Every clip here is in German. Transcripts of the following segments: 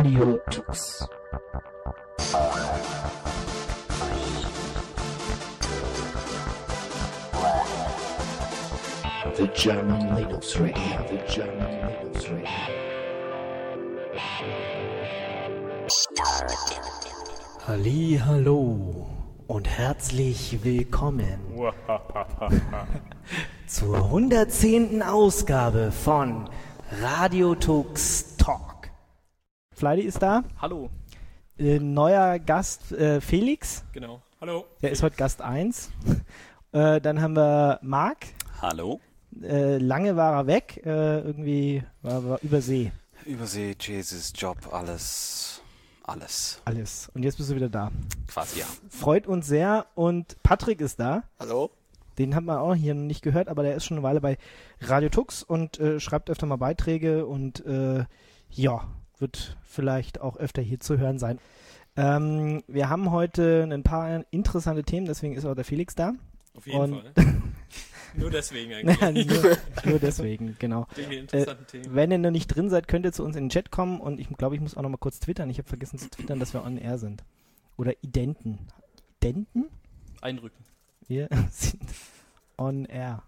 Radio Tux. The German Linux Radio. The German Linux Radio. Halli, hallo und herzlich willkommen zur 110. Ausgabe von Radio Tux Talk. Fleidi ist da. Hallo. Neuer Gast Felix. Genau. Hallo. Der ist heute Gast 1. Dann haben wir Marc. Hallo. Lange war er weg. Irgendwie war übersee. Übersee, Jesus, Job, alles. Alles. Und jetzt bist du wieder da. Quasi, ja. Freut uns sehr. Und Patrick ist da. Hallo. Den hat man auch hier noch nicht gehört, aber der ist schon eine Weile bei Radio Tux und schreibt öfter mal Beiträge und wird vielleicht auch öfter hier zu hören sein. Wir haben heute ein paar interessante Themen, deswegen ist auch der Felix da. Auf jeden Fall. Nur deswegen eigentlich. Naja, nur deswegen, genau. Wegen den interessanten Themen. Wenn ihr noch nicht drin seid, könnt ihr zu uns in den Chat kommen und ich glaube, ich muss auch noch mal kurz twittern. Ich habe vergessen zu twittern, dass wir on air sind. Oder Identen. Identen? Einrücken. Wir sind on air.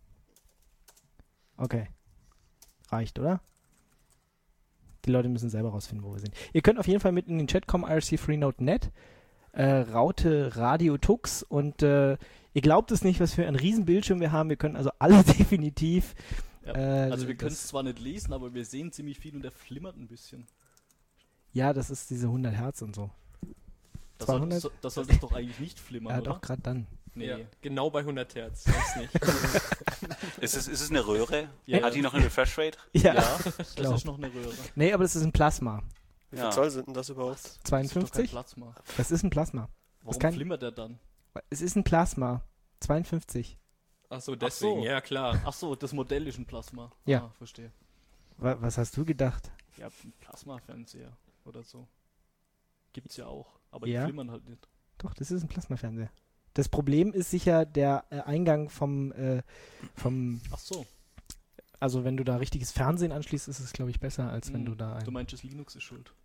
Okay. Reicht, oder? Die Leute müssen selber rausfinden, wo wir sind. Ihr könnt auf jeden Fall mit in den Chat kommen, ircfreenode.net, Raute Radio Tux und ihr glaubt es nicht, was für einen riesen Bildschirm wir haben. Wir können also alle definitiv... Ja. Also wir können es zwar nicht lesen, aber wir sehen ziemlich viel und er flimmert ein bisschen. Ja, das ist diese 100 Hertz und so. Das soll das doch eigentlich nicht flimmern, ja, oder? doch, gerade dann. Nee. Ja, genau bei 100 Hertz. Weiß nicht. Ist es eine Röhre? Ja. Hat die noch eine Refresh Rate? Ja, das glaub. ist noch eine Röhre. Nee, aber das ist ein Plasma. Wie viel Ja. Zoll sind denn das überhaupt? Das ist doch 52? kein Plasma. Das ist ein Plasma. Warum kann- flimmert er dann? Es ist ein Plasma. 52. Ach so, deswegen, ja klar. Ach so, das Modell ist ein Plasma. Ja. Ah, verstehe. Was hast du gedacht? Ja, ein Plasma-Fernseher oder so. Gibt's ja auch, aber Ja. die flimmern halt nicht. Doch, das ist ein Plasmafernseher. Das Problem ist sicher der Eingang vom Ach so, also wenn du da richtiges Fernsehen anschließt, ist es glaube ich besser, als wenn du da du meinst, das Linux ist schuld.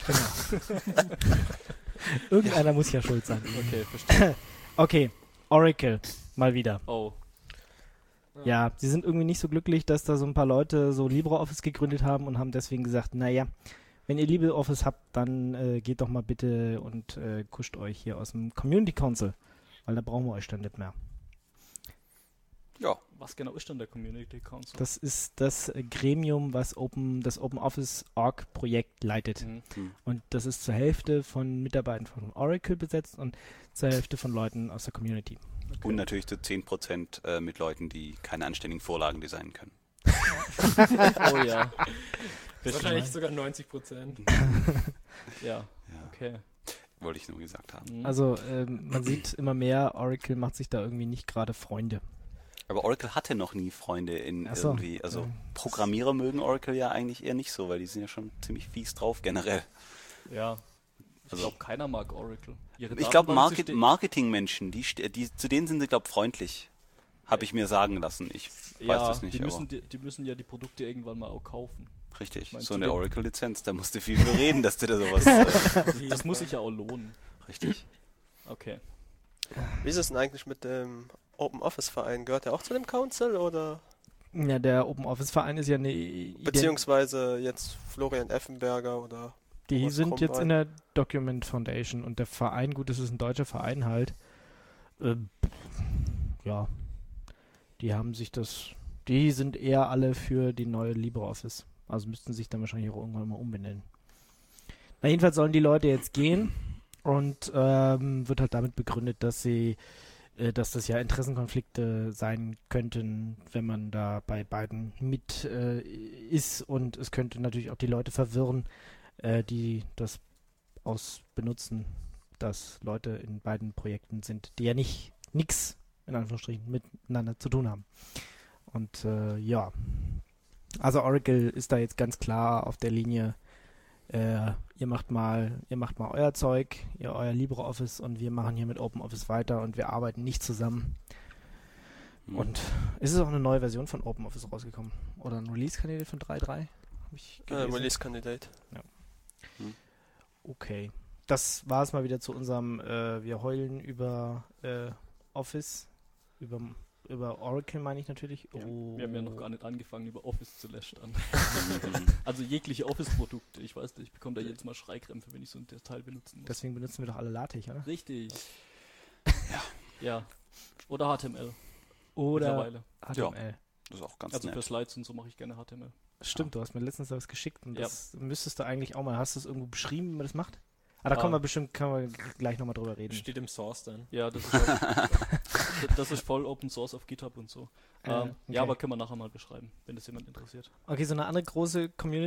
Irgendeiner muss ja schuld sein. Okay, verstehe. Okay, Oracle, mal wieder. Oh, Ja, sie sind irgendwie nicht so glücklich, dass da so ein paar Leute so LibreOffice gegründet haben und haben deswegen gesagt, naja, wenn ihr LibreOffice habt, dann geht doch mal bitte und kuscht euch hier aus dem Community Council, weil da brauchen wir euch dann nicht mehr. Ja. was genau ist denn der Community Council? Das ist das Gremium, was das OpenOffice.org Projekt leitet. Mhm. Und das ist zur Hälfte von Mitarbeitern von Oracle besetzt und zur Hälfte von Leuten aus der Community. Okay. Und natürlich zu 10% mit Leuten, die keine anständigen Vorlagen designen können. Oh ja. Wahrscheinlich sogar 90%. Ja, Ja, okay. wollte ich nur gesagt haben. Mhm. Also man sieht immer mehr, Oracle macht sich da irgendwie nicht gerade Freunde. Aber Oracle hatte noch nie Freunde in Ach so. irgendwie, also Ja. Programmierer mögen Oracle ja eigentlich eher nicht so, weil die sind ja schon ziemlich fies drauf generell. Ja. Ich Also- glaube, keiner mag Oracle. Ihre Ich glaube, Datenbanksystem- Marketingmenschen, zu denen sind sie, glaube ich, freundlich. Habe ich mir sagen lassen. Ich weiß ja, das nicht, die müssen ja die Produkte irgendwann mal auch kaufen. richtig. ich mein, So zu eine dem- Oracle-Lizenz, da musst du viel für reden, dass du da sowas... Das muss sich ja auch lohnen. richtig. Okay. Wie ist es denn eigentlich mit dem OpenOffice-Verein? Gehört der auch zu dem Council oder Ja, der OpenOffice-Verein ist ja eine beziehungsweise jetzt Florian Effenberger oder die Thomas sind jetzt Krombeil? in der Document Foundation und der Verein, gut, das ist ein deutscher Verein halt. Ja, die sind eher alle für die neue LibreOffice. Also müssten sich dann wahrscheinlich auch irgendwann mal umbenennen. Na, jedenfalls sollen die Leute jetzt gehen und wird halt damit begründet, dass das ja Interessenkonflikte sein könnten, wenn man da bei beiden mit ist und es könnte natürlich auch die Leute verwirren, die das benutzen, dass Leute in beiden Projekten sind, die ja nichts in Anführungsstrichen miteinander zu tun haben. Und ja, also Oracle ist da jetzt ganz klar auf der Linie, ihr macht mal euer Zeug, euer LibreOffice und wir machen hier mit OpenOffice weiter und wir arbeiten nicht zusammen. Und es ist auch eine neue Version von OpenOffice rausgekommen. Oder ein Release-Kandidat von 3.3. Hab ich gelesen. Release-Kandidat. Okay. Das war es mal wieder zu unserem wir heulen über Office, über Oracle meine ich natürlich. Ja, Oh. wir haben ja noch gar nicht angefangen, über Office zu lästern. Also jegliche Office-Produkte. Ich weiß nicht, ich bekomme da jedes Mal Schreikrämpfe, wenn ich so ein Detail benutzen muss. Deswegen benutzen wir doch alle LaTeX, oder? Richtig. Ja. Oder HTML. Oder Mittlerweile. HTML. Das ist auch ganz Also für nett. Slides und so mache ich gerne HTML. Stimmt, du hast mir letztens was geschickt und Ja. das müsstest du eigentlich auch mal. Hast du es irgendwo beschrieben, wie man das macht? Da können wir gleich nochmal drüber reden. Steht im Source dann. Ja, das ist voll Open Source auf GitHub und so. Okay. Ja, aber können wir nachher mal beschreiben, wenn das jemand interessiert. Okay, so eine andere große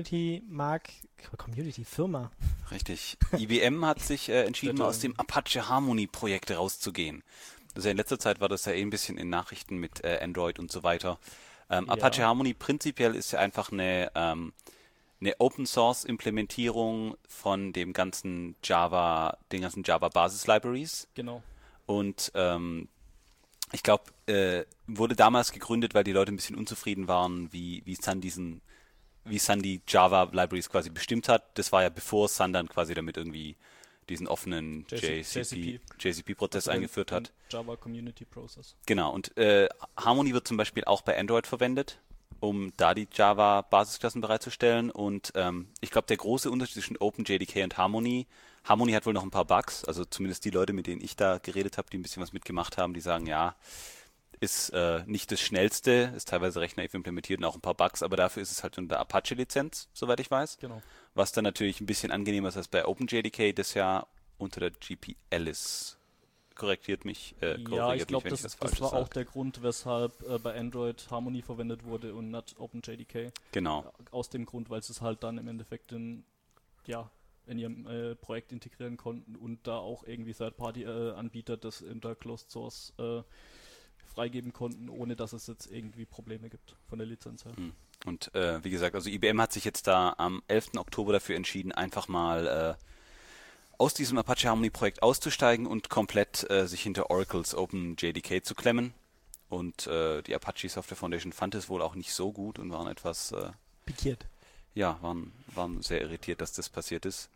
Firma. Richtig. IBM hat sich entschieden, Bitte. aus dem Apache Harmony Projekt rauszugehen. Also in letzter Zeit war das ja ein bisschen in Nachrichten mit Android und so weiter. Apache Harmony prinzipiell ist ja einfach eine Open Source Implementierung von den ganzen Java Basis Libraries. Genau. Und ich glaube, wurde damals gegründet, weil die Leute ein bisschen unzufrieden waren, wie Sun die Java Libraries quasi bestimmt hat. Das war ja bevor Sun dann quasi damit irgendwie diesen offenen JCP-Prozess eingeführt hat. Java Community Process. Genau, und Harmony wird zum Beispiel auch bei Android verwendet, um da die Java-Basisklassen bereitzustellen. Und ich glaube, der große Unterschied zwischen OpenJDK und Harmony hat wohl noch ein paar Bugs, also zumindest die Leute, mit denen ich da geredet habe, die ein bisschen was mitgemacht haben, die sagen, ja, ist nicht das Schnellste, ist teilweise recht naiv implementiert und auch ein paar Bugs, aber dafür ist es halt unter Apache-Lizenz, soweit ich weiß. Genau. Was dann natürlich ein bisschen angenehmer ist als bei OpenJDK, das ja unter der GPL ist. Korrigiert mich, Ja, ich glaube, wenn das Falsches war auch sage. der Grund, weshalb bei Android Harmony verwendet wurde und nicht OpenJDK. Genau. Aus dem Grund, weil sie es halt dann im Endeffekt in ihrem Projekt integrieren konnten und da auch irgendwie Third-Party-Anbieter das in der Closed Source freigeben konnten, ohne dass es jetzt irgendwie Probleme gibt von der Lizenz her. Und wie gesagt, also IBM hat sich jetzt da am 11. Oktober dafür entschieden, einfach mal aus diesem Apache Harmony Projekt auszusteigen und komplett sich hinter Oracles OpenJDK zu klemmen. Und die Apache Software Foundation fand es wohl auch nicht so gut und waren etwas Pikiert. ja, waren sehr irritiert, dass das passiert ist.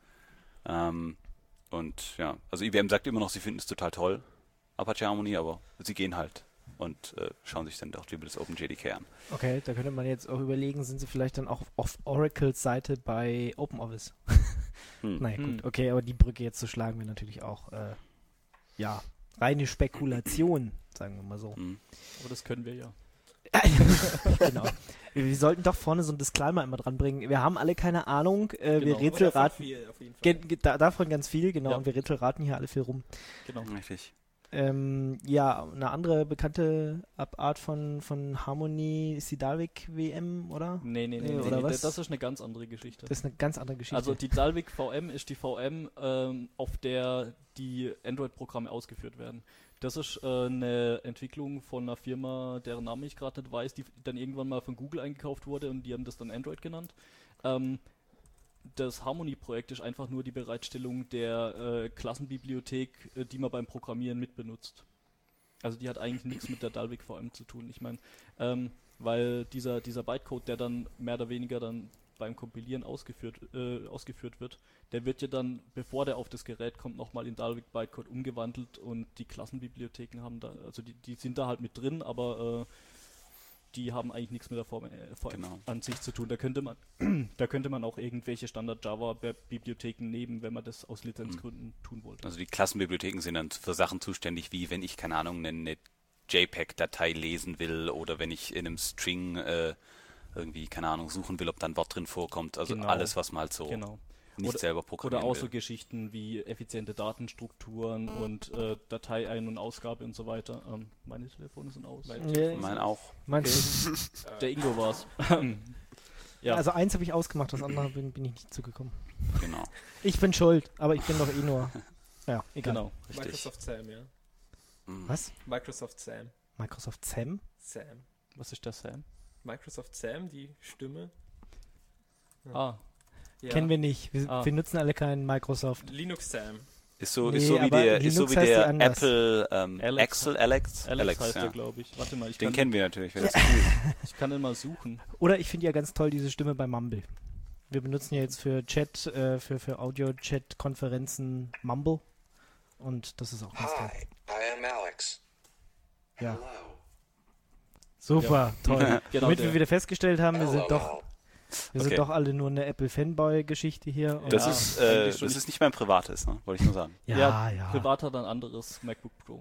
Und ja, also IBM sagt immer noch, sie finden es total toll, Apache Harmony, aber sie gehen halt und schauen sich dann doch lieber das OpenJDK an. Okay, da könnte man jetzt auch überlegen, sind sie vielleicht dann auch auf Oracles Seite bei OpenOffice? Naja, gut, okay, aber die Brücke jetzt zu schlagen wäre natürlich auch, reine Spekulation, sagen wir mal so. Aber das können wir ja. Genau. Wir sollten doch vorne so ein Disclaimer immer dran bringen. Wir haben alle keine Ahnung, wir Genau. rätselraten. Auf jeden Fall. Davon ganz viel, genau, Ja. und wir rätselraten hier alle viel rum. Genau. Richtig. Eine andere bekannte Abart von Harmony ist die Dalvik WM, oder? Nee, oder was? das ist eine ganz andere Geschichte. Das ist eine ganz andere Geschichte. Also die Dalvik VM ist die VM, auf der die Android-Programme ausgeführt werden. Das ist eine Entwicklung von einer Firma, deren Name ich gerade nicht weiß, die dann irgendwann mal von Google eingekauft wurde und die haben das dann Android genannt. Das Harmony-Projekt ist einfach nur die Bereitstellung der Klassenbibliothek, die man beim Programmieren mitbenutzt. Also die hat eigentlich nichts mit der Dalvik VM zu tun. Ich meine, weil dieser Bytecode, der dann mehr oder weniger dann beim Kompilieren ausgeführt wird, der wird ja dann, bevor der auf das Gerät kommt, nochmal in Dalvik Bytecode umgewandelt und die Klassenbibliotheken haben da, also die sind da halt mit drin, aber die haben eigentlich nichts mit der VM Genau. an sich zu tun. Da könnte man auch irgendwelche Standard-Java-Bibliotheken nehmen, wenn man das aus Lizenzgründen tun wollte. Also die Klassenbibliotheken sind dann für Sachen zuständig, wie wenn ich, keine Ahnung, eine JPEG-Datei lesen will oder wenn ich in einem String irgendwie, keine Ahnung, suchen will, ob da ein Wort drin vorkommt. Also Genau. alles, was man halt so Genau. nicht selber programmieren Oder auch so will. Geschichten wie effiziente Datenstrukturen und Datei-Ein- und Ausgabe und so weiter. Meine Telefone sind aus. Ja, Mein auch. meinst du? Der Ingo war's. Ja. Also eins habe ich ausgemacht, das andere bin ich nicht zugekommen. Genau. Ich bin schuld, aber ich bin doch eh nur... Ja, egal. Genau. Richtig. Microsoft Sam, ja. Was? Microsoft Sam. Microsoft Sam? Sam. Was ist das, Sam? Microsoft Sam, die Stimme. Ah, Ja. Kennen wir nicht. Wir Ah. nutzen alle keinen Microsoft. Linux Sam. Ist so Nee, wie aber der Linux heißt ja anders. Apple Alex Alex heißt ja. der, glaube ich. Warte mal, Den kennen wir natürlich. Wer das ich kann den mal suchen. Oder ich finde ja ganz toll diese Stimme bei Mumble. Wir benutzen ja jetzt für Chat, für Audio-Chat-Konferenzen Mumble. Und das ist auch ganz toll. Hi, I am Alex. Ja. Hello. Super, toll. Genau Damit der. wir wieder festgestellt haben, wir Hello, sind doch, Al. wir Okay. sind doch alle nur eine Apple-Fanboy-Geschichte hier. Und Das Ja, ist eigentlich schon das ist nicht mein privates, ne? Wollte ich nur sagen. ja, ja. Privat hat ein anderes MacBook Pro.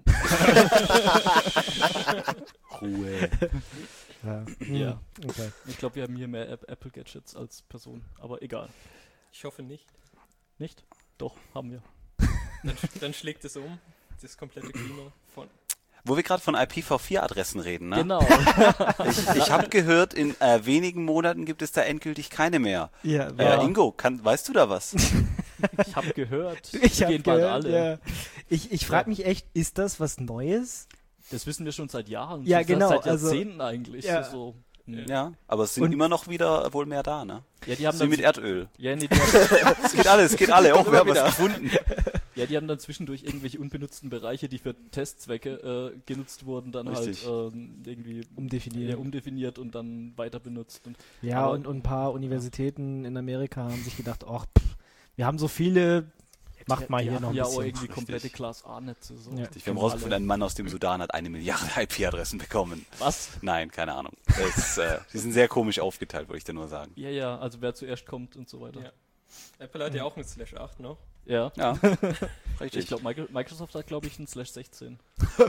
Ruhe. Ja. Ja. Okay. Ich glaube, wir haben hier mehr Apple Gadgets als Person, aber egal. Ich hoffe nicht. Nicht? Doch, haben wir. Dann schlägt es um, das komplette Klima von. Wo wir gerade von IPv4-Adressen reden, ne? Genau. Ich habe gehört, in wenigen Monaten gibt es da endgültig keine mehr. Ja, Ingo, weißt du da was? Ich habe gehört, ich habe gehen bald gehört, alle. ja. Ich frage mich echt, ist das was Neues? Das wissen wir schon seit Jahren. Ja, schon genau, Seit also- Jahrzehnten eigentlich. Ja. So. Ja, aber es sind Und- immer noch wieder wohl mehr da, ne? Ja, die haben So wie dann, mit Erdöl. ja, nee, die haben, Es geht alle, auch wir haben was gefunden. ja, die haben dann zwischendurch irgendwelche unbenutzten Bereiche, die für Testzwecke genutzt wurden, dann Richtig. halt irgendwie Umdefiniert. umdefiniert und dann weiter benutzt. Und Ja, aber- und ein paar Universitäten in Amerika haben sich gedacht, wir haben so viele, macht mal die hier haben noch ein ja auch bisschen. irgendwie Richtig. komplette Class A-Netze. So. Ja. Wir haben rausgefunden, ein Mann aus dem Sudan hat 1 Milliarde IP-Adressen bekommen. Was? Nein, keine Ahnung. Die sind sehr komisch aufgeteilt, würde ich dir nur sagen. Ja, ja, also wer zuerst kommt und so weiter. Ja. Apple hat ja auch ein /8 noch. Ja. Ja, Ich richtig. glaube, Microsoft hat, glaube ich, ein /16.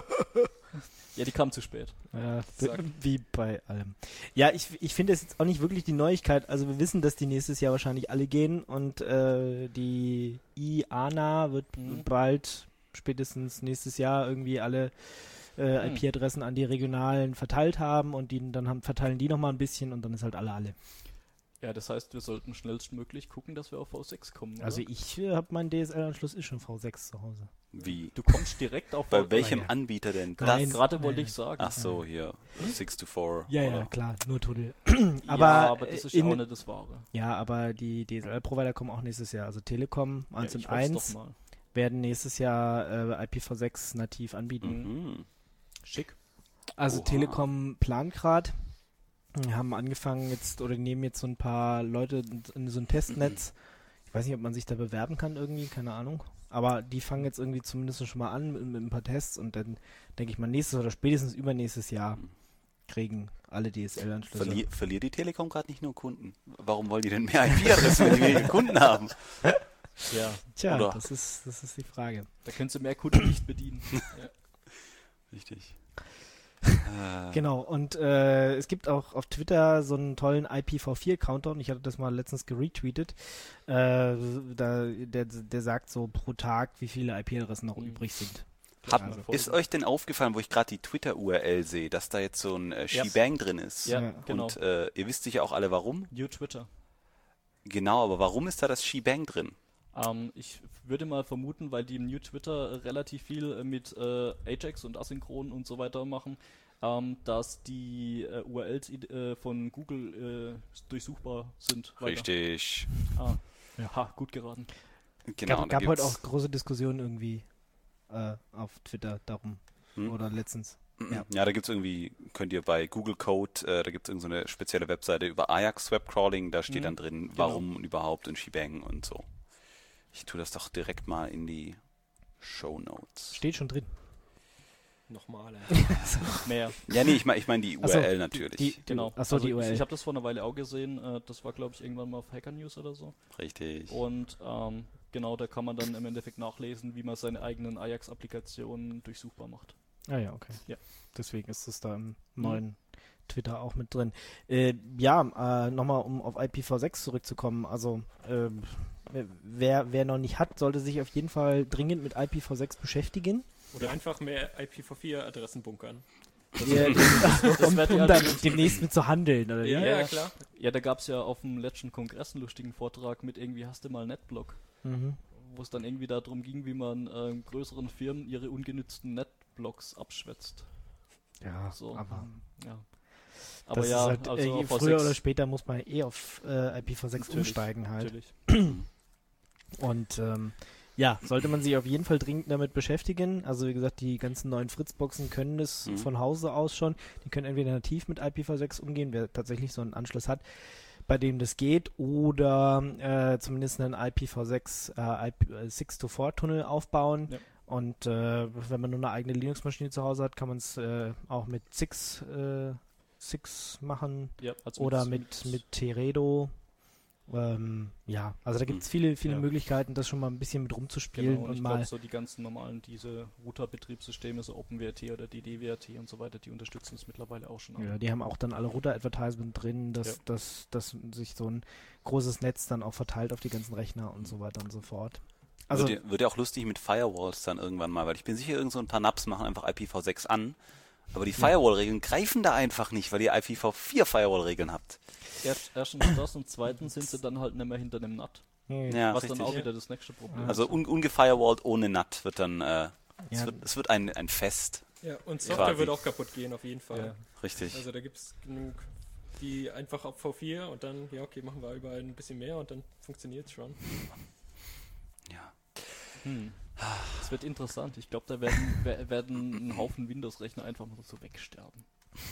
Ja, die kam zu spät. Ja, Zack. wie bei allem. Ja, ich finde es jetzt auch nicht wirklich die Neuigkeit. Also wir wissen, dass die nächstes Jahr wahrscheinlich alle gehen und die IANA wird bald, spätestens nächstes Jahr, irgendwie alle IP-Adressen an die Regionalen verteilt haben und verteilen die nochmal ein bisschen und dann ist halt alle. Ja, das heißt, wir sollten schnellstmöglich gucken, dass wir auf V6 kommen. Oder? Also ich habe meinen DSL-Anschluss ist schon V6 zu Hause. Wie? Du kommst direkt auf Bei V6. welchem ja. Anbieter denn? Nein. Gerade wollte ich sagen. Ach so, hier. 624. Ja, oder? klar, nur Tunnel. Aber das ist in- auch nicht das Wahre. Ja, aber die DSL-Provider kommen auch nächstes Jahr. Also Telekom 1 Ja, und ich hoff's 1 doch mal. werden nächstes Jahr IPv6 nativ anbieten. Mhm. Schick. Also Oha. Telekom plant gerade, haben angefangen jetzt oder nehmen jetzt so ein paar Leute in so ein Testnetz. Ich weiß nicht, ob man sich da bewerben kann irgendwie, keine Ahnung. Aber die fangen jetzt irgendwie zumindest schon mal an mit ein paar Tests und dann denke ich mal nächstes oder spätestens übernächstes Jahr kriegen alle DSL-Anschlüsse. Verliert die Telekom gerade nicht nur Kunden? Warum wollen die denn mehr IP-Adressen, wenn die weniger Kunden haben? Ja, Tja, oder? das ist die Frage. da könntest du mehr Kunden nicht bedienen. Richtig. Genau, und es gibt auch auf Twitter so einen tollen IPv4-Countdown. Ich hatte das mal letztens geretweetet. Der sagt so pro Tag, wie viele IP-Adressen noch übrig sind. Also, Ist euch denn aufgefallen, wo ich gerade die Twitter-URL sehe, dass da jetzt so ein Shebang drin ist? Ja, Ja. genau. Und ihr wisst sicher auch alle warum? New Twitter. Genau, aber warum ist da das Shebang drin? Ich würde mal vermuten, weil die im New Twitter relativ viel mit Ajax und Asynchron und so weiter machen, dass die URLs von Google durchsuchbar sind. weiter. Richtig. Ha, gut geraten. Genau. gab heute auch große Diskussionen irgendwie auf Twitter darum. Hm? Oder letztens. Ja, da gibt's irgendwie, könnt ihr bei Google Code, da gibt's irgend so eine spezielle Webseite über Ajax Webcrawling, da steht dann drin, warum und überhaupt und Shebang und so. Ich tue das doch direkt mal in die Shownotes. Steht schon drin. Nochmal. Mehr. Ja, nee, ich meine die Ach so, URL natürlich. Genau. Achso, die URL. Ich habe das vor einer Weile auch gesehen. Das war, glaube ich, irgendwann mal auf Hacker News oder so. Richtig. Und genau, da kann man dann im Endeffekt nachlesen, wie man seine eigenen Ajax-Applikationen durchsuchbar macht. Ah ja, okay. Ja. Deswegen ist es da im neuen Twitter auch mit drin. Nochmal um auf IPv6 zurückzukommen. Also wer noch nicht hat, sollte sich auf jeden Fall dringend mit IPv6 beschäftigen. Oder einfach mehr IPv4-Adressen bunkern. Das wird ja dann demnächst mit zu handeln, oder wie? Ja, klar. Ja, da gab es ja auf dem letzten Kongress einen lustigen Vortrag mit irgendwie hast du mal Netblock, Mhm. wo es dann irgendwie darum ging, wie man größeren Firmen ihre ungenützten Netblocks abschwätzt. Ja, So. aber Ja. Aber das ja, ist halt, also auf früher V6 oder später muss man auf IPv6 natürlich, umsteigen halt. Natürlich. Und sollte man sich auf jeden Fall dringend damit beschäftigen. Also wie gesagt, die ganzen neuen Fritzboxen können es von Hause aus schon. Die können entweder nativ mit IPv6 umgehen, wer tatsächlich so einen Anschluss hat. bei dem das geht, oder zumindest einen IPv6 6-to-4-Tunnel aufbauen. Ja. Und wenn man nur eine eigene Linux-Maschine zu Hause hat, kann man es auch mit Six machen Ja, also oder mit Teredo. Ja, also da gibt es viele Ja. Möglichkeiten, das schon mal ein bisschen mit rumzuspielen Genau, und und ich mal. glaube, so die ganzen normalen, diese Router-Betriebssysteme, so OpenWRT oder DDWRT und so weiter, die unterstützen es mittlerweile auch schon. Ja, die haben auch dann alle Router-Advertisement drin, dass sich so ein großes Netz dann auch verteilt auf die ganzen Rechner und so weiter und so fort. Also Wird ja auch lustig mit Firewalls dann irgendwann mal, weil ich bin sicher, irgend so ein paar Naps machen einfach IPv6 an, aber die Firewall-Regeln greifen da einfach nicht, weil ihr IPv4 Firewall-Regeln habt. Erstens das und zweitens sind sie dann halt nicht mehr hinter einem NAT. Ja, Was richtig. dann auch wieder das nächste Problem Also ist. ungefirewalled ohne NAT wird dann, Ja. es wird ein Fest, Ja, und Software Quasi. wird auch kaputt gehen, auf jeden Fall. Ja. richtig. Also da gibt es genug, die einfach auf V4 und dann, ja okay, machen wir überall ein bisschen mehr und dann funktioniert es schon. Ja. Es wird interessant. Ich glaube, da werden ein Haufen Windows-Rechner einfach mal so wegsterben.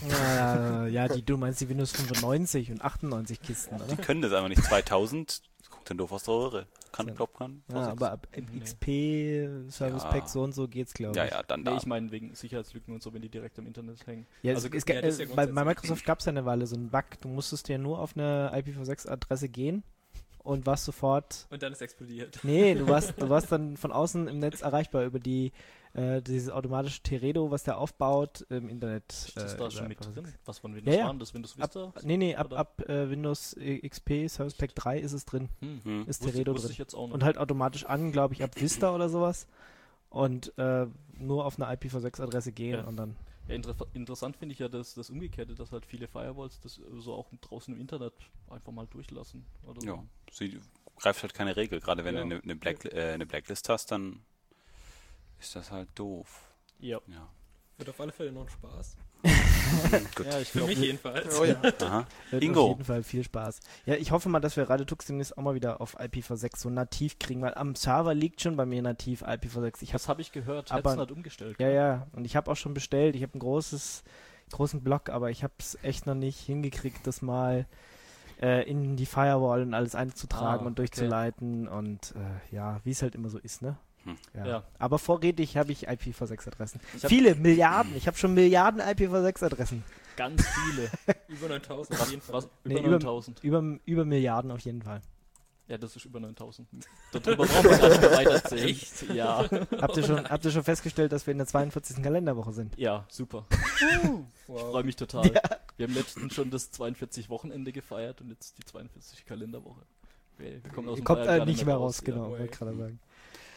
ja, du meinst die Windows 95 und 98 Kisten, Die oder? können das aber nicht. 2000, guckt dann doof aus der Röhre. Glaubt man. Ja, aber ab Nee. XP, Service Ja. Pack so und so geht's, glaube ich. Ja, dann Nee, da. ich meine wegen Sicherheitslücken und so, wenn die direkt am Internet hängen. Ja, Also, das ist ja bei grundsätzlich- Microsoft gab es ja eine Weile so einen Bug. Du musstest ja nur auf eine IPv6-Adresse gehen und warst sofort. Und dann ist explodiert. Nee, du warst dann von außen im Netz erreichbar über dieses automatische Teredo, was der aufbaut im Internet. Ist das da schon mit IPv6. drin? Was von Windows Ja, ja. waren das? Windows Vista? Ab Oder? Windows XP Service Pack 3 ist es drin. Hm. Ist Wusste Teredo ich drin. jetzt auch noch. Und halt automatisch an, glaube ich, ab Vista oder sowas. Und nur auf eine IPv6-Adresse gehen Ja. und dann. Ja, interessant finde ich ja das Umgekehrte, dass halt viele Firewalls das so auch draußen im Internet einfach mal durchlassen. Oder so. Ja, sie greift halt keine Regel. Gerade wenn Ja. du eine Blacklist hast, dann ist das halt doof. Ja. Ja. Wird auf alle Fälle noch ein Spaß. Gut. Ja, ich Für glaube, mich jedenfalls. Oh ja. Aha. Wird Ingo. auf jeden Fall viel Spaß. Ja, ich hoffe mal, dass wir RadioTux demnächst auch mal wieder auf IPv6 so nativ kriegen, weil am Server liegt schon bei mir nativ IPv6. das habe ich gehört. aber- Hetzen hat umgestellt. Ja. Und ich habe auch schon bestellt. Ich habe einen großen Block, aber ich habe es echt noch nicht hingekriegt, das mal in die Firewall und alles einzutragen und okay. durchzuleiten. Und ja, wie es halt immer so ist, ne? Ja. Aber vorrätig habe ich IPv6-Adressen. Ich hab- Viele, Milliarden. Ich habe schon Milliarden IPv6-Adressen. Ganz viele. Über 9000 auf jeden Fall. Was? Nee, Über 9000. Über Milliarden auf jeden Fall. Ja, das ist über 9000. Darüber brauchen wir gar nicht mehr weiterzählen. Echt? Ja. Habt ihr schon festgestellt, dass wir in der 42. Kalenderwoche sind? Ja, super. Ich Wow. freue mich total. Wir haben letztens schon das 42 Wochenende gefeiert und jetzt die 42 Kalenderwoche. Wir kommen aus dem Kommt Feiertag gar nicht mehr raus, ja. genau, way. wollte ich gerade sagen.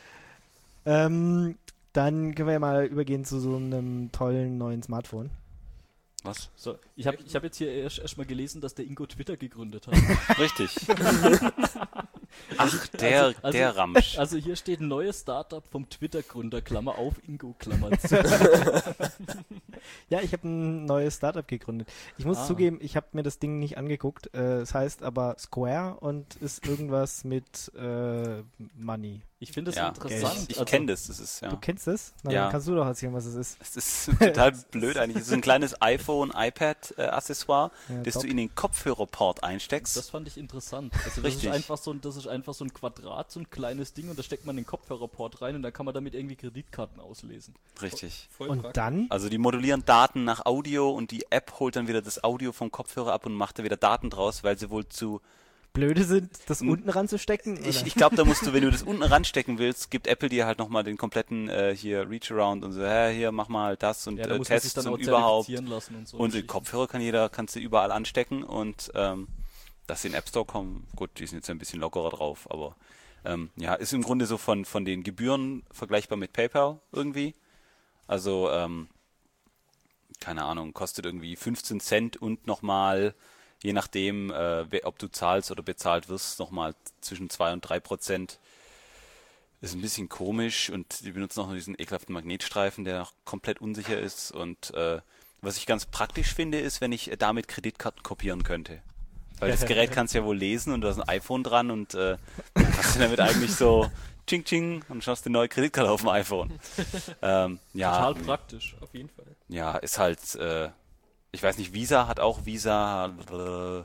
Dann können wir ja mal übergehen zu so einem tollen neuen Smartphone. Was? So, ich hab jetzt hier erst mal gelesen, dass der Ingo Twitter gegründet hat. Richtig. Ach, der Ramsch. Also hier steht ein neues Startup vom Twitter-Gründer, Klammer auf, Ingo, Klammer zu. Ja, ich habe ein neues Startup gegründet. Ich muss Ah. zugeben, ich habe mir das Ding nicht angeguckt. Es heißt aber Square und ist irgendwas mit Money. Ich finde es Ja, interessant. ich Also, kenne das. Das ist, Du ja. kennst es? Na, Ja. dann kannst du doch erzählen, was es ist. Es ist total blöd eigentlich. Es ist ein kleines iPhone, iPad-Accessoire, Ja, das top. du in den Kopfhörerport einsteckst. Das fand ich interessant. Also Richtig. das ist einfach so ein Quadrat, so ein kleines Ding und da steckt man den Kopfhörerport rein und dann kann man damit irgendwie Kreditkarten auslesen. Richtig. Voll Und praktisch. dann? Also die modulieren Daten nach Audio und die App holt dann wieder das Audio vom Kopfhörer ab und macht da wieder Daten draus, weil sie wohl zu... Blöde sind, das unten ranzustecken? oder? Ich glaube, da musst du, wenn du das unten ranstecken willst, gibt Apple dir halt nochmal den kompletten hier Reach-Around und so, hier, mach mal das und Ja, da muss man sich Tests dann auch und überhaupt. zertifizieren lassen und so. Und die Geschichten. Kopfhörer kannst du überall anstecken und dass sie in den App Store kommen, gut, die sind jetzt ein bisschen lockerer drauf, aber ja, ist im Grunde so von den Gebühren vergleichbar mit PayPal irgendwie. Also, keine Ahnung, kostet irgendwie 15 Cent und nochmal, je nachdem, ob du zahlst oder bezahlt wirst, nochmal zwischen 2 und 3%. Ist ein bisschen komisch und die benutzen auch noch diesen ekelhaften Magnetstreifen, der auch komplett unsicher ist. Und was ich ganz praktisch finde, ist, wenn ich damit Kreditkarten kopieren könnte. Weil das Gerät kannst du ja wohl lesen und du hast ein iPhone dran und hast du damit eigentlich so Ching Ching und schaust eine neue Kreditkarte auf dem iPhone. Ja, Total praktisch. Auf jeden Fall. ja, ist halt, ich weiß nicht, Visa hat auch Visa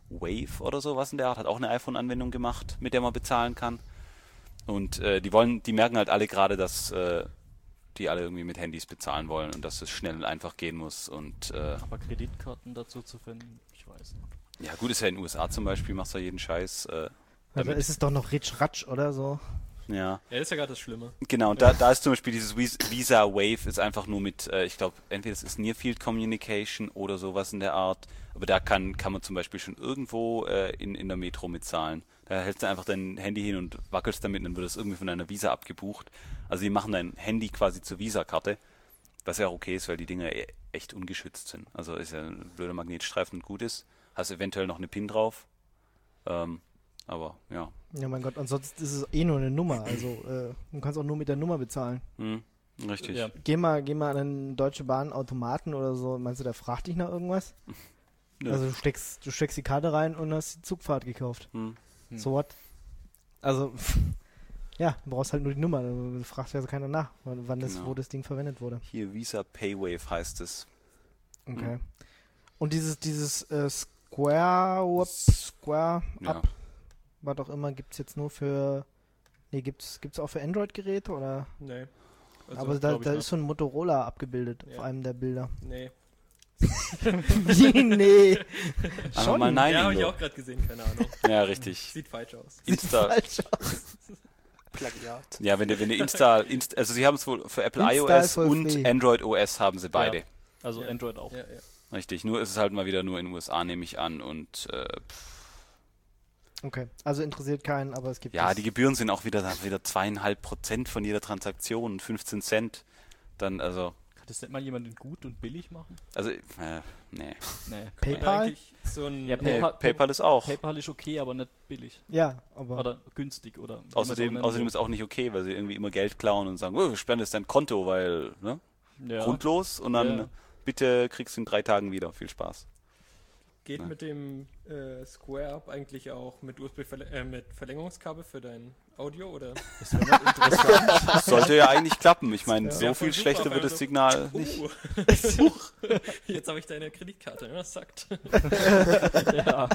Wave oder sowas in der Art, hat auch eine iPhone-Anwendung gemacht, mit der man bezahlen kann. Und die merken halt alle gerade, dass die alle irgendwie mit Handys bezahlen wollen und dass es schnell und einfach gehen muss. Und Aber Kreditkarten dazu zu finden, ich weiß nicht. ja gut, ist ja in den USA zum Beispiel, machst du ja jeden Scheiß. Also damit. ist es doch noch Ritsch-Ratsch oder so. Ja, Ja, das ist ja gerade das Schlimme. genau. Und da ist zum Beispiel dieses Visa Wave ist einfach nur mit, ich glaube, entweder es ist Near Field Communication oder sowas in der Art. Aber da kann man zum Beispiel schon irgendwo in der Metro mitzahlen. Da hältst du einfach dein Handy hin und wackelst damit und dann wird es irgendwie von deiner Visa abgebucht. Also die machen dein Handy quasi zur Visa-Karte, was ja auch okay ist, weil die Dinger echt ungeschützt sind. Also ist ja ein blöder Magnetstreifen und gut ist. Hast eventuell noch eine PIN drauf. Aber ja. Ja, mein Gott, ansonsten ist es eh nur eine Nummer. Also du kannst auch nur mit der Nummer bezahlen. Richtig. Ja. Geh mal an einen Deutsche Bahn Automaten oder so. Meinst du, der fragt dich nach irgendwas? Nö. Also du steckst die Karte rein und hast die Zugfahrt gekauft. So what? Also, ja, du brauchst halt nur die Nummer. Du fragst ja keiner nach, wo das Ding verwendet wurde. Hier Visa PayWave heißt es. Okay. Und dieses Square Ja. Up, was auch immer, gibt's jetzt nur für... Nee, gibt's auch für Android-Geräte oder... Nee. Also, Aber da glaub ich ist so ein Motorola abgebildet Ja. auf einem der Bilder. nee. Wie? Nee. Einfach mal nein. Ja, habe ich Ingo. auch gerade gesehen, keine Ahnung. Ja, richtig. Sieht falsch aus. Insta. Falsch aus. Plagiat. Ja, wenn du also sie haben es wohl für Apple Install iOS for und free. Android OS haben sie beide. Ja. Also Ja. Android auch. Ja. Richtig. Nur ist es halt mal wieder nur in den USA, nehme ich an. Und Okay, also interessiert keinen, aber es gibt ja, es. die Gebühren sind auch wieder 2,5% von jeder Transaktion, 15 Cent. Dann, also Kann das nicht mal jemand gut und billig machen? nee. Nee. PayPal? Eigentlich so ein Ja, PayPal ist auch. PayPal ist okay, aber nicht billig. Ja, aber Oder günstig. Oder wie Außerdem man es auch nennen ist auch nicht okay, weil sie irgendwie immer Geld klauen und sagen, wir sperren jetzt dein Konto, weil, ne? will. Ja. Grundlos und dann Ja. bitte kriegst du in 3 Tagen wieder. Viel Spaß. Geht Ja. mit dem Square Up eigentlich auch mit mit Verlängerungskabel für dein Audio oder? Das wäre mal interessant. Das sollte ja eigentlich klappen. Ich meine, Ja. so Ja, viel voll schlechter super, wird aber das Signal nicht. Jetzt habe ich deine Kreditkarte, ne? Das sagt. ja.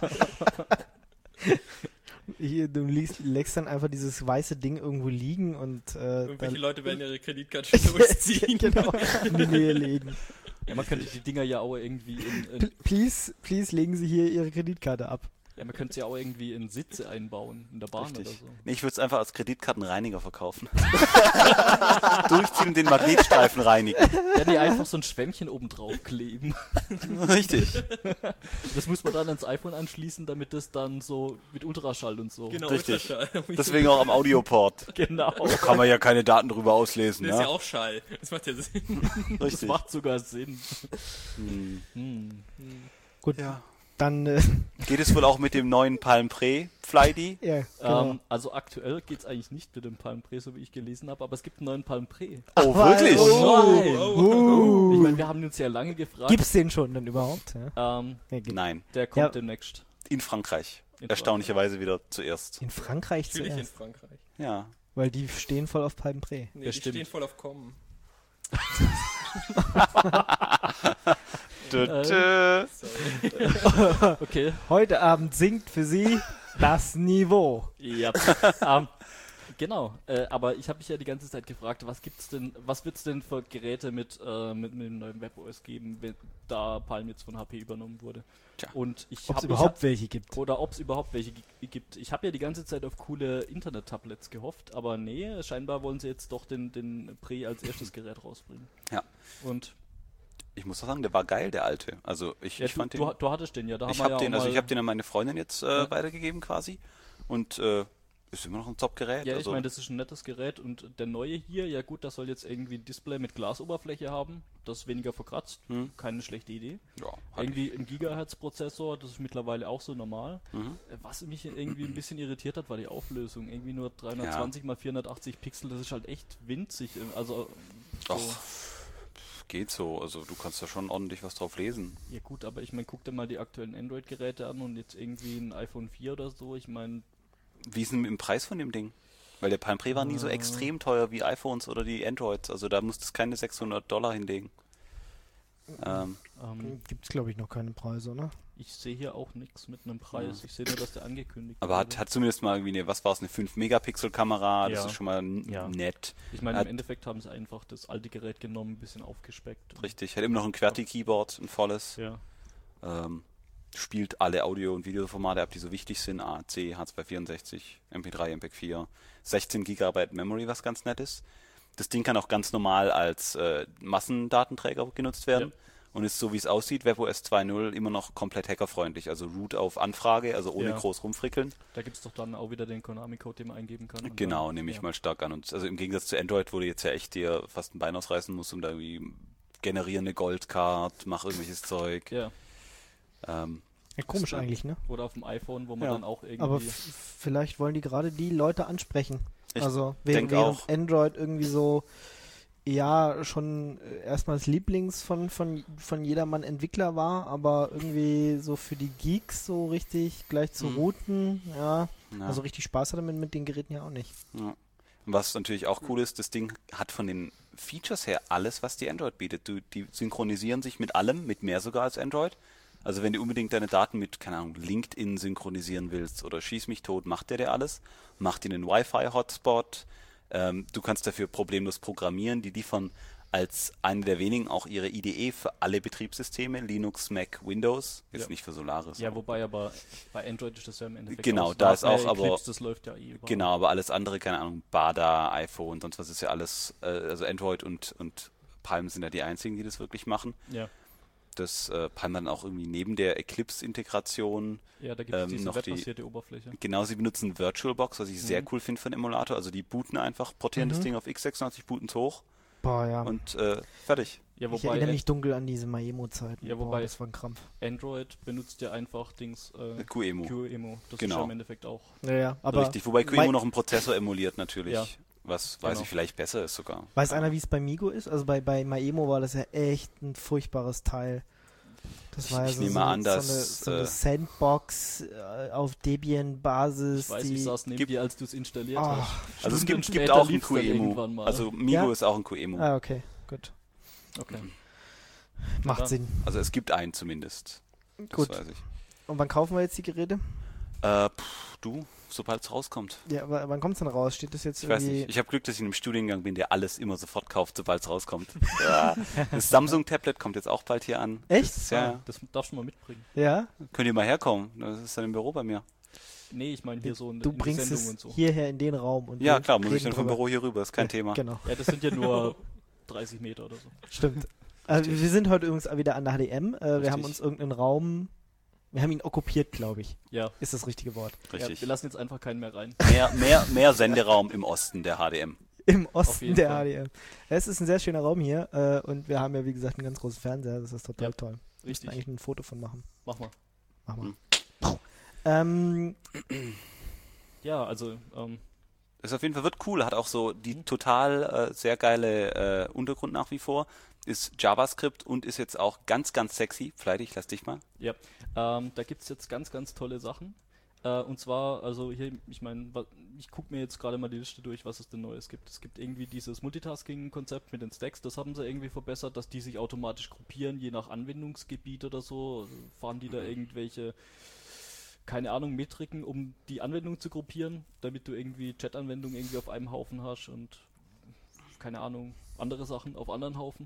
hier, du legst dann einfach dieses weiße Ding irgendwo liegen und Irgendwelche dann Leute werden ihre Kreditkarte schon durchziehen. genau, in die Nähe legen. Ja, man könnte die Dinger ja auch irgendwie in Please legen Sie hier Ihre Kreditkarte ab. ja, man könnte sie ja auch irgendwie in Sitze einbauen, in der Bahn Richtig. oder so. Nee, ich würde es einfach als Kreditkartenreiniger verkaufen. Durchziehen und den Magnetstreifen reinigen. Ja, nee, einfach so ein Schwämmchen oben drauf kleben. Richtig. Das muss man dann ans iPhone anschließen, damit das dann so mit Ultraschall und so. Genau, Richtig. Ultraschall. Deswegen auch am Audioport. Genau. Da kann man ja keine Daten drüber auslesen. Das ist ja Ne? auch Schall. Das macht ja Sinn. Das Richtig. macht sogar Sinn. Hm. Gut, Ja. dann Geht es wohl auch mit dem neuen Palm Pre Fly-D? ja, genau. Also aktuell geht es eigentlich nicht mit dem Palm Pre, so wie ich gelesen habe, aber es gibt einen neuen Palm Pre. Oh, wirklich? Oh. Ich meine, wir haben uns ja lange gefragt. Gibt's den schon denn überhaupt? Ja. Ja, Nein, der kommt Ja. demnächst. in Frankreich. In Erstaunlicherweise wieder zuerst. In Frankreich Natürlich in zuerst, Frankreich. Ja. weil die stehen voll auf Palmpré. Nee, Ja, die stimmt. stehen voll auf Kommen. Sorry. Okay. Heute Abend singt für Sie das Niveau. Ja. Genau. Aber ich habe mich ja die ganze Zeit gefragt, was wird es denn für Geräte mit dem neuen WebOS geben, wenn da Palm jetzt von HP übernommen wurde? Tja. Und ich Ob es habe überhaupt welche gibt. oder ob es überhaupt welche gibt. Ich habe ja die ganze Zeit auf coole Internet-Tablets gehofft, aber nee, scheinbar wollen sie jetzt doch den Pre als erstes Gerät rausbringen. Ja. Und Ich muss auch sagen, der war geil, der alte. Also ich fand den. du hattest den ja, da Ich haben wir habe ja den, auch also ich mal- habe den an meine Freundin jetzt weitergegeben quasi. Und ist immer noch ein Top-Gerät. Ja, ich also, meine, das ist ein nettes Gerät und der neue hier, ja gut, das soll jetzt irgendwie ein Display mit Glasoberfläche haben, das weniger verkratzt, keine schlechte Idee. ja, hat Irgendwie ein Gigahertz-Prozessor, das ist mittlerweile auch so normal. Was mich irgendwie ein bisschen irritiert hat, war die Auflösung. Irgendwie nur 320 x 480 Pixel, das ist halt echt winzig. Also, so. Och, geht so. Also du kannst da schon ordentlich was drauf lesen. Ja gut, aber ich meine, guck dir mal die aktuellen Android-Geräte an und jetzt irgendwie ein iPhone 4 oder so, ich meine, Wie ist denn im Preis von dem Ding? Weil der Palm Pre war nie so extrem teuer wie iPhones oder die Androids. Also da musst du keine $600 hinlegen. Gibt's, glaube ich, noch keine Preise, oder? Ich sehe hier auch nichts mit einem Preis. Ja. Ich sehe nur, dass der angekündigt Aber hat zumindest mal irgendwie eine 5-Megapixel-Kamera, das Ja. ist schon mal Ja. nett. Ich meine, Hat- im Endeffekt haben sie einfach das alte Gerät genommen, ein bisschen aufgespeckt. Richtig, hat immer noch ein QWERTY-Keyboard, ein volles. Ja. Spielt alle Audio- und Videoformate ab, die so wichtig sind. AAC, H264, MP3, MP4, 16 GB Memory, was ganz nett ist. Das Ding kann auch ganz normal als Massendatenträger genutzt werden. Ja. Und ist so, wie es aussieht, WebOS 2.0 immer noch komplett hackerfreundlich. Also Root auf Anfrage, also ohne Ja. groß rumfrickeln. Da gibt es doch dann auch wieder den Konami-Code, den man eingeben kann. Und Genau, dann, nehme ich ja. mal stark an. Und also im Gegensatz zu Android, wo du jetzt ja echt dir fast ein Bein ausreißen musst, um da irgendwie generiere eine Goldcard, mach irgendwelches Zeug. Ja. Ähm, Ja, komisch Das- eigentlich, ne? Oder auf dem iPhone, wo man Ja. dann auch irgendwie... Aber vielleicht wollen die gerade die Leute ansprechen. Ich Also denk während auch. Android irgendwie so schon erstmal das Lieblings von jedermann Entwickler war, aber irgendwie so für die Geeks so richtig gleich zu Mhm. routen, ja. ja. Also richtig Spaß hat er mit den Geräten ja auch nicht. Ja. Und was natürlich auch cool ist, das Ding hat von den Features her alles, was die Android bietet. Die synchronisieren sich mit allem, mit mehr sogar als Android. Also wenn du unbedingt deine Daten mit, keine Ahnung, LinkedIn synchronisieren willst oder schieß mich tot, macht der dir alles. Macht dir einen Wi-Fi-Hotspot. Du kannst dafür problemlos programmieren. Die liefern als eine der wenigen auch ihre IDE für alle Betriebssysteme, Linux, Mac, Windows. Jetzt Ja. nicht für Solaris. Ja, wobei aber bei Android ist das ja im Endeffekt Genau, auch da nach ist auch, bei aber- Eclipse, das läuft ja überall. Genau, aber alles andere, keine Ahnung, Bada, iPhone, sonst was ist ja alles, also Android und Palm sind ja die einzigen, die das wirklich machen. Ja, Das Palm dann auch irgendwie neben der Eclipse-Integration. ja, da gibt es diese noch die- webbasierte Oberfläche. Genau, sie benutzen VirtualBox, was ich sehr cool finde für einen Emulator. Also die booten einfach, portieren das Ding auf x86, booten es hoch Boah, ja. und fertig. Ja, Ich wobei erinnere mich dunkel an diese Maemo-Zeiten. Ja, Boah, wobei- das war ein Krampf. Android benutzt ja einfach QEMU. QEMU. Das Genau. ist ja im Endeffekt auch. Ja, aber Richtig, wobei QEMU Mai- noch einen Prozessor emuliert natürlich. Ja. Was weiß Genau. ich, vielleicht besser ist sogar. weiß einer, wie es bei Migo ist? Also bei Maemo war das ja echt ein furchtbares Teil. Das war Ich ja nehme an, dass, so eine Sandbox auf Debian-Basis. Ich weiß, die ich saß neben gibt- dir, als du es installiert Ah. hast. Also es Stunden gibt später auch ein lief's dann QEMU. irgendwann mal. Also Migo Ja? ist auch ein QEMU. Ah, okay, gut. Okay. Macht dann. Sinn. Also es gibt einen zumindest. Das Gut. weiß ich. Und wann kaufen wir jetzt die Geräte? Du, sobald es rauskommt. Ja, aber wann kommt es denn raus? Steht das jetzt Ich weiß irgendwie... nicht. Ich habe Glück, dass ich in einem Studiengang bin, der alles immer sofort kauft, sobald es rauskommt. Ja. Das Samsung-Tablet kommt jetzt auch bald hier an. Echt? Das ist, ja, Das darfst du mal mitbringen. Ja? könnt ihr mal herkommen. Das ist dann im Büro bei mir. Nee, ich meine hier so in Du die bringst Sendung es und so. hierher in den Raum. Und Ja, wir klar, muss ich reden dann vom drüber. Büro hier rüber, ist kein Thema. Genau, Ja, das sind ja nur 30 Meter oder so. stimmt. Wir sind heute übrigens wieder an der HDM. Wir Richtig. haben uns irgendeinen Raum... Wir haben ihn okkupiert, glaube ich. Ja. Ist das richtige Wort. Ja, Richtig. wir lassen jetzt einfach keinen mehr rein. Mehr Senderaum im Osten der HDM. Im Auf Osten jeden der Fall. HDM. Es ist ein sehr schöner Raum hier und wir haben ja, wie gesagt, einen ganz großen Fernseher. Das ist total Ja, toll. Wir müssen Richtig. eigentlich ein Foto von machen. Mach mal. Mach mal. Hm. Ja, also, Ist auf jeden Fall, wird cool, hat auch so die total sehr geile Untergrund nach wie vor. Ist JavaScript und ist jetzt auch ganz, ganz sexy. Fleißig, lass dich mal. ja. Da gibt es jetzt ganz, ganz tolle Sachen. Und zwar, also hier, ich meine, ich gucke mir jetzt gerade mal die Liste durch, was es denn Neues gibt. Es gibt irgendwie dieses Multitasking-Konzept mit den Stacks, das haben sie irgendwie verbessert, dass die sich automatisch gruppieren, je nach Anwendungsgebiet oder so. Also fahren die da irgendwelche, keine Ahnung, Metriken, um die Anwendung zu gruppieren, damit du irgendwie Chat-Anwendungen irgendwie auf einem Haufen hast und, keine Ahnung, andere Sachen auf anderen Haufen.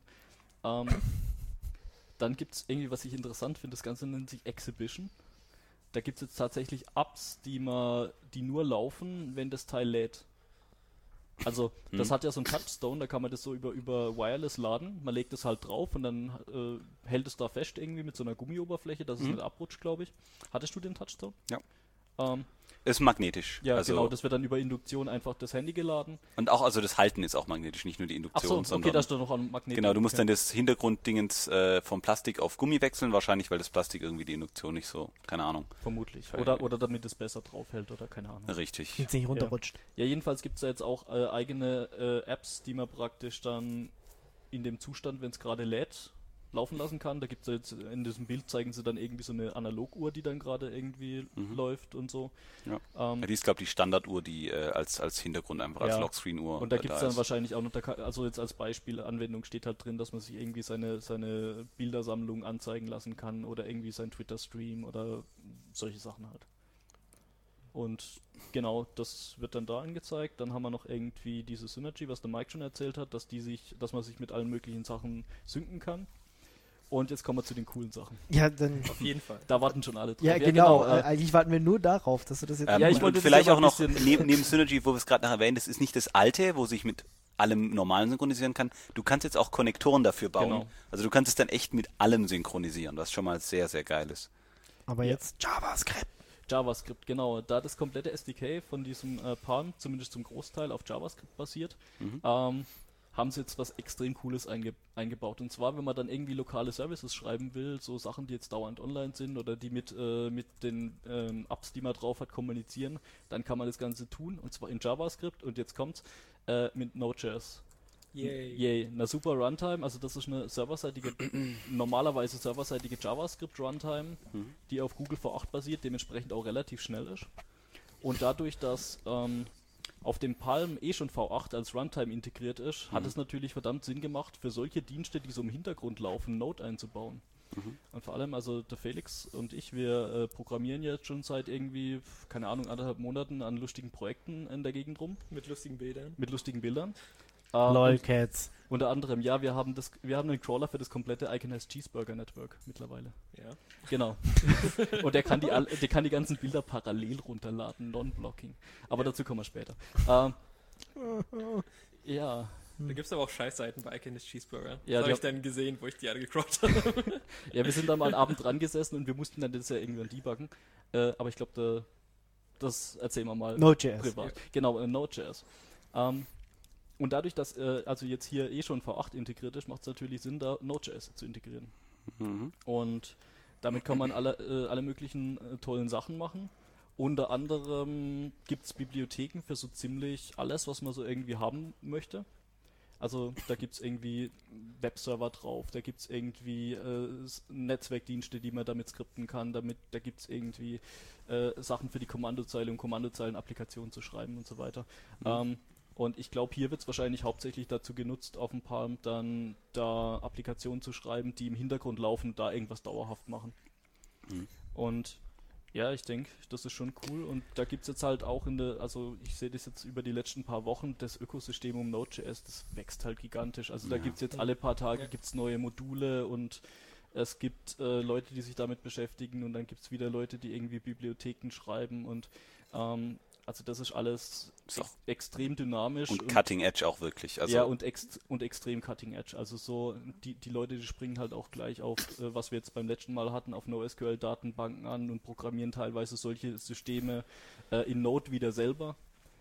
Dann gibt es irgendwie, was ich interessant finde, das Ganze nennt sich Exhibition. Da gibt es jetzt tatsächlich Apps, die nur laufen, wenn das Teil lädt. Also, das hat ja so ein Touchstone, da kann man das so über Wireless laden. Man legt es halt drauf und dann hält es da fest irgendwie mit so einer Gummioberfläche, dass es nicht abrutscht, glaube ich. Hattest du den Touchstone? Ja. Ist magnetisch. Ja, also, genau, das wird dann über Induktion einfach das Handy geladen. Und auch, also das Halten ist auch magnetisch, nicht nur die Ach Induktion, so, okay, sondern. da ist doch noch ein Magnet. Genau, du musst okay. dann das Hintergrunddingens vom Plastik auf Gummi wechseln, wahrscheinlich, weil das Plastik irgendwie die Induktion nicht so, keine Ahnung. Vermutlich. Völlig. Oder damit es besser draufhält oder keine Ahnung. Richtig. Jetzt nicht runterrutscht. Ja, jedenfalls gibt es da jetzt auch eigene Apps, die man praktisch dann in dem Zustand, wenn es gerade lädt, laufen lassen kann. Da gibt es jetzt in diesem Bild, zeigen sie dann irgendwie so eine Analoguhr, die dann gerade irgendwie läuft und so. Ja. Ja, die ist, glaube ich, die Standarduhr, die als Hintergrund einfach als Lockscreen-Uhr und da gibt es dann ist. wahrscheinlich auch noch, also jetzt als Beispiel, Anwendung steht halt drin, dass man sich irgendwie seine Bildersammlung anzeigen lassen kann oder irgendwie sein Twitter-Stream oder solche Sachen halt. Und genau, das wird dann da angezeigt. Dann haben wir noch irgendwie diese Synergy, was der Mike schon erzählt hat, dass man sich mit allen möglichen Sachen synken kann. Und jetzt kommen wir zu den coolen Sachen. Ja, dann. Auf jeden Fall. Da warten schon alle drauf. Ja, genau. Eigentlich warten wir nur darauf, dass du das jetzt. Ja, ich wollte vielleicht das auch noch ein bisschen- neben Synergy, wo wir es gerade noch erwähnt, das ist nicht das alte, wo sich mit allem Normalen synchronisieren kann. Du kannst jetzt auch Konnektoren dafür bauen. Genau. Also du kannst es dann echt mit allem synchronisieren, was schon mal sehr, sehr geil ist. Aber jetzt JavaScript, genau. Da das komplette SDK von diesem Palm, zumindest zum Großteil, auf JavaScript basiert, haben sie jetzt was extrem Cooles eingebaut. Und zwar, wenn man dann irgendwie lokale Services schreiben will, so Sachen, die jetzt dauernd online sind oder die mit den Apps, die man drauf hat, kommunizieren, dann kann man das Ganze tun, und zwar in JavaScript, und jetzt kommt's, mit Node.js. Yay. Eine super Runtime, also das ist eine normalerweise serverseitige JavaScript-Runtime, die auf Google V8 basiert, dementsprechend auch relativ schnell ist. Und dadurch, dass auf dem Palm schon V8 als Runtime integriert ist, hat es natürlich verdammt Sinn gemacht, für solche Dienste, die so im Hintergrund laufen, Node einzubauen. Und vor allem, also der Felix und ich, wir programmieren jetzt schon seit irgendwie, keine Ahnung, 1,5 Monaten an lustigen Projekten in der Gegend rum. Mit lustigen Bildern. Mit lustigen Bildern. Lolcats. Unter anderem, ja, wir haben einen Crawler für das komplette Iconized Cheeseburger Network mittlerweile. Ja. Genau. Und der kann die ganzen Bilder parallel runterladen, non-blocking. Aber dazu kommen wir später. Ja. Da gibt es aber auch Scheißseiten bei Iconist Cheeseburger. Ja, Das habe ich dann gesehen, wo ich die alle gecrawlt habe. Ja, wir sind da mal einen Abend dran gesessen und wir mussten dann das ja irgendwann debuggen. Aber ich glaube, das erzählen wir mal Node.js. privat. Genau, Node.js. Und dadurch, dass also jetzt hier schon V8 integriert ist, macht es natürlich Sinn, da Node.js zu integrieren. Und damit kann man alle möglichen tollen Sachen machen. Unter anderem gibt es Bibliotheken für so ziemlich alles, was man so irgendwie haben möchte. Also da gibt es irgendwie Webserver drauf, da gibt es irgendwie Netzwerkdienste, die man damit skripten kann, da gibt es irgendwie Sachen für die Kommandozeile, um Kommandozeilen-Applikationen zu schreiben und so weiter. Und ich glaube, hier wird es wahrscheinlich hauptsächlich dazu genutzt, auf dem Palm dann da Applikationen zu schreiben, die im Hintergrund laufen, da irgendwas dauerhaft machen. Und ja, ich denke, das ist schon cool. Und da gibt es jetzt halt auch also ich sehe das jetzt über die letzten paar Wochen, das Ökosystem um Node.js, das wächst halt gigantisch. Also da gibt es jetzt alle paar Tage gibt's neue Module und es gibt Leute, die sich damit beschäftigen, und dann gibt es wieder Leute, die irgendwie Bibliotheken schreiben, und also das ist alles extrem dynamisch. Und Cutting Edge auch wirklich. Also ja, und extrem Cutting Edge. Also so, die Leute, die springen halt auch gleich auf, was wir jetzt beim letzten Mal hatten, auf NoSQL-Datenbanken an und programmieren teilweise solche Systeme in Node wieder selber.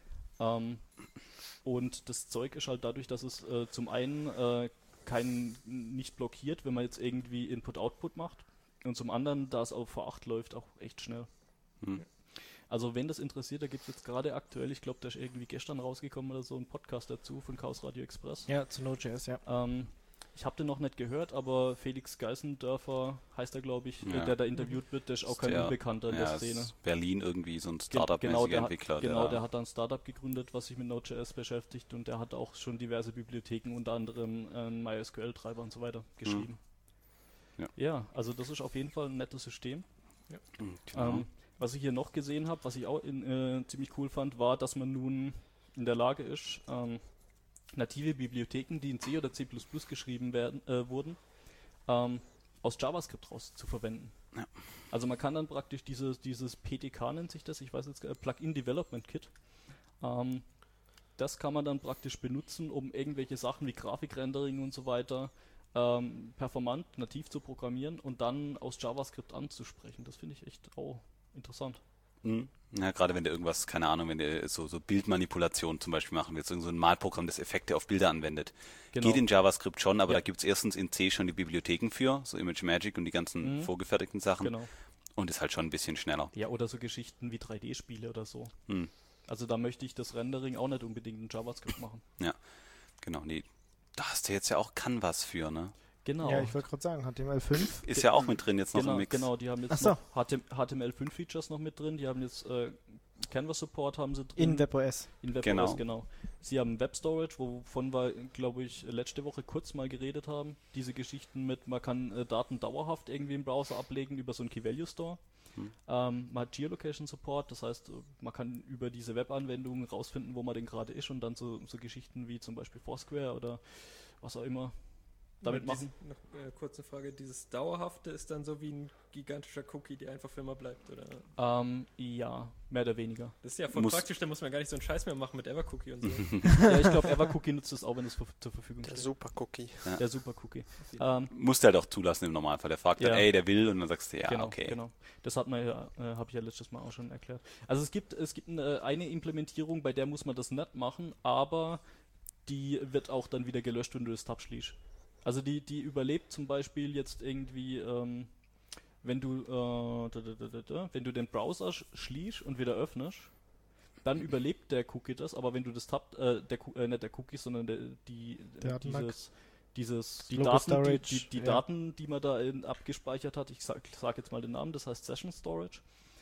Und das Zeug ist halt dadurch, dass es zum einen nicht blockiert, wenn man jetzt irgendwie Input-Output macht, und zum anderen, da es auf V8 läuft, auch echt schnell. Also wenn das interessiert, da gibt es jetzt gerade aktuell, ich glaube, da ist irgendwie gestern rausgekommen oder so, ein Podcast dazu von Chaos Radio Express. Ja, zu Node.js, ja. Ich habe den noch nicht gehört, aber Felix Geißendörfer heißt er, glaube ich, der da interviewt wird, der ist auch kein Unbekannter in der Szene. Berlin irgendwie so ein Startup-mäßiger Entwickler. Der hat da ein Startup gegründet, was sich mit Node.js beschäftigt, und der hat auch schon diverse Bibliotheken, unter anderem MySQL-Treiber und so weiter, geschrieben. Ja, also das ist auf jeden Fall ein nettes System. Ja. Genau. Was ich hier noch gesehen habe, was ich auch ziemlich cool fand, war, dass man nun in der Lage ist, native Bibliotheken, die in C oder C++ geschrieben wurden, aus JavaScript raus zu verwenden. Ja. Also man kann dann praktisch dieses PDK nennt sich das, ich weiß jetzt, Plugin Development Kit, das kann man dann praktisch benutzen, um irgendwelche Sachen wie Grafikrendering und so weiter performant, nativ zu programmieren und dann aus JavaScript anzusprechen. Das finde ich echt auch interessant. Ja, gerade wenn du irgendwas, keine Ahnung, wenn du so Bildmanipulation zum Beispiel machen willst, so ein Malprogramm, das Effekte auf Bilder anwendet. Genau. Geht in JavaScript schon, aber da gibt es erstens in C schon die Bibliotheken für, so ImageMagick und die ganzen vorgefertigten Sachen. Genau. Und ist halt schon ein bisschen schneller. Ja, oder so Geschichten wie 3D-Spiele oder so. Also da möchte ich das Rendering auch nicht unbedingt in JavaScript machen. Ja, genau. Nee, da hast du jetzt ja auch Canvas für, ne? Genau. Ja, ich wollte gerade sagen, HTML5. Ist ja auch mit drin jetzt noch genau, im Mix. Genau, die haben jetzt Ach so. noch HTML5-Features noch mit drin. Die haben jetzt Canvas-Support haben sie drin. In WebOS. In WebOS, genau. Sie haben Web Storage, wovon wir, glaube ich, letzte Woche kurz mal geredet haben. Diese Geschichten mit, man kann Daten dauerhaft irgendwie im Browser ablegen über so einen Key-Value-Store. Man hat Geolocation-Support, das heißt, man kann über diese Webanwendung rausfinden, wo man denn gerade ist und dann so Geschichten wie zum Beispiel Foursquare oder was auch immer damit machen. Noch kurze Frage, dieses Dauerhafte ist dann so wie ein gigantischer Cookie, der einfach für immer bleibt, oder? Ja, mehr oder weniger. Das ist ja voll praktisch, da muss man gar nicht so einen Scheiß mehr machen mit Evercookie und so. Ja, ich glaube, Evercookie nutzt es auch, wenn es zur Verfügung steht. Der Super-Cookie. Ja. Der Super-Cookie. Musst du halt auch zulassen im Normalfall. Der fragt dann, Ja. ey, der will, und dann sagst du, ja, Genau, okay. genau. Das hat man ja, habe ich ja letztes Mal auch schon erklärt. Also es gibt eine Implementierung, bei der muss man das nicht machen, aber die wird auch dann wieder gelöscht, wenn du das Tab schließt. Also die überlebt zum Beispiel jetzt irgendwie, wenn du den Browser schließt und wieder öffnest, dann überlebt der Cookie das, aber wenn du das Tab, nicht der Cookie, sondern die Local Storage, die Daten, die man da abgespeichert hat, ich sag jetzt mal den Namen, das heißt Session Storage.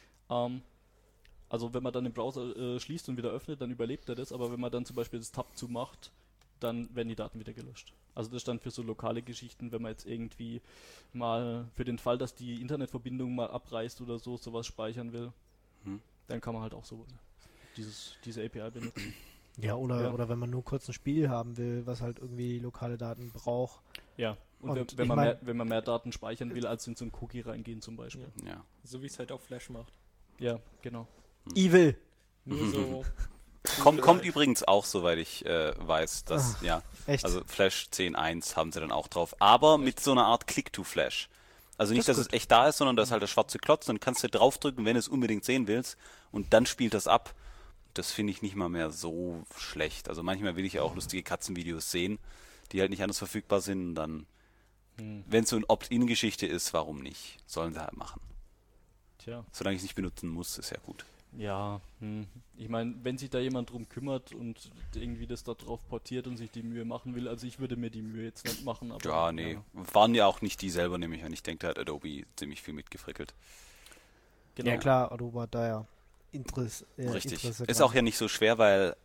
Also wenn man dann den Browser schließt und wieder öffnet, dann überlebt er das, aber wenn man dann zum Beispiel das Tab zumacht, dann werden die Daten wieder gelöscht. Also das ist dann für so lokale Geschichten, wenn man jetzt irgendwie mal für den Fall, dass die Internetverbindung mal abreißt oder so, sowas speichern will, dann kann man halt auch so diese API benutzen. Ja, oder wenn man nur kurz ein Spiel haben will, was halt irgendwie lokale Daten braucht. Ja, und wenn man mehr Daten speichern will, als in so einen Cookie reingehen zum Beispiel. Ja. So wie es halt auch Flash macht. Ja, genau. Evil! Nur so... Kommt übrigens auch, soweit ich weiß, dass, Echt? also Flash 10.1 haben sie dann auch drauf, aber mit so einer Art Click-to-Flash. Also nicht, dass es echt da ist, sondern das ist halt der schwarze Klotz, dann kannst du draufdrücken, wenn du es unbedingt sehen willst, und dann spielt das ab. Das finde ich nicht mal mehr so schlecht. Also manchmal will ich ja auch lustige Katzenvideos sehen, die halt nicht anders verfügbar sind, und dann, wenn es so eine Opt-in-Geschichte ist, warum nicht? Sollen sie halt machen. Tja. Solange ich es nicht benutzen muss, ist ja gut. Ja, ich meine, wenn sich da jemand drum kümmert und irgendwie das da drauf portiert und sich die Mühe machen will, also ich würde mir die Mühe jetzt nicht machen. Aber, Ja, nee. Waren ja auch nicht die selber, nämlich, und ich denke, da hat Adobe ziemlich viel mitgefrickelt. Genau. Ja klar, Adobe hat da ja Richtig. Interesse Ist dran. auch ja nicht so schwer, weil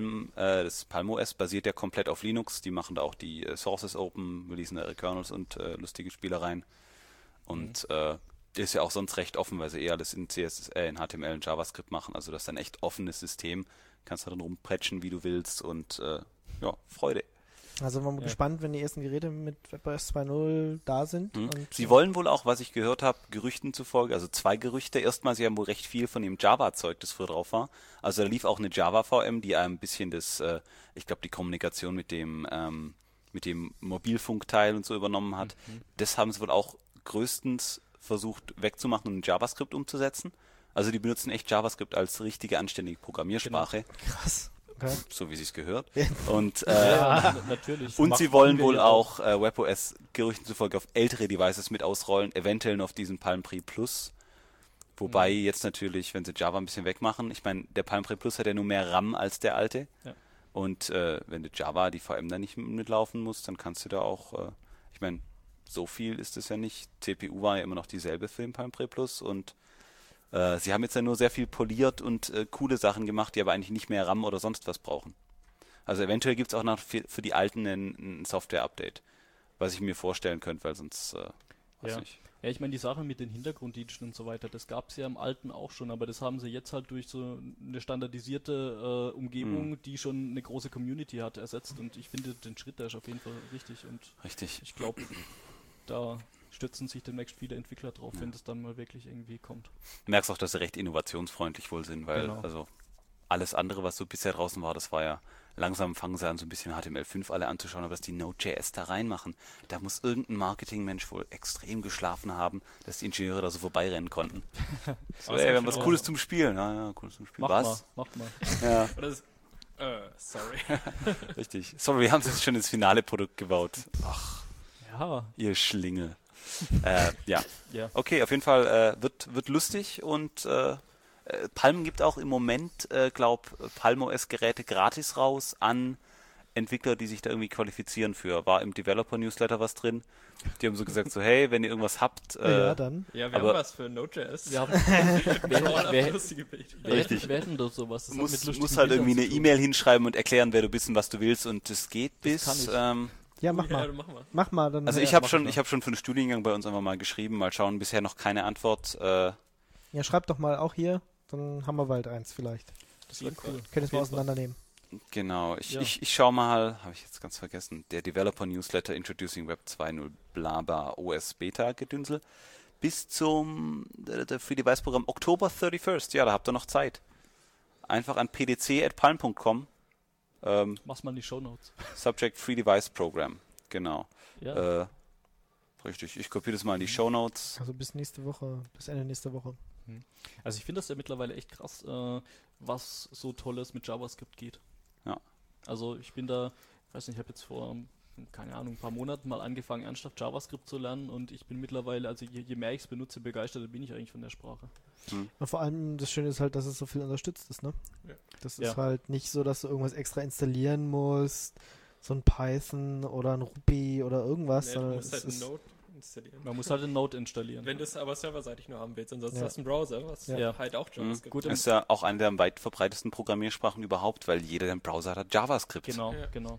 das Palm OS basiert ja komplett auf Linux. Die machen da auch die Sources open, releasen da ihre Kernels und lustige Spielereien. Und ist ja auch sonst recht offen, weil sie eher alles in in HTML und JavaScript machen. Also das ist ein echt offenes System. Kannst da dann rumpatchen, wie du willst, und Freude. Also waren wir gespannt, wenn die ersten Geräte mit WebOS 2.0 da sind. Und Sie wollen wohl auch, was ich gehört habe, Gerüchten zufolge, also 2 Gerüchte. Erstmal, sie haben wohl recht viel von dem Java-Zeug, das früher drauf war. Also da lief auch eine Java-VM, die ein bisschen ich glaube, die Kommunikation mit dem Mobilfunkteil und so übernommen hat. Das haben sie wohl auch größtens versucht wegzumachen und in JavaScript umzusetzen. Also die benutzen echt JavaScript als richtige, anständige Programmiersprache. krass. Okay. So wie sich's gehört. Und natürlich. und sie wollen wohl auch WebOS Gerüchten zufolge auf ältere Devices mit ausrollen, eventuell auf diesen Palm Pre Plus. Wobei jetzt natürlich, wenn sie Java ein bisschen wegmachen, ich meine, der Palm Pre Plus hat ja nur mehr RAM als der alte. Ja. Und wenn du Java, die VM da nicht mitlaufen musst, dann kannst du da auch, ich meine, so viel ist es ja nicht. CPU war ja immer noch dieselbe für den Palm Pre Plus, und sie haben jetzt ja nur sehr viel poliert und coole Sachen gemacht, die aber eigentlich nicht mehr RAM oder sonst was brauchen. Also eventuell gibt es auch noch für die alten ein Software-Update, was ich mir vorstellen könnte, weil sonst, weiß nicht. Ja, ich meine, die Sache mit den Hintergrunddiensten und so weiter, das gab es ja im Alten auch schon, aber das haben sie jetzt halt durch so eine standardisierte Umgebung, die schon eine große Community hat, ersetzt, und ich finde den Schritt da ist auf jeden Fall richtig, und ich glaube, da stützen sich demnächst viele Entwickler drauf, wenn das dann mal wirklich irgendwie kommt. Du merkst auch, dass sie recht innovationsfreundlich wohl sind, weil also alles andere, was so bisher draußen war, das war ja, langsam fangen sie an, so ein bisschen HTML5 alle anzuschauen, aber dass die Node.js da reinmachen, da muss irgendein Marketingmensch wohl extrem geschlafen haben, dass die Ingenieure da so vorbeirennen konnten. So, wir haben was Cooles zum Spielen. Ja, Cooles zum Spielen. Mach mal. Ja. Oder das, sorry. Richtig. Sorry, wir haben jetzt schon ins finale Produkt gebaut. Ach, Ja. ihr Schlingel. Ja. Okay, auf jeden Fall wird lustig, und Palm gibt auch im Moment, Palm OS Geräte gratis raus an Entwickler, die sich da irgendwie qualifizieren für. War im Developer-Newsletter was drin? Die haben so gesagt, so hey, wenn ihr irgendwas habt, Ja, dann. Ja, wir aber- haben was für Node.js. Wir haben, wer, lustige Richtig. Wer hätten das sowas? Das hat mit lustigen muss halt Bildern irgendwie zu eine tun. E-Mail hinschreiben und erklären, wer du bist und was du willst und das geht bis... kann ich. Ja, mach Ja, mal. dann machen wir. Mach mal, dann. also ja, ich habe mach schon, mal. ich habe schon für den Studiengang bei uns einfach mal geschrieben, mal schauen, bisher noch keine Antwort. Ja, schreib doch mal auch hier, dann haben wir bald eins vielleicht. Das wäre cool. Können es mal Auf jeden auseinandernehmen. Genau, ich Ja. schaue mal, habe ich jetzt ganz vergessen, der Developer Newsletter Introducing Web 2.0 Blabla OS Beta Gedünsel bis zum Free Device Programm Oktober 31st. Ja, da habt ihr noch Zeit. Einfach an pdc@palm.com. Mach's mal in die Shownotes. Subject Free Device Program. Genau. Ja. Richtig, ich kopiere das mal in die Shownotes. Also bis nächste Woche, bis Ende nächster Woche. Also ich finde das ja mittlerweile echt krass, was so Tolles mit JavaScript geht. Ja. Also ich bin da, ich weiß nicht, ich habe jetzt vor, keine Ahnung, ein paar Monaten mal angefangen, ernsthaft JavaScript zu lernen und ich bin mittlerweile, also je mehr ich es benutze, begeisterter bin ich eigentlich von der Sprache. Und vor allem das Schöne ist halt, dass es so viel unterstützt ist, ne? Ja. Das Ja. ist halt nicht so, dass du irgendwas extra installieren musst, so ein Python oder ein Ruby oder irgendwas, Nee, du sondern musst es halt einen ist Node installieren. Man muss halt einen Node installieren. Wenn du es aber serverseitig nur haben willst, ansonsten Ja. hast du einen Browser, was Ja. halt auch JavaScript Gut, Das ist ja auch eine der am weit verbreitesten Programmiersprachen überhaupt, weil jeder, der einen Browser hat JavaScript. Genau, Ja. genau.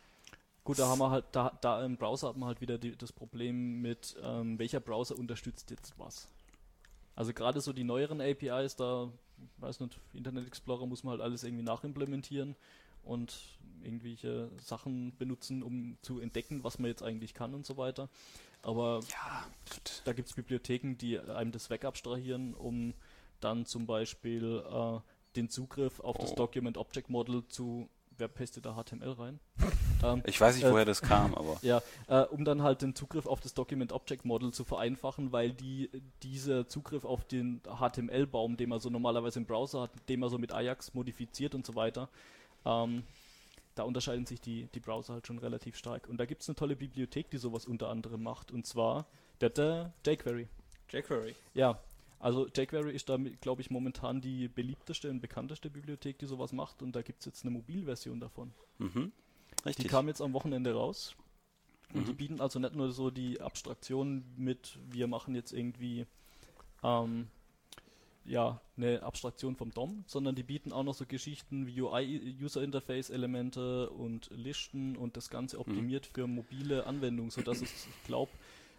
Gut, da haben wir halt, da im Browser hat man halt wieder das Problem mit, welcher Browser unterstützt jetzt was. Also gerade so die neueren APIs, da, weiß nicht, Internet Explorer muss man halt alles irgendwie nachimplementieren und irgendwelche Sachen benutzen, um zu entdecken, was man jetzt eigentlich kann und so weiter. Aber Ja, gut. da gibt es Bibliotheken, die einem das wegabstrahieren, um dann zum Beispiel den Zugriff auf das Oh. Document Object Model zu, wer pastet da HTML rein? Ich weiß nicht, woher das kam, aber Ja, um dann halt den Zugriff auf das Document Object Model zu vereinfachen, weil dieser Zugriff auf den HTML-Baum, den man so normalerweise im Browser hat, den man so mit Ajax modifiziert und so weiter, da unterscheiden sich die Browser halt schon relativ stark. Und da gibt es eine tolle Bibliothek, die sowas unter anderem macht, und zwar der jQuery. jQuery. Ja, also jQuery ist da, glaube ich, momentan die beliebteste und bekannteste Bibliothek, die sowas macht, und da gibt es jetzt eine Mobilversion davon. mhm. Die Richtig. kam jetzt am Wochenende raus. Und die Mhm. bieten also nicht nur so die Abstraktion mit, wir machen jetzt irgendwie eine Abstraktion vom DOM, sondern die bieten auch noch so Geschichten wie UI, User Interface Elemente und Listen und das Ganze optimiert für mobile Anwendungen, sodass es, ich glaube,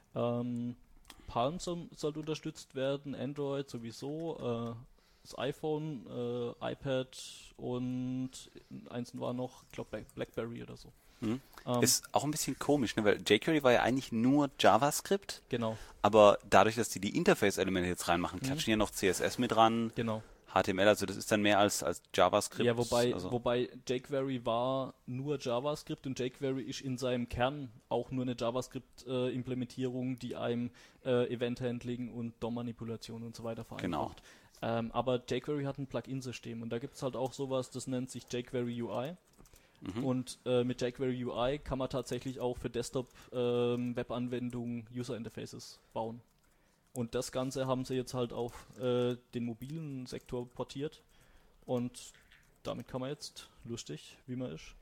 Palm sollte unterstützt werden, Android sowieso, das iPhone, iPad und eins war noch, ich glaube, BlackBerry oder so. Mhm. Ist auch ein bisschen komisch, ne? Weil jQuery war ja eigentlich nur JavaScript, Genau, aber dadurch, dass die Interface-Elemente jetzt reinmachen, klatschen ja noch CSS mit ran, genau. HTML, also das ist dann mehr als JavaScript. Ja, also, wobei jQuery war nur JavaScript und jQuery ist in seinem Kern auch nur eine JavaScript-Implementierung, die einem Event-Handling und DOM-Manipulation und so weiter vereinfacht. Aber jQuery hat ein Plugin-System und da gibt es halt auch sowas, das nennt sich jQuery UI. Und mit jQuery UI kann man tatsächlich auch für Desktop-Web-Anwendungen User-Interfaces bauen. Und das Ganze haben sie jetzt halt auf den mobilen Sektor portiert. Und damit kann man jetzt, lustig wie man ist,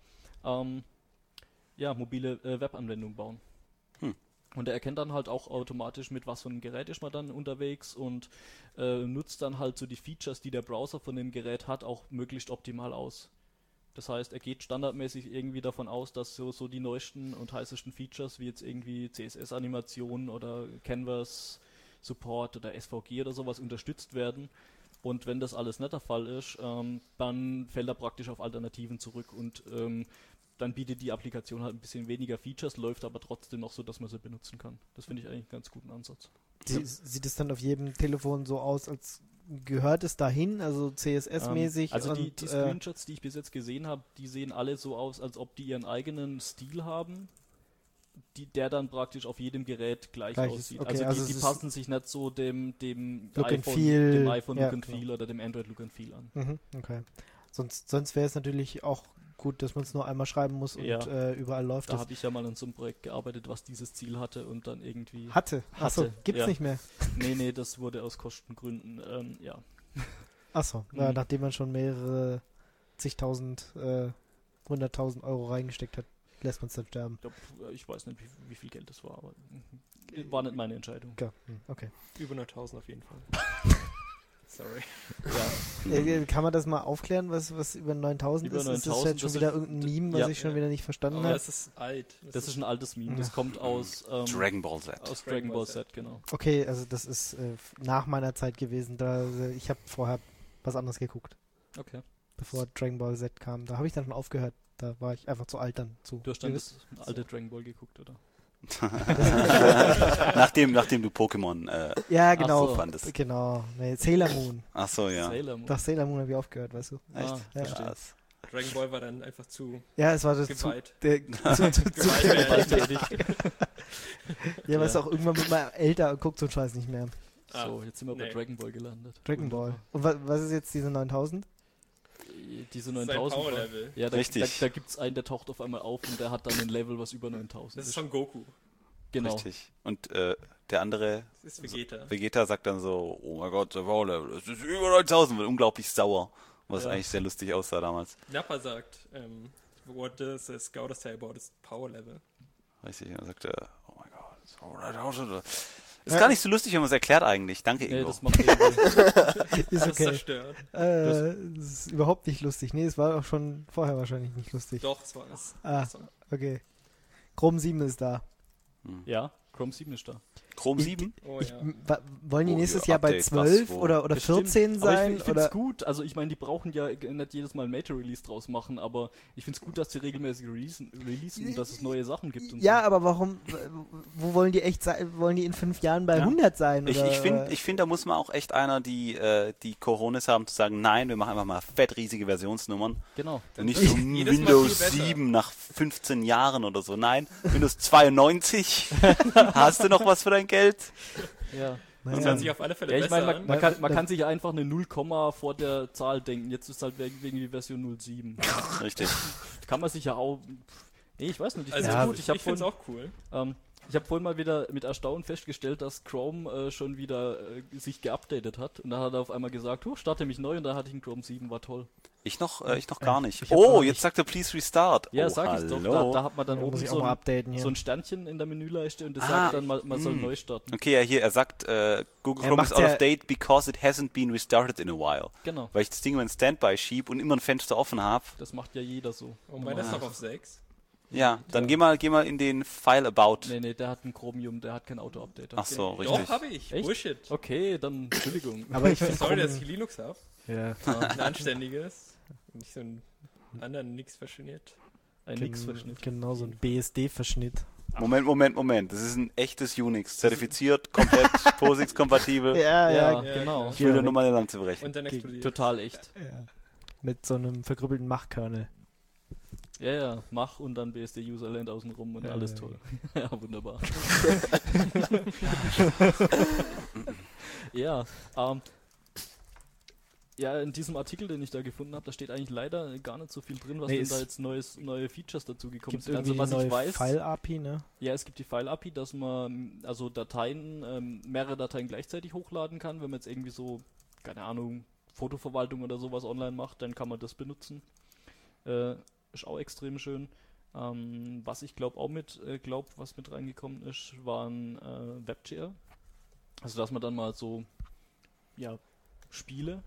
mobile Webanwendungen bauen. Und er erkennt dann halt auch automatisch, mit was für einem Gerät ist man dann unterwegs und nutzt dann halt so die Features, die der Browser von dem Gerät hat, auch möglichst optimal aus. Das heißt, er geht standardmäßig irgendwie davon aus, dass so die neuesten und heißesten Features, wie jetzt irgendwie CSS-Animationen oder Canvas Support oder SVG oder sowas unterstützt werden. Und wenn das alles nicht der Fall ist, dann fällt er praktisch auf Alternativen zurück und dann bietet die Applikation halt ein bisschen weniger Features, läuft aber trotzdem noch so, dass man sie benutzen kann. Das finde ich eigentlich einen ganz guten Ansatz. Sieht es dann auf jedem Telefon so aus, als gehört es dahin, also CSS-mäßig? Also die Screenshots, die ich bis jetzt gesehen habe, die sehen alle so aus, als ob die ihren eigenen Stil haben, der dann praktisch auf jedem Gerät gleich aussieht. Okay, also die passen sich nicht so dem Look and iPhone, Feel, dem iPhone ja, Look and genau. Feel oder dem Android Look and Feel an. Okay. Sonst wäre es natürlich auch gut, dass man es nur einmal schreiben muss und Ja. Überall läuft Da das. habe ich ja mal an so einem Projekt gearbeitet, was dieses Ziel hatte und dann irgendwie... Achso, Hatte, gibt's ja. nicht mehr. Nee, das wurde aus Kostengründen, ja. Achso, nachdem man schon mehrere zigtausend 100.000 Euro reingesteckt hat, lässt man es dann sterben. Ich weiß nicht, wie viel Geld das war, aber war nicht meine Entscheidung. Okay. Über 100.000 auf jeden Fall. Sorry. Kann man das mal aufklären, was über 9.000 Über ist? Ist das 9.000, jetzt schon das wieder ist- irgendein Meme, was ja. ich schon wieder nicht verstanden Aber habe? es ist alt. Das ist ein altes Meme, das kommt aus Dragon Ball Z. Dragon Ball Z, genau. Okay, also das ist nach meiner Zeit gewesen. Ich habe vorher was anderes geguckt, Okay. bevor Dragon Ball Z kam. Da habe ich dann schon aufgehört. Da war ich einfach zu alt dann zu. Du hast dann das alte Dragon Ball geguckt, oder? nachdem du Pokémon Ja, genau. Ach so. fandest. Genau. Nee, Sailor Moon. Ach so, ja. Sailor Moon. Nach Sailor Moon habe ich aufgehört, weißt du. Echt? Ah, Ja. Krass. Dragon Ball war dann einfach zu Ja, es war das geweiht. Gewalttätig. Ja, weil es auch irgendwann mit mal älter und guckt so einen Scheiß nicht mehr. So, jetzt sind wir bei Nee. Dragon Ball gelandet. Dragon Ball. Und was ist jetzt diese 9.000? Diese Sein 9000. Power-Level. Ja, da Richtig. gibt es einen, der taucht auf einmal auf und der hat dann ein Level, was über 9000 Das ist Son Goku. Genau. Richtig. Und der andere, Das ist Vegeta. Vegeta, sagt dann so, oh mein Gott, der Power Level, das ist über 9000, wird unglaublich sauer. Was Ja. eigentlich sehr lustig aussah damals. Nappa sagt, what does a Scouter say about his power level? Richtig. Und dann sagt er, oh mein Gott, das ist über 9000. Ist gar nicht so lustig, wenn man es erklärt eigentlich. Danke, Nee, Ingo. das macht irgendwie. Ist Das ist okay. zerstört. Das ist überhaupt nicht lustig. Nee, es war auch schon vorher wahrscheinlich nicht lustig. Doch, es war es. Ah, okay. Chrom 7 ist da. Ja, Chrome 7 ist da. Chrome 7? Oh Ich, ja. wollen die Oh, nächstes ja, Jahr bei Update, 12 was, wo? oder Bestimmt. 14 Aber sein? ich finde es Oder? gut. Also ich meine, die brauchen ja nicht jedes Mal ein Major-Release draus machen, aber ich finde es gut, dass sie regelmäßig releasen und dass es neue Sachen gibt. Und Ja, so. aber warum, wo wollen die echt sein? Wollen die in 5 Jahren bei Ja. 100 sein? Ich oder? finde, da muss man auch echt einer, die Coronis haben, zu sagen, nein, wir machen einfach mal fett riesige Versionsnummern. Genau. Und nicht so Jedes Mal Windows viel besser. 7 nach 15 Jahren oder so. Nein, Windows 92. Hast du noch was für dein Geld? Ja. Das Naja. hört sich auf alle Fälle Ja, ich besser meine, an. man kann sich einfach eine 0, vor der Zahl denken. Jetzt ist halt wegen die Version 07. Richtig. Kann man sich ja auch. Nee, ich weiß nicht. Ich Also finde Ja, gut. ich finde es auch cool. Ich habe vorhin mal wieder mit Erstaunen festgestellt, dass Chrome schon wieder sich geupdatet hat. Und da hat er auf einmal gesagt, starte mich neu. Und da hatte ich einen Chrome 7, war toll. Ich noch gar nicht. ich hab noch nicht. Jetzt sagt er, please restart. Ja, oh, sag ich doch. hallo. Da hat man dann Da oben muss ich auch so mal ein, updaten hier. so ein Sternchen in der Menüleiste und das Ah, sagt dann, man soll neu starten. Okay, ja, hier, er sagt, Google Er Chrome is macht's out ja- of date because it hasn't been restarted in a while. Genau. Weil ich das Ding immer in Standby schieb und immer ein Fenster offen habe. Das macht ja jeder so. Oh, meiner ist noch auf 6. Ja, dann geh mal in den File About. Nee, der hat ein Chromium, der hat kein Auto-Update. Ach so, Doch, richtig. habe ich. Echt? Bullshit. Okay, dann Entschuldigung. Aber ich finde Sorry, dass ich Linux habe. ja, Ein anständiges. Nicht so ein anderen nix verschniert. Ein Nix-Verschnitt. genau so ein BSD-Verschnitt. Moment. Das ist ein echtes Unix. Zertifiziert, komplett POSIX-kompatibel. Ja, Ja, Ja, genau. Ich will dir nur mal eine Lanze brechen. Und dann explodiert. Total echt. Ja. Mit so einem verkrüppelten Mach-Kernel. Ja, mach und dann BSD-Userland außenrum und Ja, alles ja. toll. Ja, wunderbar. ja, ja, in diesem Artikel, den ich da gefunden habe, da steht eigentlich leider gar nicht so viel drin, was Nee, denn da es jetzt neue Features dazu gekommen Gibt sind. irgendwie Also was eine ich neue weiß, File-API, ne? ja, es gibt die File-API, dass man also Dateien, mehrere Dateien gleichzeitig hochladen kann. Wenn man jetzt irgendwie so, keine Ahnung, Fotoverwaltung oder sowas online macht, dann kann man das benutzen. Ist auch extrem schön. Was ich glaube auch was mit reingekommen ist, waren WebGL. Also dass man dann mal so, ja, Spiele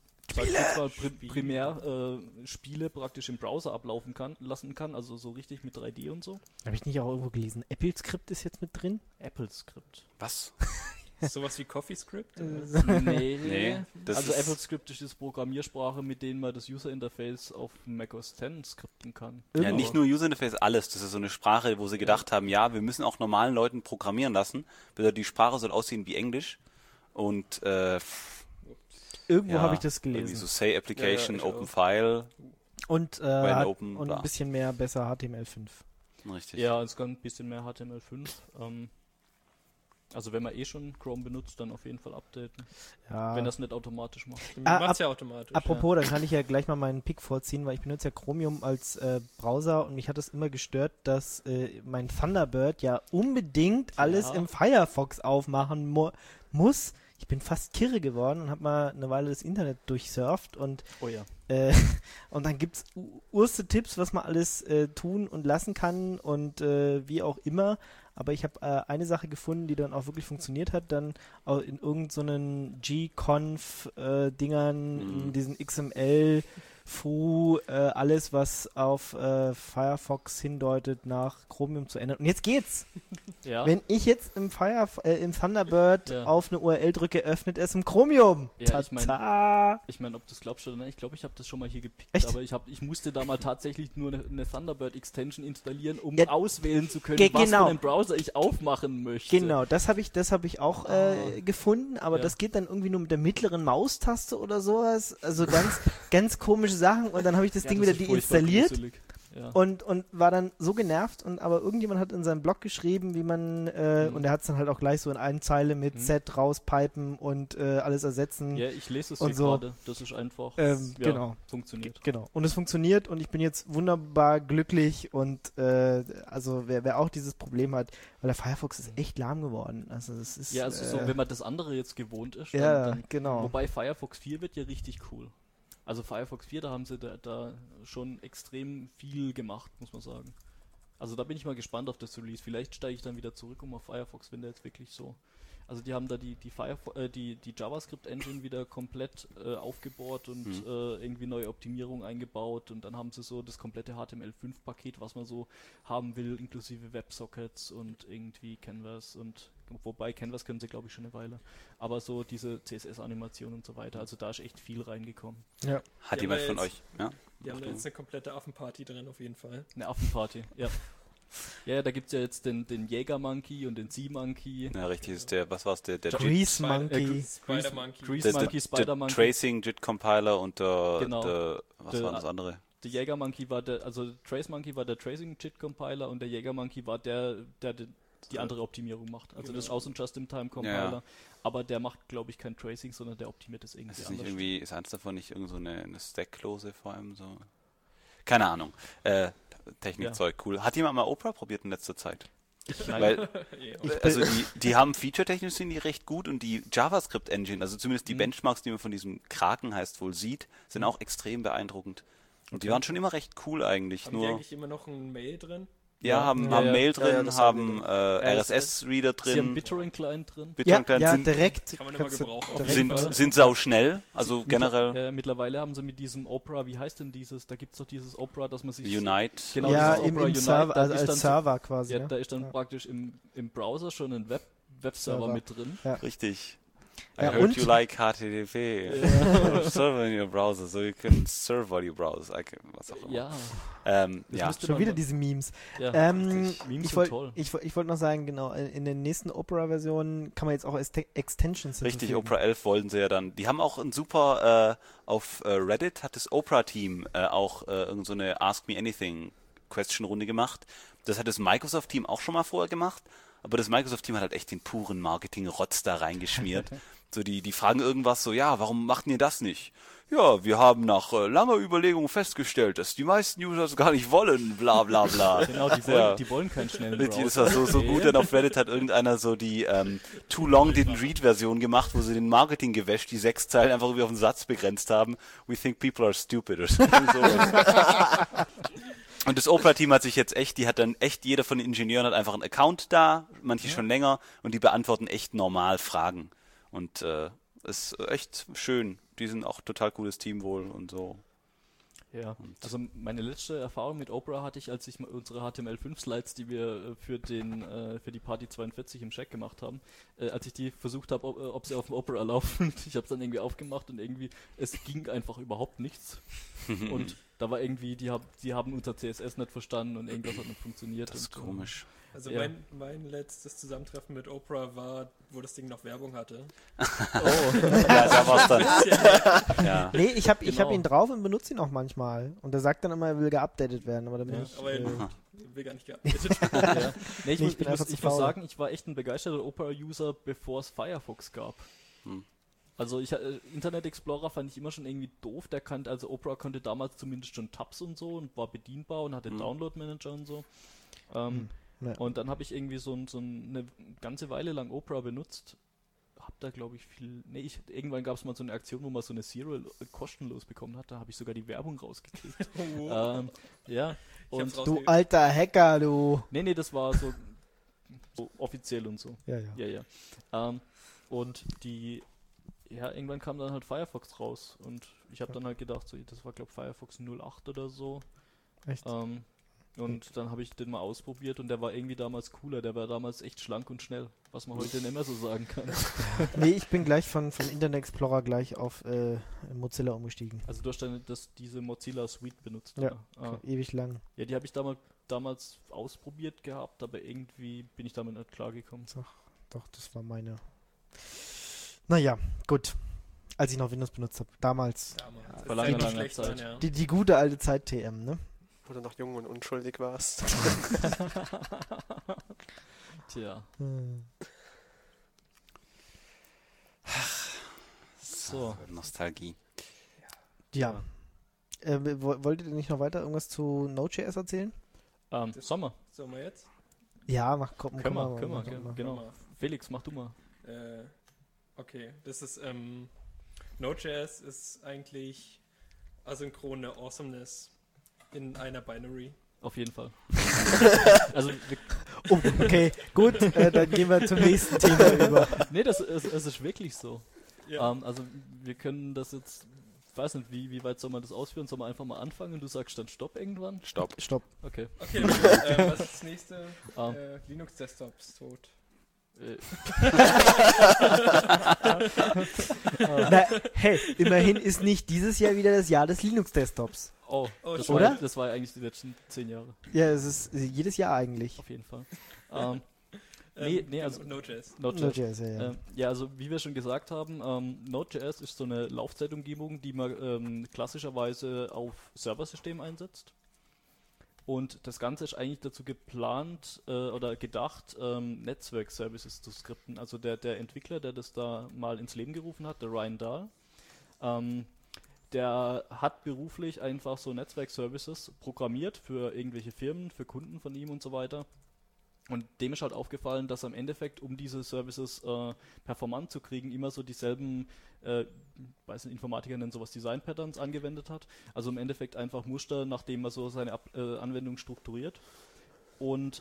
primär Spiele praktisch im Browser ablaufen lassen kann, also so richtig mit 3D und so. Habe ich nicht auch irgendwo gelesen? Apple-Script ist jetzt mit drin? Apple-Skript. Was? Sowas wie CoffeeScript? Nee, das also ist- AppleScript ist die Programmiersprache, mit denen man das User Interface auf macOS 10 skripten kann. Ja, nicht nur User Interface, alles. Das ist so eine Sprache, wo sie gedacht haben, ja, wir müssen auch normalen Leuten programmieren lassen. Die Sprache soll aussehen wie Englisch. Und Irgendwo ja, habe ich das irgendwie gelesen. so Say Application, ich Open auch. File. Und, When open, und bla. ein bisschen mehr besser HTML5. Richtig. Ja, es kann ein bisschen mehr HTML5. Also wenn man schon Chrome benutzt, dann auf jeden Fall updaten. Ja. Wenn das nicht automatisch macht. Macht's ja automatisch. Apropos, dann kann ich ja gleich mal meinen Pick vorziehen, weil ich benutze ja Chromium als Browser und mich hat es immer gestört, dass mein Thunderbird ja unbedingt alles im Firefox aufmachen muss. ich bin fast kirre geworden und habe mal eine Weile das Internet durchsurft und Oh ja. und dann gibt's urste Tipps, was man alles tun und lassen kann und wie auch immer. Aber ich habe eine Sache gefunden, die dann auch wirklich funktioniert hat, dann auch in irgendeinen Gconf-Dingern, in diesen XML, Foo, alles, was auf Firefox hindeutet, nach Chromium zu ändern. Und jetzt geht's! Ja. Wenn ich jetzt im Thunderbird auf eine URL drücke, öffnet es im Chromium. Ja, Tata! ich meine, ob du das glaubst oder nicht, ich glaube, ich habe das schon mal hier gepickt, Echt? aber ich musste da mal tatsächlich nur eine Thunderbird-Extension installieren, um Ja, auswählen zu können, was genau. für einen Browser ich aufmachen möchte. Genau, das habe ich auch gefunden, aber Ja. das geht dann irgendwie nur mit der mittleren Maustaste oder sowas. Also ganz komische Sachen und dann habe ich das Ja, Ding das wieder ist furchtbar deinstalliert. gruselig. Ja. Und war dann so genervt aber irgendjemand hat in seinem Blog geschrieben, wie man und er hat es dann halt auch gleich so in einer Zeile mit Set rauspipen und alles ersetzen. Ja, ich lese es und hier so. gerade, das ist einfach, genau. funktioniert. Genau. Und es funktioniert und ich bin jetzt wunderbar glücklich und also wer auch dieses Problem hat, weil der Firefox ist echt lahm geworden. Also es ist Ja, also so, wenn man das andere jetzt gewohnt ist, ja, dann genau. wobei Firefox 4 wird ja richtig cool. Also Firefox 4, da haben sie da schon extrem viel gemacht, muss man sagen. Also da bin ich mal gespannt auf das Release. Vielleicht steige ich dann wieder zurück auf Firefox, wenn der jetzt wirklich so... Also die haben da die JavaScript-Engine wieder komplett aufgebohrt und irgendwie neue Optimierungen eingebaut und dann haben sie so das komplette HTML5-Paket, was man so haben will, inklusive WebSockets und irgendwie Canvas und wobei Canvas können sie glaube ich schon eine Weile, aber so diese CSS-Animation und so weiter, also da ist echt viel reingekommen. Ja. Hat Ja, jemand aber von jetzt- euch? Ja? Die haben da jetzt eine komplette Affenparty drin, auf jeden Fall. Eine Affenparty, ja. Ja, da gibt's ja jetzt den Jäger-Monkey und den Sea-Monkey. Ja, richtig, ist der, was war's, der Grease Monkey. Spider-Monkey. Grease-Monkey, Spider-Monkey. Tracing JIT Compiler und Genau. was war das andere? Der Jäger-Monkey war also Trace Monkey war der Tracing-JIT-Compiler und der Jäger-Monkey war der die andere Optimierung macht. Also das ist auch so ein Just-in-Time-Compiler, Ja. aber der macht, glaube ich, kein Tracing, sondern der optimiert es irgendwie Ist es nicht anders. irgendwie, ist eins davon nicht irgend so eine Stack-Klose vor allem so? Keine Ahnung. Technikzeug, cool. Hat jemand mal Opera probiert in letzter Zeit? Nein. Weil, Ja. also die haben feature-technisch sind die recht gut und die JavaScript-Engine, also zumindest die Benchmarks, die man von diesem Kraken heißt wohl sieht, sind auch extrem beeindruckend. Und die waren schon immer recht cool eigentlich. Haben die nur eigentlich immer noch ein Mail drin? haben Ja, ja. Mail Ja, drin, ja, das haben RSS. RSS-Reader Sie haben drin, BitTorrent-Client drin. BitTorrent Ja, sind, direkt. Kann man immer kannst du gebrauchen. direkt sind, mal- sind sau schnell, also generell Mittlerweile haben sie mit diesem Opera, wie heißt denn dieses? Da gibt es doch dieses Opera, dass man sich... Unite. Genau, ja, dieses im Opera Unite, Server, da also ist dann als so- Server quasi. Ja, ne? da ist dann Ja. praktisch im Browser schon ein Webserver Server. mit drin. Richtig. I Ja, heard und- you like HTTP. Server in your browser, so you can serve what you browse. Was auch immer. Ja, das ja. müsste Schon man wieder mal- diese Memes. ja. Ich Memes sind wollte toll. wollt noch sagen, genau, in der nächsten Opera-Version kann man jetzt auch Extensions Richtig, hinzufügen. Opera 11 wollten sie ja dann. Die haben auch ein super, auf Reddit hat das Opera-Team auch irgend so eine Ask Me Anything Question-Runde gemacht. Das hat das Microsoft-Team auch schon mal vorher gemacht, aber das Microsoft-Team hat halt echt den puren Marketing-Rotz da reingeschmiert. So, die fragen irgendwas so, ja, warum macht ihr das nicht? Ja, wir haben nach langer Überlegung festgestellt, dass die meisten Users gar nicht wollen, bla bla bla. Genau, Ja. die wollen keinen schnellen Richtig, Browser. das war so Okay. gut, dann auf Reddit hat irgendeiner so die Too Long Didn't Read Version gemacht, wo sie den Marketing-Gewäsch, die 6 Zeilen einfach irgendwie auf einen Satz begrenzt haben. We think people are stupid oder so. Und das Opera-Team hat sich jetzt echt, jeder von den Ingenieuren hat einfach einen Account da, manche schon länger, und die beantworten echt normal Fragen. Und ist echt schön. Die sind auch total cooles Team wohl und so. Ja, also meine letzte Erfahrung mit Opera hatte ich, als ich mal unsere HTML5-Slides, die wir für die Party 42 im Check gemacht haben, als ich die versucht habe, ob sie auf dem Opera laufen. Ich habe es dann irgendwie aufgemacht und irgendwie, es ging einfach überhaupt nichts. Und da war irgendwie, die haben unser CSS nicht verstanden und irgendwas hat nicht funktioniert. Das ist und, komisch. Also Ja. mein letztes Zusammentreffen mit Oprah war, wo das Ding noch Werbung hatte. Ja, da war's dann. Ja. Nee, ich hab Genau. ihn drauf und benutze ihn auch manchmal. Und er sagt dann immer, er will geupdatet werden. Aber dann bin Ja, ich, aber will gar nicht geupdatet. Ja. Nee, Nee, ich bin einfach zu muss faul. sagen, ich war echt ein begeisterter Opera-User, bevor es Firefox gab. Also Internet Explorer fand ich immer schon irgendwie doof. Also Opera konnte damals zumindest schon Tabs und so und war bedienbar und hatte Download-Manager und so. Ja. Und dann habe ich irgendwie so eine ganze Weile lang Opera benutzt. Hab da glaube ich viel. Nee, irgendwann gab es mal so eine Aktion, wo man so eine Serial kostenlos bekommen hat. Da habe ich sogar die Werbung rausgekriegt. Ja. Und Du alter Hacker, du. nee, das war so offiziell und so. Ja. Ja. Und irgendwann kam dann halt Firefox raus und ich habe dann halt gedacht, so, das war glaube Firefox 08 oder so. Echt? Und dann habe ich den mal ausprobiert und der war irgendwie damals cooler, der war damals echt schlank und schnell, was man heute nicht mehr so sagen kann. Nee, ich bin gleich von Internet Explorer gleich auf Mozilla umgestiegen. Also du hast dann diese Mozilla Suite benutzt, Ja, oder? ewig lang. Ja, die habe ich damals ausprobiert gehabt, aber irgendwie bin ich damit nicht klargekommen. Doch, das war meine. Naja, gut. Als ich noch Windows benutzt habe. Damals. Vor langer Zeit. Ja. Die gute alte Zeit TM, ne? Wo du noch jung und unschuldig warst. Tja. So. Nostalgie. Ja. Wolltet ihr nicht noch weiter irgendwas zu Node.js erzählen? Sommer. Sollen wir jetzt? Ja, können Können wir, genau. genau. Felix, mach du mal. Okay, das ist, Node.js ist eigentlich asynchrone Awesomeness in einer Binary. Auf jeden Fall. Also, Okay, gut, dann gehen wir zum nächsten Thema über. nee, es ist wirklich so. Ja. Also, wir können das jetzt, ich weiß nicht, wie weit soll man das ausführen? Soll man einfach mal anfangen und du sagst dann Stopp irgendwann? Stopp. Okay. Okay, was ist das nächste? Linux-Desktops tot. Na, hey, immerhin ist nicht dieses Jahr wieder das Jahr des Linux-Desktops. Oh, das oder? das war eigentlich die letzten 10 Jahre. Ja, es ist jedes Jahr eigentlich. Auf jeden Fall. Also Node.js. Node.js, ja. Ja, also wie wir schon gesagt haben, Node.js ist so eine Laufzeitumgebung, die man klassischerweise auf Serversystemen einsetzt. Und das Ganze ist eigentlich dazu geplant oder gedacht, Netzwerk-Services zu skripten. Also der Entwickler, der das da mal ins Leben gerufen hat, der Ryan Dahl, der hat beruflich einfach so Netzwerk-Services programmiert für irgendwelche Firmen, für Kunden von ihm und so weiter. Und dem ist halt aufgefallen, dass am Endeffekt, um diese Services performant zu kriegen, immer so dieselben, weiß nicht, Informatiker nennen sowas Design-Patterns angewendet hat. Also im Endeffekt einfach Muster, nachdem man so seine Anwendung strukturiert. Und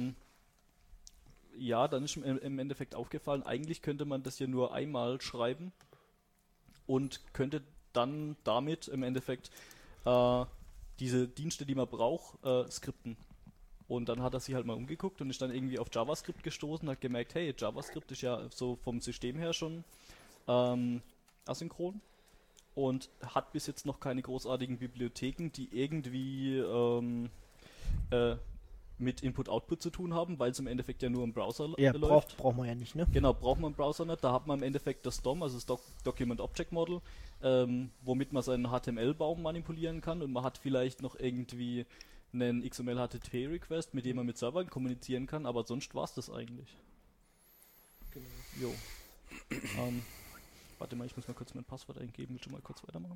ja, dann ist im Endeffekt aufgefallen, eigentlich könnte man das ja nur einmal schreiben und könnte dann damit im Endeffekt diese Dienste, die man braucht, skripten. Und dann hat er sich halt mal umgeguckt und ist dann irgendwie auf JavaScript gestoßen, hat gemerkt, hey, JavaScript ist ja so vom System her schon asynchron und hat bis jetzt noch keine großartigen Bibliotheken, die irgendwie mit Input-Output zu tun haben, weil es im Endeffekt ja nur im Browser läuft. Braucht man ja nicht, ne? Genau, braucht man im Browser nicht. Da hat man im Endeffekt das DOM, also das Document Object Model, womit man seinen HTML-Baum manipulieren kann und man hat vielleicht noch irgendwie einen XML-HTTP-Request, mit dem man mit Servern kommunizieren kann, aber sonst war es das eigentlich. Genau. Jo. Warte mal, ich muss mal kurz mein Passwort eingeben. Willst du mal kurz weitermachen?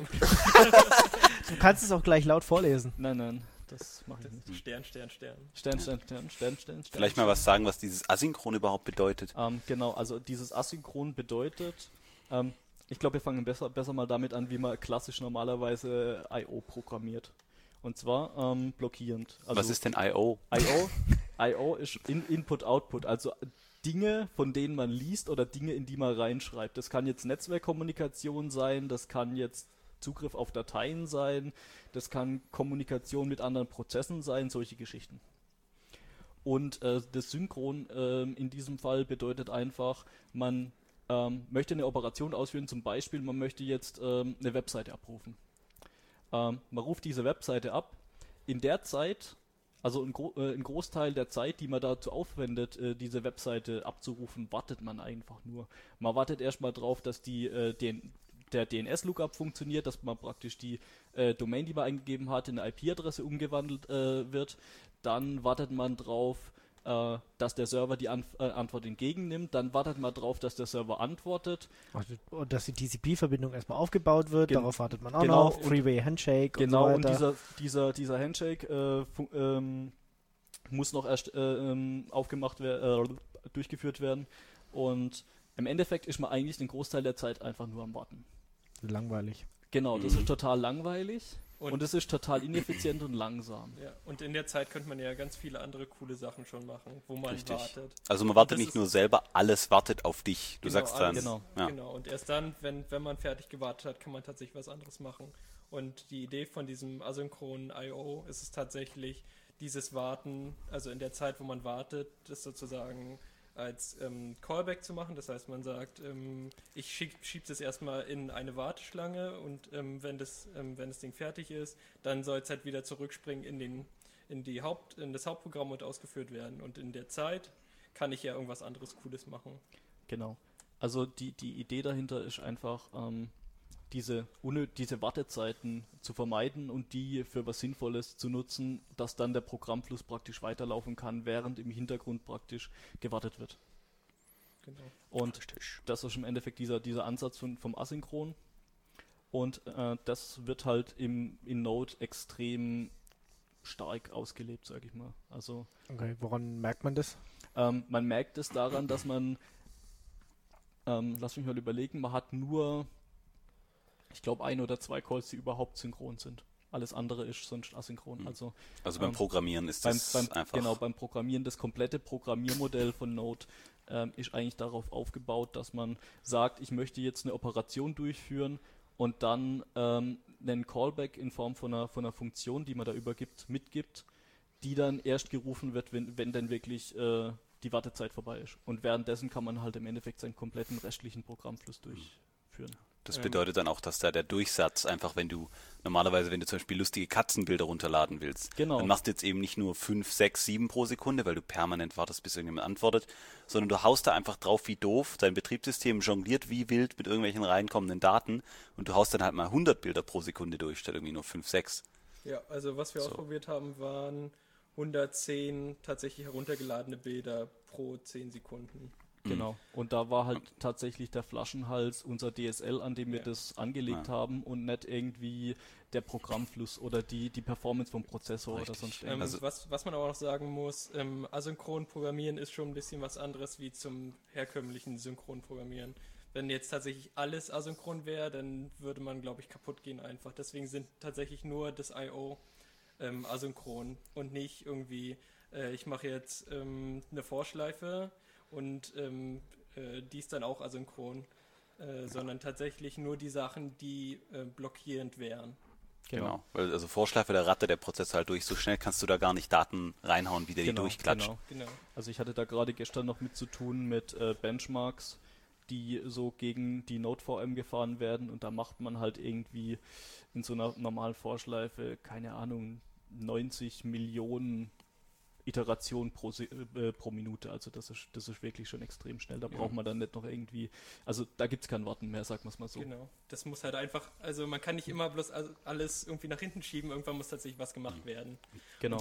Du kannst es auch gleich laut vorlesen. Nein, das mache ich nicht. Stern. Vielleicht mal was sagen, was dieses Asynchron überhaupt bedeutet. Genau, also dieses Asynchron bedeutet, ich glaube, wir fangen besser mal damit an, wie man klassisch normalerweise I.O. programmiert. Und zwar blockierend. Also was ist denn I.O.? I.O. ist Input-Output, also Dinge, von denen man liest oder Dinge, in die man reinschreibt. Das kann jetzt Netzwerkkommunikation sein, das kann jetzt Zugriff auf Dateien sein, das kann Kommunikation mit anderen Prozessen sein, solche Geschichten. Und das Synchron in diesem Fall bedeutet einfach, man möchte eine Operation ausführen, zum Beispiel, man möchte jetzt eine Webseite abrufen. Man ruft diese Webseite ab. In der Zeit, also ein Großteil der Zeit, die man dazu aufwendet, diese Webseite abzurufen, wartet man einfach nur. Man wartet erstmal drauf, dass der DNS-Lookup funktioniert, dass man praktisch die Domain, die man eingegeben hat, in eine IP-Adresse umgewandelt wird. Dann wartet man drauf, dass der Server die Antwort entgegennimmt. Dann wartet man drauf, dass der Server antwortet. Und dass die TCP-Verbindung erstmal aufgebaut wird, darauf wartet man auch genau, noch. Freeway-Handshake genau, und so weiter. Und dieser Handshake muss noch erst durchgeführt werden. Und im Endeffekt ist man eigentlich den Großteil der Zeit einfach nur am Warten. Langweilig. Genau, das ist total langweilig Und- und es ist total ineffizient und langsam. Ja, und in der Zeit könnte man ja ganz viele andere coole Sachen schon machen, wo man Richtig. wartet. Also man wartet das nicht ist- nur selber, alles wartet auf dich. Du Genau, sagst dann, alles. Genau. ja. Genau, und erst dann, wenn man fertig gewartet hat, kann man tatsächlich was anderes machen. Und die Idee von diesem asynchronen I.O. ist es tatsächlich, dieses Warten, also in der Zeit, wo man wartet, das sozusagen als Callback zu machen. Das heißt, man sagt, ich schiebe es erstmal in eine Warteschlange und wenn das Ding fertig ist, dann soll es halt wieder zurückspringen in das Hauptprogramm und ausgeführt werden. Und in der Zeit kann ich ja irgendwas anderes Cooles machen. Genau. Also die Idee dahinter ist einfach, diese Wartezeiten zu vermeiden und die für was Sinnvolles zu nutzen, dass dann der Programmfluss praktisch weiterlaufen kann, während im Hintergrund praktisch gewartet wird. Genau. Und das ist im Endeffekt dieser Ansatz vom Asynchron. Und das wird halt in Node extrem stark ausgelebt, sage ich mal. Also Okay, woran merkt man das? man merkt es daran, dass man, lass mich mal überlegen, man hat nur, ich glaube, 1 oder 2 Calls, die überhaupt synchron sind. Alles andere ist sonst asynchron. Also beim Programmieren ist das einfach... Genau, beim Programmieren, das komplette Programmiermodell von Node ist eigentlich darauf aufgebaut, dass man sagt, ich möchte jetzt eine Operation durchführen und dann einen Callback in Form von einer Funktion, die man da mitgibt, die dann erst gerufen wird, wenn dann wirklich die Wartezeit vorbei ist. Und währenddessen kann man halt im Endeffekt seinen kompletten restlichen Programmfluss durchführen. Das bedeutet dann auch, dass da der Durchsatz einfach, wenn du zum Beispiel lustige Katzenbilder runterladen willst, Genau. dann machst du jetzt eben nicht nur 5, 6, 7 pro Sekunde, weil du permanent wartest, bis irgendjemand antwortet, sondern du haust da einfach drauf wie doof, dein Betriebssystem jongliert wie wild mit irgendwelchen reinkommenden Daten und du haust dann halt mal 100 Bilder pro Sekunde durch, statt irgendwie nur 5, 6. Ja, also was wir ausprobiert haben, waren 110 tatsächlich heruntergeladene Bilder pro 10 Sekunden. Genau. Und da war halt tatsächlich der Flaschenhals unser DSL, an dem wir das angelegt haben und nicht irgendwie der Programmfluss oder die Performance vom Prozessor oder sonst irgendwas. Was man aber noch sagen muss, asynchron Programmieren ist schon ein bisschen was anderes wie zum herkömmlichen synchron Programmieren. Wenn jetzt tatsächlich alles asynchron wäre, dann würde man, glaube ich, kaputt gehen einfach. Deswegen sind tatsächlich nur das I.O. Asynchron und nicht irgendwie, ich mache jetzt eine Vorschleife und die ist dann auch asynchron, sondern tatsächlich nur die Sachen, die blockierend wären. Genau. Weil also Vorschleife, da rattert der Prozess halt durch. So schnell kannst du da gar nicht Daten reinhauen, wie der die durchklatscht. Genau. Also ich hatte da gerade gestern noch mit zu tun mit Benchmarks, die so gegen die Node-VM gefahren werden und da macht man halt irgendwie in so einer normalen Vorschleife, keine Ahnung, 90 Millionen Iterationen pro Minute. Also das ist wirklich schon extrem schnell. Da braucht man dann nicht noch irgendwie, also da gibt es kein Warten mehr, sagen wir es mal so. Genau. Das muss halt einfach, also man kann nicht immer bloß alles irgendwie nach hinten schieben, irgendwann muss tatsächlich was gemacht werden. Genau.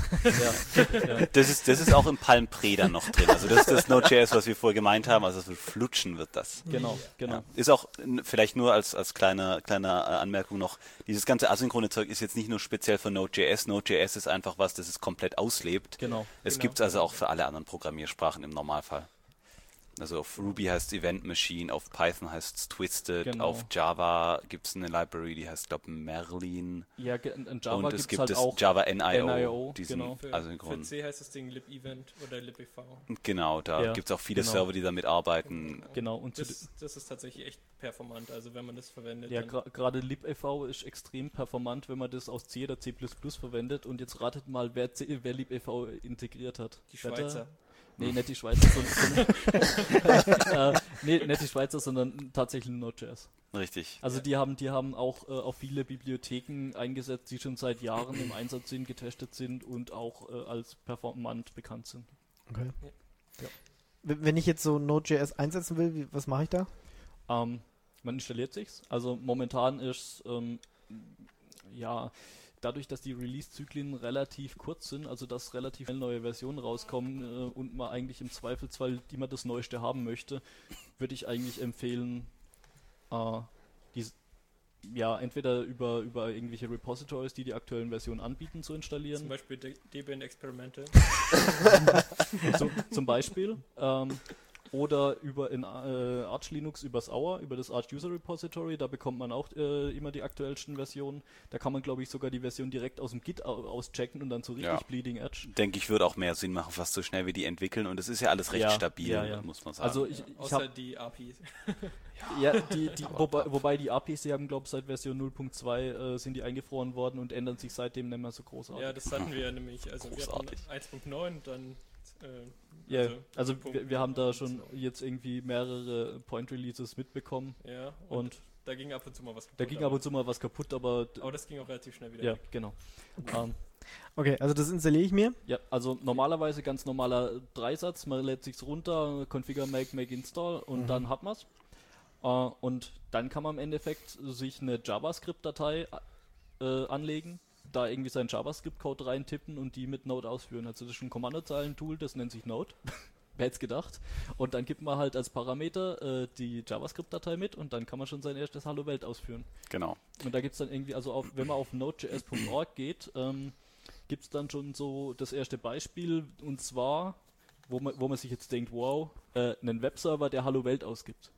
Das Das ist auch im Palm Pre dann noch drin. Also das ist das Node.js, was wir vorher gemeint haben. Also so flutschen wird das. Genau. Ja. Ist auch vielleicht nur als kleine Anmerkung noch, dieses ganze asynchrone Zeug ist jetzt nicht nur speziell für Node.js. Node.js ist einfach was, das es komplett auslebt. Genau. Es gibt es also auch für alle anderen Programmiersprachen im Normalfall. Also auf Ruby heißt es Event Machine, auf Python heißt es Twisted, Genau. auf Java gibt es eine Library, die heißt, glaube ich, Merlin. Ja, in Java Und es gibt gibt halt das auch Java NIO, NIO, diesen genau. für asynchronen. C heißt das Ding libEvent oder libev. Genau, da Ja, gibt es auch viele genau. Server, die damit arbeiten. Genau. Und Das ist tatsächlich echt performant, also wenn man das verwendet. ja, dann gerade libev ist extrem performant, wenn man das aus C oder C++ verwendet. Und jetzt ratet mal, wer libev integriert hat. die Schweizer. Nee, nicht die Schweizer, sondern nicht die Schweizer, sondern tatsächlich Node.js. Richtig. Also die haben auch auf viele Bibliotheken eingesetzt, die schon seit Jahren im Einsatz sind, getestet sind und auch als performant bekannt sind. Okay. Ja. Wenn ich jetzt so Node.js einsetzen will, was mache ich da? Man installiert sich's. Also momentan ist dadurch, dass die Release-Zyklen relativ kurz sind, also dass relativ schnell neue Versionen rauskommen und man eigentlich im Zweifelsfall immer das Neueste haben möchte, würde ich eigentlich empfehlen, entweder über irgendwelche Repositories, die aktuellen Versionen anbieten, zu installieren. Zum Beispiel Debian Experimente. Zum Beispiel. oder über in Arch Linux übers Hour, über das Arch User Repository, da bekommt man auch immer die aktuellsten Versionen. Da kann man, glaube ich, sogar die Version direkt aus dem Git auschecken und dann so richtig Bleeding Edge. Denke ich, würde auch mehr Sinn machen, fast so schnell wie die entwickeln, und es ist ja alles recht stabil, muss man sagen. Also außer die APIs. Wobei die APIs, die haben, glaube ich, seit Version 0.2 sind die eingefroren worden und ändern sich seitdem nicht mehr so großartig. Ja, das hatten wir nämlich, also großartig. Wir hatten 1.9, dann also wir haben da schon jetzt irgendwie mehrere Point-Releases mitbekommen. Ja, und da ging ab und zu mal was kaputt. Aber das ging auch relativ schnell wieder weg. Genau. Okay, also das installiere ich mir. Ja, also normalerweise ganz normaler Dreisatz, man lädt sich's runter, configure, make install und dann hat man's. Und dann kann man im Endeffekt sich eine JavaScript-Datei anlegen, da irgendwie seinen JavaScript-Code reintippen und die mit Node ausführen. Also das ist ein Kommandozeilen-Tool, das nennt sich Node. Wer hätte es gedacht? Und dann gibt man halt als Parameter die JavaScript-Datei mit und dann kann man schon sein erstes Hallo Welt ausführen. Genau. Und da gibt es dann irgendwie, also wenn man auf node.js.org geht, gibt es dann schon so das erste Beispiel, und zwar, wo man sich jetzt denkt, wow, einen Webserver, der Hallo Welt ausgibt.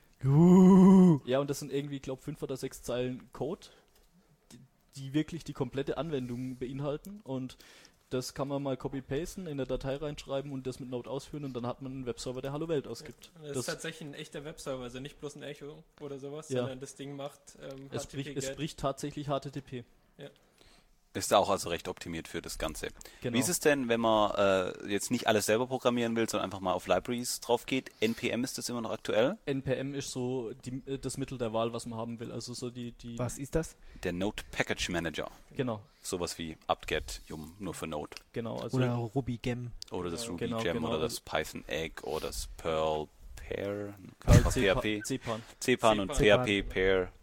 Ja, und das sind irgendwie, ich glaube, 5 oder 6 Zeilen Code, die wirklich die komplette Anwendung beinhalten, und das kann man mal copy-pasten, in der Datei reinschreiben und das mit Node ausführen, und dann hat man einen Webserver, der Hallo Welt ausgibt. Das ist tatsächlich ein echter Webserver, also nicht bloß ein Echo oder sowas, sondern das Ding macht es spricht tatsächlich HTTP. Ja. Ist auch also recht optimiert für das Ganze. Genau. Wie ist es denn, wenn man jetzt nicht alles selber programmieren will, sondern einfach mal auf Libraries drauf geht? NPM, ist das immer noch aktuell? NPM ist so das Mittel der Wahl, was man haben will. Also so die Was ist das? Der Node Package Manager. Genau. Sowas wie apt-get, nur für Node. Genau. Also oder RubyGem. Oder das Genau, RubyGem oder das Python Egg oder das Perl Pair. PHP. CPAN und PHP Pair.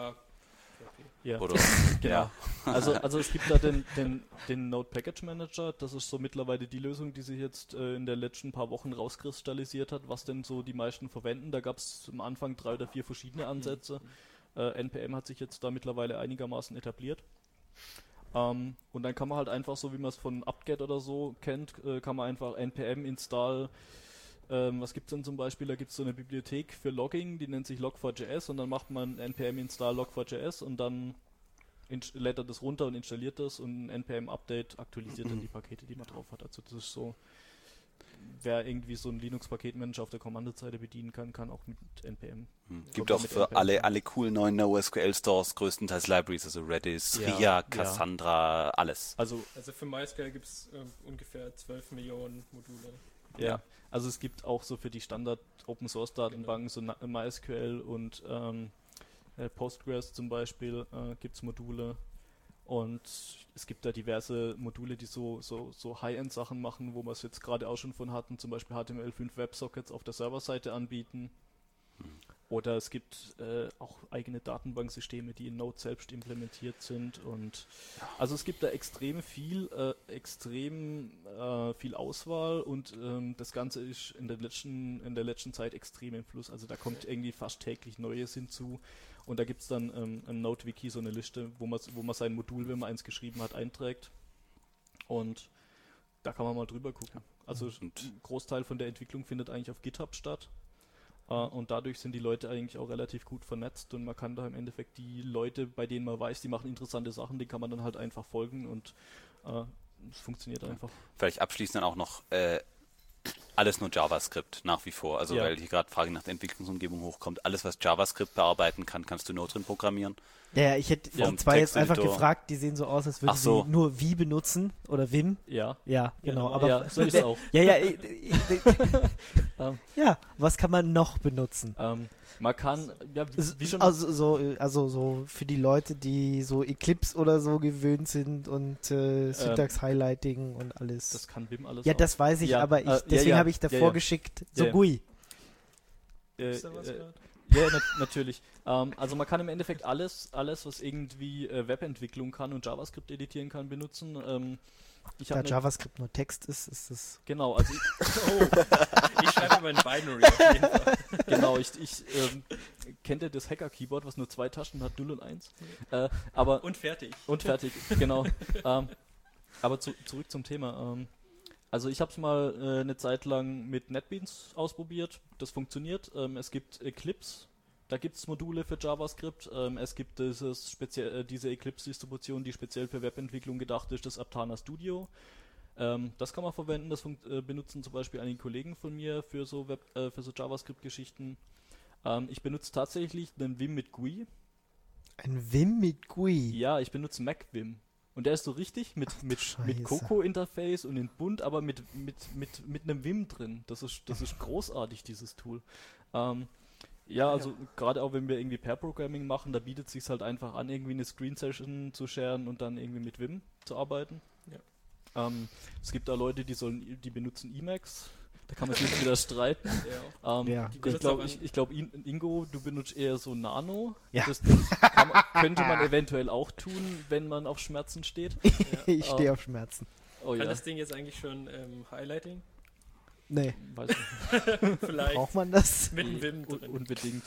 Ja. Oder, genau. Also es gibt da den Node Package Manager, das ist so mittlerweile die Lösung, die sich jetzt in den letzten paar Wochen rauskristallisiert hat, was denn so die meisten verwenden. Da gab es am Anfang 3 oder 4 verschiedene Ansätze. NPM hat sich jetzt da mittlerweile einigermaßen etabliert. Und dann kann man halt einfach, so wie man es von apt-get oder so kennt, kann man einfach npm install. Was gibt es denn zum Beispiel? Da gibt es so eine Bibliothek für Logging, die nennt sich log4j.s, und dann macht man npm install log4j.s und dann lädt er das runter und installiert das, und ein npm Update aktualisiert dann die Pakete, die man drauf hat. Also das ist so, wer irgendwie so einen Linux-Paketmanager auf der Kommandozeile bedienen kann, kann auch mit npm. Gibt auch für alle coolen neuen NoSQL-Stores größtenteils Libraries, also Redis, RIA, Cassandra, alles. Also für MySQL gibt es ungefähr 12 Millionen Module. Ja, also es gibt auch so für die Standard-Open-Source-Datenbanken, so MySQL und Postgres zum Beispiel gibt es Module, und es gibt da diverse Module, die so High-End-Sachen machen, wo wir es jetzt gerade auch schon von hatten, zum Beispiel HTML5 WebSockets auf der Serverseite anbieten. Oder es gibt auch eigene Datenbanksysteme, die in Node selbst implementiert sind, und also es gibt da extrem viel Auswahl, und das Ganze ist in der letzten Zeit extrem im Fluss. Also da kommt irgendwie fast täglich Neues hinzu, und da gibt es dann ein Node-Wiki, so eine Liste, wo man sein Modul, wenn man eins geschrieben hat, einträgt, und da kann man mal drüber gucken. Also ein Großteil von der Entwicklung findet eigentlich auf GitHub statt. Und dadurch sind die Leute eigentlich auch relativ gut vernetzt, und man kann da im Endeffekt die Leute, bei denen man weiß, die machen interessante Sachen, die kann man dann halt einfach folgen, und es funktioniert einfach. Vielleicht abschließend dann auch noch alles nur JavaScript nach wie vor. Also weil hier gerade Frage nach der Entwicklungsumgebung hochkommt. Alles, was JavaScript bearbeiten kann, kannst du Node drin programmieren. Ja, ich hätte zwei jetzt einfach gefragt, die sehen so aus, als würden sie nur Wie benutzen oder Vim. Ja. Ja, genau. Aber ja, so ist es auch. Ja, was kann man noch benutzen? Man kann, wie schon also so für die Leute, die so Eclipse oder so gewöhnt sind und Syntax-Highlighting und alles. Das kann Vim alles. Ja, das weiß ich, aber deswegen habe ich davor geschickt, so GUI. Ja, natürlich. Also man kann im Endeffekt alles, was irgendwie Webentwicklung kann und JavaScript editieren kann, benutzen. Da JavaScript nur Text ist das... Genau, also ich schreibe mein Binary auf jeden Fall. Genau, ich kennt ihr das Hacker-Keyboard, was nur 2 Tasten hat, 0 und 1? Und fertig. Und fertig, genau. Aber zurück zum Thema. Also ich habe es mal eine Zeit lang mit NetBeans ausprobiert. Das funktioniert. Es gibt Eclipse. Da gibt es Module für JavaScript. Es gibt diese Eclipse-Distribution, die speziell für Webentwicklung gedacht ist, das Aptana Studio. Das kann man verwenden. Das benutzen zum Beispiel einige Kollegen von mir für so JavaScript-Geschichten. Ich benutze tatsächlich einen Vim mit GUI. Ein Vim mit GUI? Ja, ich benutze MacVim. Und der ist so richtig mit Coco-Interface und in bunt, aber mit einem Vim drin. Das ist großartig, dieses Tool. Also gerade auch wenn wir irgendwie Pair-Programming machen, da bietet es sich halt einfach an, irgendwie eine Screen-Session zu sharen und dann irgendwie mit Vim zu arbeiten. Ja. Es gibt da Leute, die benutzen Emacs. Da kann man sich jetzt wieder streiten. Ich glaube, Ingo, du benutzt eher so Nano. Ja. Das könnte man eventuell auch tun, wenn man auf Schmerzen steht. Ich stehe auf Schmerzen. Kann das Ding jetzt eigentlich schon Highlighting? Nee. Weiß nicht. Vielleicht. Braucht man das? Mit dem Vim drin. Unbedingt.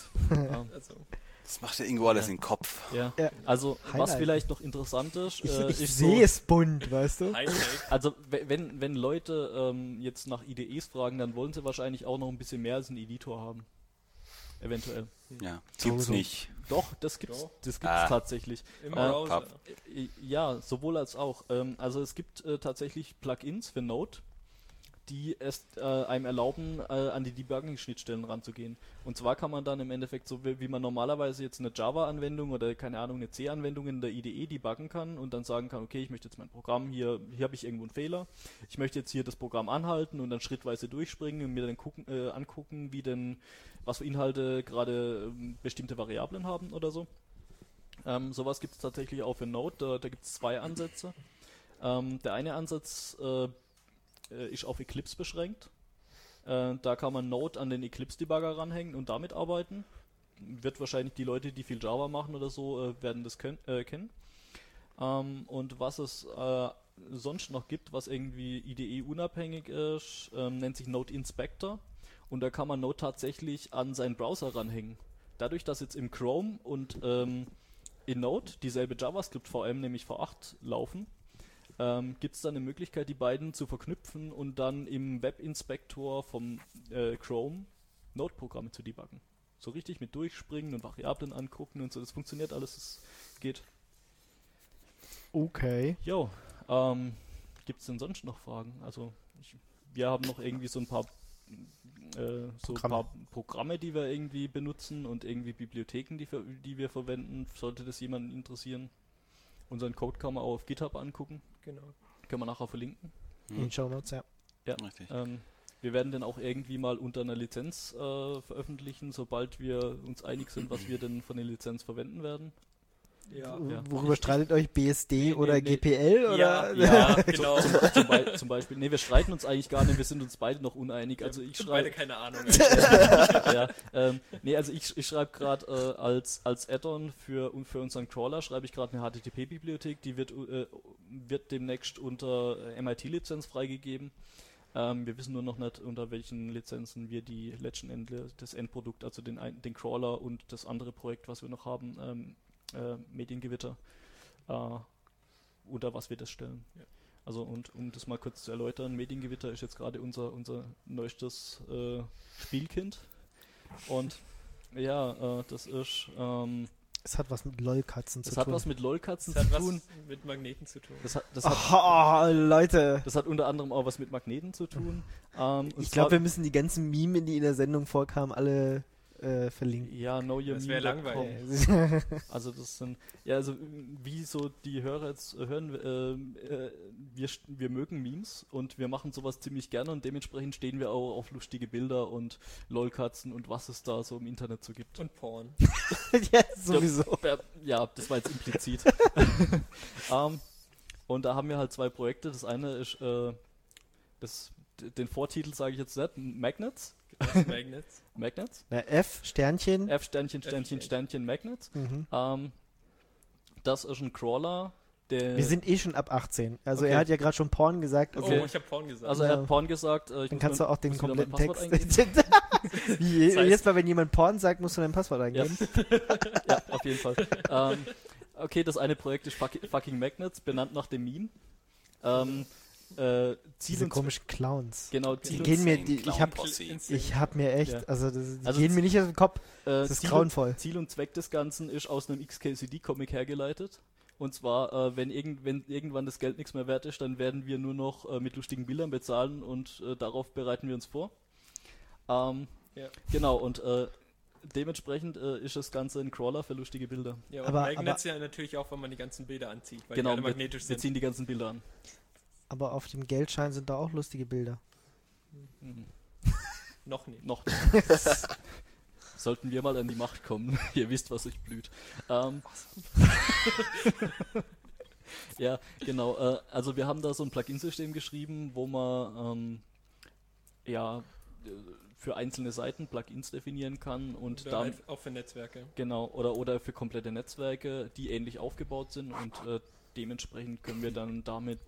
Das macht ja Ingo alles in den Kopf. Ja. Also, was vielleicht noch interessant ist, ich sehe es bunt, weißt du? Also, wenn Leute jetzt nach IDEs fragen, dann wollen sie wahrscheinlich auch noch ein bisschen mehr als einen Editor haben. Eventuell. Ja, gibt's nicht. Doch, das gibt's tatsächlich. Im Browser. Ja, sowohl als auch. Also, es gibt tatsächlich Plugins für Node, die es einem erlauben, an die Debugging-Schnittstellen ranzugehen. Und zwar kann man dann im Endeffekt, so wie man normalerweise jetzt eine Java-Anwendung oder keine Ahnung, eine C-Anwendung in der IDE debuggen kann und dann sagen kann, okay, ich möchte jetzt mein Programm, hier habe ich irgendwo einen Fehler, ich möchte jetzt hier das Programm anhalten und dann schrittweise durchspringen und mir dann angucken, was für Inhalte gerade bestimmte Variablen haben oder so. Sowas gibt es tatsächlich auch für Node, da gibt es zwei Ansätze. Der eine Ansatz ist auf Eclipse beschränkt. Da kann man Node an den Eclipse-Debugger ranhängen und damit arbeiten. Wird wahrscheinlich die Leute, die viel Java machen oder so, werden das kennen. Und was es sonst noch gibt, was irgendwie IDE-unabhängig ist, nennt sich Node Inspector. Und da kann man Node tatsächlich an seinen Browser ranhängen. Dadurch, dass jetzt im Chrome und in Node dieselbe JavaScript-VM, nämlich V8, laufen, gibt es dann eine Möglichkeit, die beiden zu verknüpfen und dann im Webinspektor vom Chrome Node-Programme zu debuggen. So richtig mit durchspringen und Variablen angucken und so. Das funktioniert alles, es geht. Okay. Jo, gibt es denn sonst noch Fragen? Also, wir haben noch irgendwie so ein paar Programme, die wir irgendwie benutzen und irgendwie Bibliotheken, die wir verwenden. Sollte das jemanden interessieren? Unseren Code kann man auch auf GitHub angucken. Genau. Können wir nachher verlinken. In den Shownotes, ja. Ja, richtig. Wir werden den auch irgendwie mal unter einer Lizenz veröffentlichen, sobald wir uns einig sind, was wir denn von der Lizenz verwenden werden. Ja. Worüber streitet euch BSD oder nee. GPL? Oder? Ja, genau. Zum Beispiel. Nee, wir streiten uns eigentlich gar nicht, wir sind uns beide noch uneinig. Also ich beide keine Ahnung. Ich schreibe gerade als Add-on für unseren Crawler schreibe ich gerade eine HTTP-Bibliothek, die wird demnächst unter MIT-Lizenz freigegeben. Wir wissen nur noch nicht, unter welchen Lizenzen wir die letzten Endes, das Endprodukt, also den Crawler und das andere Projekt, was wir noch haben, Mediengewitter, unter was wir das stellen. Ja. Also und um das mal kurz zu erläutern, Mediengewitter ist jetzt gerade unser neuestes Spielkind und das ist es hat was mit LOL-Katzen zu tun. Es hat was mit LOL-Katzen zu tun. Was mit Magneten zu tun. Leute. Das hat unter anderem auch was mit Magneten zu tun. Ich glaube, wir müssen die ganzen Meme, die in der Sendung vorkamen, alle verlinken. Ja, das wäre langweilig. Also das sind, wie so die Hörer jetzt hören, wir mögen Memes und wir machen sowas ziemlich gerne und dementsprechend stehen wir auch auf lustige Bilder und LOL-Katzen und was es da so im Internet so gibt. Und Porn. Ja, sowieso. Ja, das war jetzt implizit. Und da haben wir halt zwei Projekte. Das eine ist, den Vortitel sage ich jetzt nicht, Magnets. Magnets? Na, F, Sternchen. F, Sternchen, Magnets. Mhm. Das ist ein Crawler, der... Wir sind schon ab 18. Also Okay. er hat ja gerade schon Porn gesagt. Also, Okay. Oh, ich habe Porn gesagt. Also er hat Porn gesagt. dann kannst du auch den kompletten Text... eingeben. Jedes Mal, wenn jemand Porn sagt, musst du dein Passwort eingeben. Ja, auf jeden Fall. Okay, das eine Projekt ist Fucking Magnets, benannt nach dem Meme. Ziel Diese und komischen Clowns. Genau, Die Ziel gehen mir, Insane ich hab Clown-Posse. mir echt, Ja. also die Also gehen mir nicht aus dem Kopf. Das ist Ziel grauenvoll. Ziel und Zweck des Ganzen ist aus einem XKCD-Comic hergeleitet. Und zwar, wenn irgendwann das Geld nichts mehr wert ist, dann werden wir nur noch mit lustigen Bildern bezahlen und darauf bereiten wir uns vor. Genau, und dementsprechend ist das Ganze ein Crawler für lustige Bilder. Ja, und Aber- Magnets ja natürlich auch, wenn man die ganzen Bilder anzieht, weil Genau, die alle magnetisch wir sind. ziehen die ganzen Bilder an. Aber auf dem Geldschein sind da auch lustige Bilder. Mhm. Noch nicht. Noch. Sollten wir mal an die Macht kommen. Ihr wisst, was euch blüht. Ja, genau. Also wir haben da so ein Plugin-System geschrieben, wo man für einzelne Seiten Plugins definieren kann und Oder dann halt auch für Netzwerke. genau oder für komplette Netzwerke, die ähnlich aufgebaut sind und dementsprechend können wir dann damit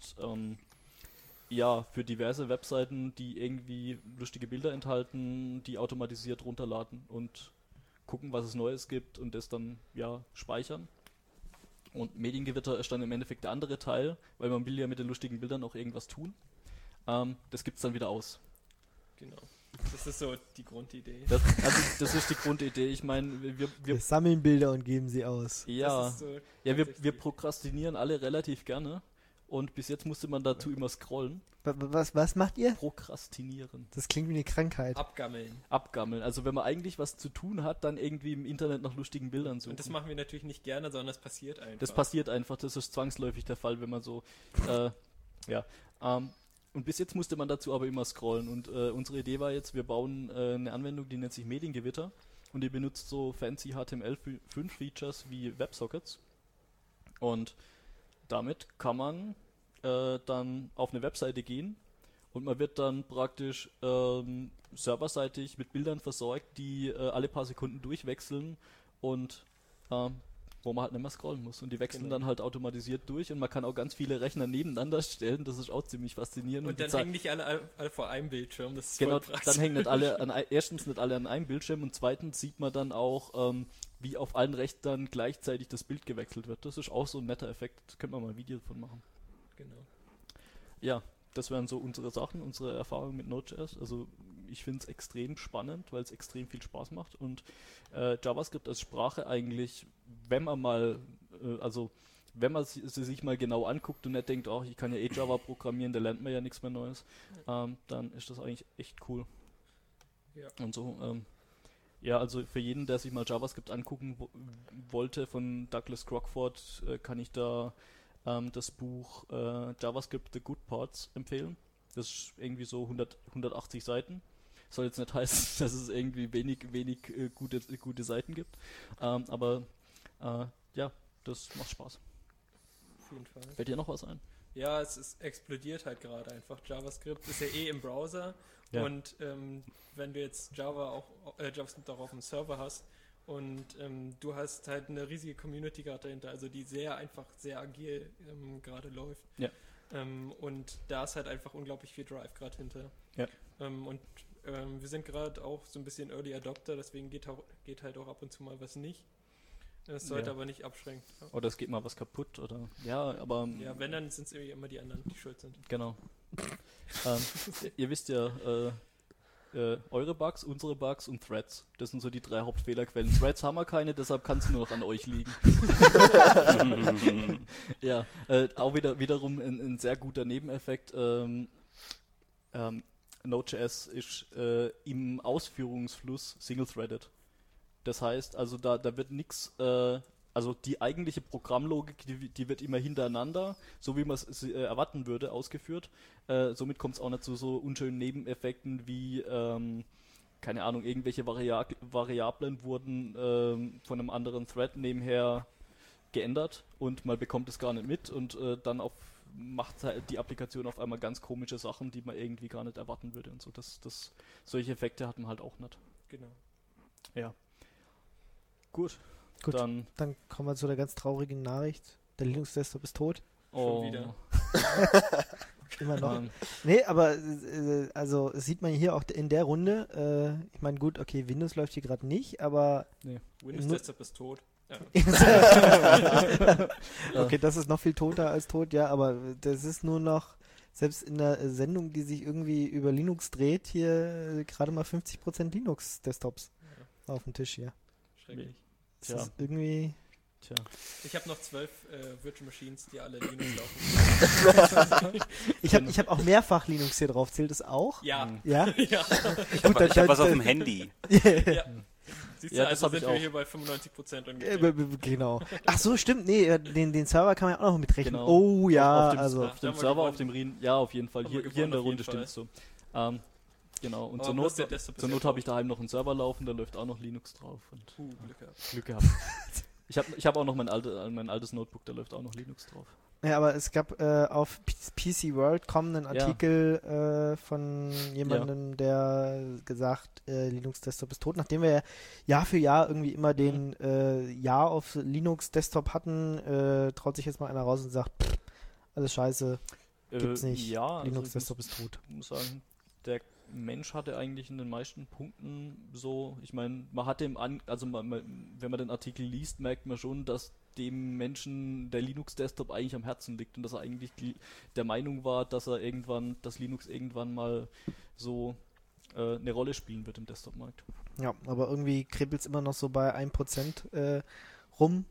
für diverse Webseiten, die irgendwie lustige Bilder enthalten, die automatisiert runterladen und gucken, was es Neues gibt und das dann speichern. Und Mediengewitter ist dann im Endeffekt der andere Teil, weil man will ja mit den lustigen Bildern auch irgendwas tun. Das gibt's dann wieder aus. Genau. Das ist so die Grundidee. Das ist die Grundidee. Ich meine, Wir wir sammeln Bilder und geben sie aus. Das ist so wir tatsächlich- prokrastinieren alle relativ gerne und bis jetzt musste man dazu immer scrollen. Was macht ihr? Prokrastinieren. Das klingt wie eine Krankheit. abgammeln. Abgammeln. Also wenn man eigentlich was zu tun hat, dann irgendwie im Internet nach lustigen Bildern suchen. Und das machen wir natürlich nicht gerne, sondern das passiert einfach. Das passiert einfach, das ist zwangsläufig der Fall, wenn man so, und bis jetzt musste man dazu aber immer scrollen und unsere Idee war jetzt, wir bauen eine Anwendung, die nennt sich Mediengewitter und die benutzt so fancy HTML5 Features wie WebSockets und damit kann man dann auf eine Webseite gehen und man wird dann praktisch serverseitig mit Bildern versorgt, die alle paar Sekunden durchwechseln und wo man halt nicht mehr scrollen muss. Und die wechseln Genau. dann halt automatisiert durch und man kann auch ganz viele Rechner nebeneinander stellen. Das ist auch ziemlich faszinierend. und die dann Zeit- hängen nicht alle vor einem Bildschirm. Das ist Genau, voll praktisch. dann hängen nicht alle erstens nicht alle an einem Bildschirm und zweitens sieht man dann auch, wie auf allen Rechnern gleichzeitig das Bild gewechselt wird. Das ist auch so ein netter Effekt. Da könnte man mal ein Video von machen. Genau. Ja, das wären so unsere Sachen, unsere Erfahrungen mit Node.js. Also ich finde es extrem spannend, weil es extrem viel Spaß macht und JavaScript als Sprache eigentlich, wenn man mal, wenn man sie sich mal genau anguckt und nicht denkt, oh, ich kann ja Java programmieren, da lernt man ja nichts mehr Neues, dann ist das eigentlich echt cool. Ja. Und so, also für jeden, der sich mal JavaScript angucken wollte von Douglas Crockford, kann ich da das Buch JavaScript The Good Parts empfehlen. Das ist irgendwie so 180 Seiten. Soll jetzt nicht heißen, dass es irgendwie wenig gute Seiten gibt. Aber das macht Spaß. Auf jeden Fall. Fällt dir noch was ein? Ja, es explodiert halt gerade einfach. JavaScript ist ja im Browser Ja. und wenn du jetzt JavaScript auch auf dem Server hast und du hast halt eine riesige Community gerade dahinter, also die sehr agil gerade läuft. Ja. Und da ist halt einfach unglaublich viel Drive gerade hinter. Ja. Wir sind gerade auch so ein bisschen Early Adopter, deswegen geht halt auch ab und zu mal was nicht. Das sollte Ja. aber nicht abschränken. Oder es geht mal was kaputt oder aber Ja, wenn, dann sind es irgendwie immer die anderen, die schuld sind. genau. Ihr wisst ja, eure Bugs, unsere Bugs und Threads. Das sind so die 3 Hauptfehlerquellen. Threads haben wir keine, deshalb kann es nur noch an euch liegen. Ja, auch wiederum ein sehr guter Nebeneffekt. Node.js ist im Ausführungsfluss single-threaded. Das heißt, also da wird nichts, also die eigentliche Programmlogik, die wird immer hintereinander, so wie man es erwarten würde, ausgeführt. Somit kommt es auch nicht zu so unschönen Nebeneffekten wie, keine Ahnung, irgendwelche Variablen wurden von einem anderen Thread nebenher geändert und man bekommt es gar nicht mit und dann macht halt die Applikation auf einmal ganz komische Sachen, die man irgendwie gar nicht erwarten würde und so. Solche Effekte hat man halt auch nicht. Genau. Ja. Gut. Gut. Dann Dann kommen wir zu der ganz traurigen Nachricht. Der Linux-Desktop ist tot. oh, wieder. Immer noch. ähm, Nee, aber also das sieht man hier auch in der Runde. Ich meine, gut, okay, Windows läuft hier gerade nicht, aber Windows Nur- Desktop ist tot. Ja. okay, das ist noch viel toter als tot, ja, aber das ist nur noch selbst in der Sendung, die sich irgendwie über Linux dreht, hier gerade mal 50% Linux-Desktops auf dem Tisch hier. Schrecklich. Das Tja. ist irgendwie... Tja. Ich habe noch 12 Virtual Machines, die alle Linux laufen. Ich hab auch mehrfach Linux hier drauf. Zählt das auch? Ja. Ja? Ja. Ich habe was auf dem Handy. Ja. Siehst du, Ja, das also hab ich sind wir auch. hier bei 95% ungefähr. Genau. Ach so, stimmt. Nee, den Server kann man ja auch noch mitrechnen. Genau. Oh ja, auf dem, also... auf dem Da haben wir Server, gewonnen. auf dem Rien, ja, auf jeden Fall. Haben wir Hier in der gewonnen, Runde auf jeden stimmt so. Genau, und Aber zur bloß Not, der Desktop ist zur ja Not habe ich tot. daheim noch einen Server laufen, da läuft auch noch Linux drauf. Und Glück gehabt. Glück gehabt. Ich hab auch noch mein altes Notebook, da läuft auch noch Linux drauf. Ja, aber es gab auf PC World einen Artikel von jemandem, der gesagt, Linux Desktop ist tot, nachdem wir ja Jahr für Jahr irgendwie immer den Jahr auf Linux Desktop hatten, traut sich jetzt mal einer raus und sagt, alles scheiße, gibt's nicht. Ja, Linux also Desktop ist tot. ich muss sagen, der Mensch hatte eigentlich in den meisten Punkten so, ich meine, man hat dem wenn man den Artikel liest, merkt man schon, dass dem Menschen der Linux-Desktop eigentlich am Herzen liegt und dass er eigentlich der Meinung war, dass Linux irgendwann mal so eine Rolle spielen wird im Desktop-Markt. Ja, aber irgendwie kribbelt es immer noch so bei 1% rum,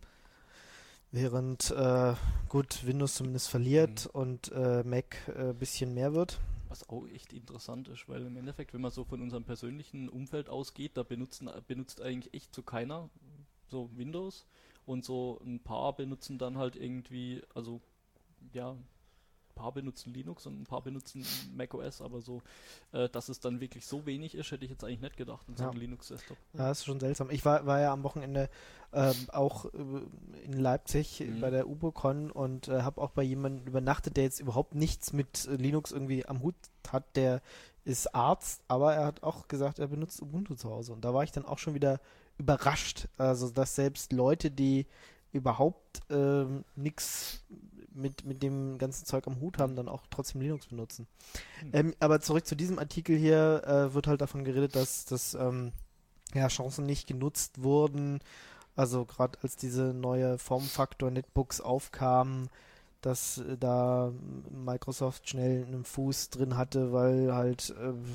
während gut, Windows zumindest verliert und Mac ein bisschen mehr wird. Was auch echt interessant ist, weil im Endeffekt, wenn man so von unserem persönlichen Umfeld ausgeht, da benutzt eigentlich echt so keiner so Windows und so ein paar benutzen dann halt irgendwie, also ja, ein paar benutzen Linux und ein paar benutzen macOS, aber so, dass es dann wirklich so wenig ist, hätte ich jetzt eigentlich nicht gedacht in so einem Linux-Desktop. Ja, das ist schon seltsam. Ich war ja am Wochenende auch in Leipzig bei der UboCon und habe auch bei jemandem übernachtet, der jetzt überhaupt nichts mit Linux irgendwie am Hut hat. Der ist Arzt, aber er hat auch gesagt, er benutzt Ubuntu zu Hause. Und da war ich dann auch schon wieder überrascht. Also, dass selbst Leute, die überhaupt nichts mit dem ganzen Zeug am Hut haben, dann auch trotzdem Linux benutzen. Aber zurück zu diesem Artikel hier, wird halt davon geredet, dass Chancen nicht genutzt wurden. Also gerade als diese neue Formfaktor Netbooks aufkamen, dass da Microsoft schnell einen Fuß drin hatte, weil halt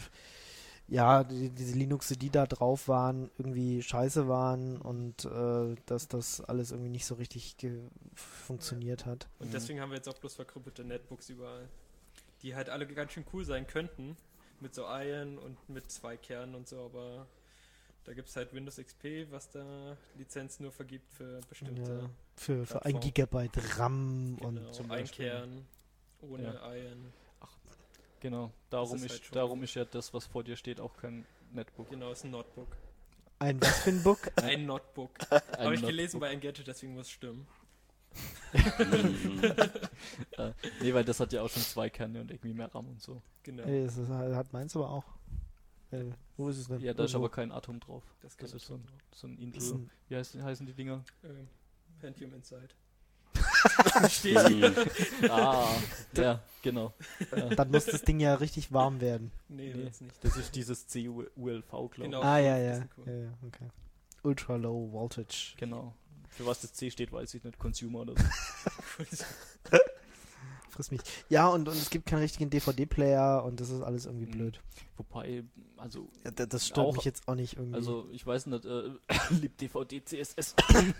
diese Linuxe, die da drauf waren, irgendwie scheiße waren und dass das alles irgendwie nicht so richtig funktioniert hat. Und deswegen haben wir jetzt auch bloß verkrüppelte Netbooks überall, die halt alle ganz schön cool sein könnten, mit so Iron und mit 2 Kernen und so, aber da gibt es halt Windows XP, was da Lizenzen nur vergibt für bestimmte Für 1 Plattform. Gigabyte RAM Genau, und zum ein Beispiel. Kern ohne Iron. Genau, Das ist halt schon- darum ist ja das, was vor dir steht, auch kein Netbook. Genau, ist ein Notebook. ein was für ein Book? Ein Notebook. Ein Habe ich Notebook. gelesen bei Engadget, deswegen muss es stimmen. Nee, weil das hat ja auch schon 2 Kerne und irgendwie mehr RAM und so. Genau. Das hat meins aber auch. Wo ist es denn? Ja, da ist Irgendwo. aber kein Atom drauf. Das kann Das ist ich so ein Das ist Intel. ein- Wie heißen die Dinger? Pentium Inside. Ja, genau. Ja. Dann muss das Ding ja richtig warm werden. Nee, Nee, wird's nicht. das ist dieses CULV, glaube ich. Genau. Ah, ja, das ja. ist cool. Ja, okay. Ultra Low Voltage. Genau. Für was das C steht, weiß ich nicht. Consumer oder so. Friss mich. Ja, und es gibt keinen richtigen DVD-Player und das ist alles irgendwie blöd. Wobei, also, Ja, das stört Auch- mich jetzt auch nicht irgendwie. also ich weiß nicht, libDVD, CSS.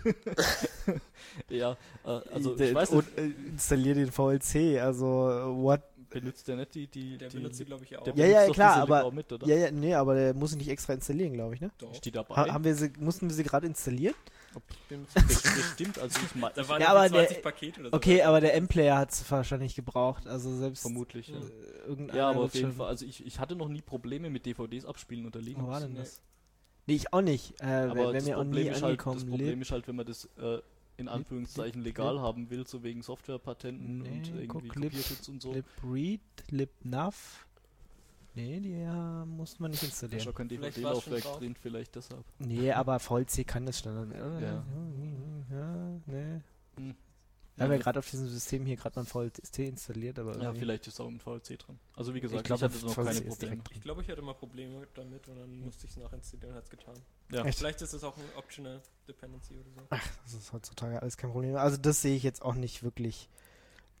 Ja, also ich weiß nicht, installier den VLC, also what? benutzt der nicht die Der benutzt die, glaube ich, auch. der Ja, benutzt ja, doch klar, diese aber- Link auch mit, oder? Ja, nee, aber der muss ihn nicht extra installieren, glaube ich, ne? Doch. Ist die dabei? Mussten wir sie gerade installieren? Bestimmt, also ich meine, Da waren Ja, ja, aber 20 der- Pakete oder so. Okay, aber der M-Player hat es wahrscheinlich gebraucht, also selbst vermutlich, ja. irgendeiner Ja, aber wird auf jeden schon- Fall, also ich hatte noch nie Probleme mit DVDs abspielen unter Linux. Wo war denn Nee. das? Nee, ich auch nicht. Aber Wär das mir auch nie Problem, ist halt, angekommen. das Problem ist halt, wenn man das in Anführungszeichen legal haben will, so wegen Softwarepatenten Nee, und irgendwie guck, Kopierschutz und so. LibRead, LibNav. Nee, die mussten wir nicht Da ist installieren. schon kein Vielleicht DVD-Laufwerk war's schon drauf. drin, vielleicht deshalb. Nee, aber VLC kann das Standard. Ja. Nee. Hm. Wir haben ja gerade auf diesem System hier gerade mal ein VLC installiert, aber Ja, irgendwie- vielleicht ist auch ein VLC drin. Also wie gesagt, ich, glaub, hatte noch VLC keine ist Probleme. direkt Ich glaube, ich hatte mal Probleme damit und dann musste ich es nachinstallieren und hat es getan. Ja. Echt? Vielleicht ist es auch ein Optional Dependency oder so. Das ist heutzutage alles kein Problem. Also das sehe ich jetzt auch nicht wirklich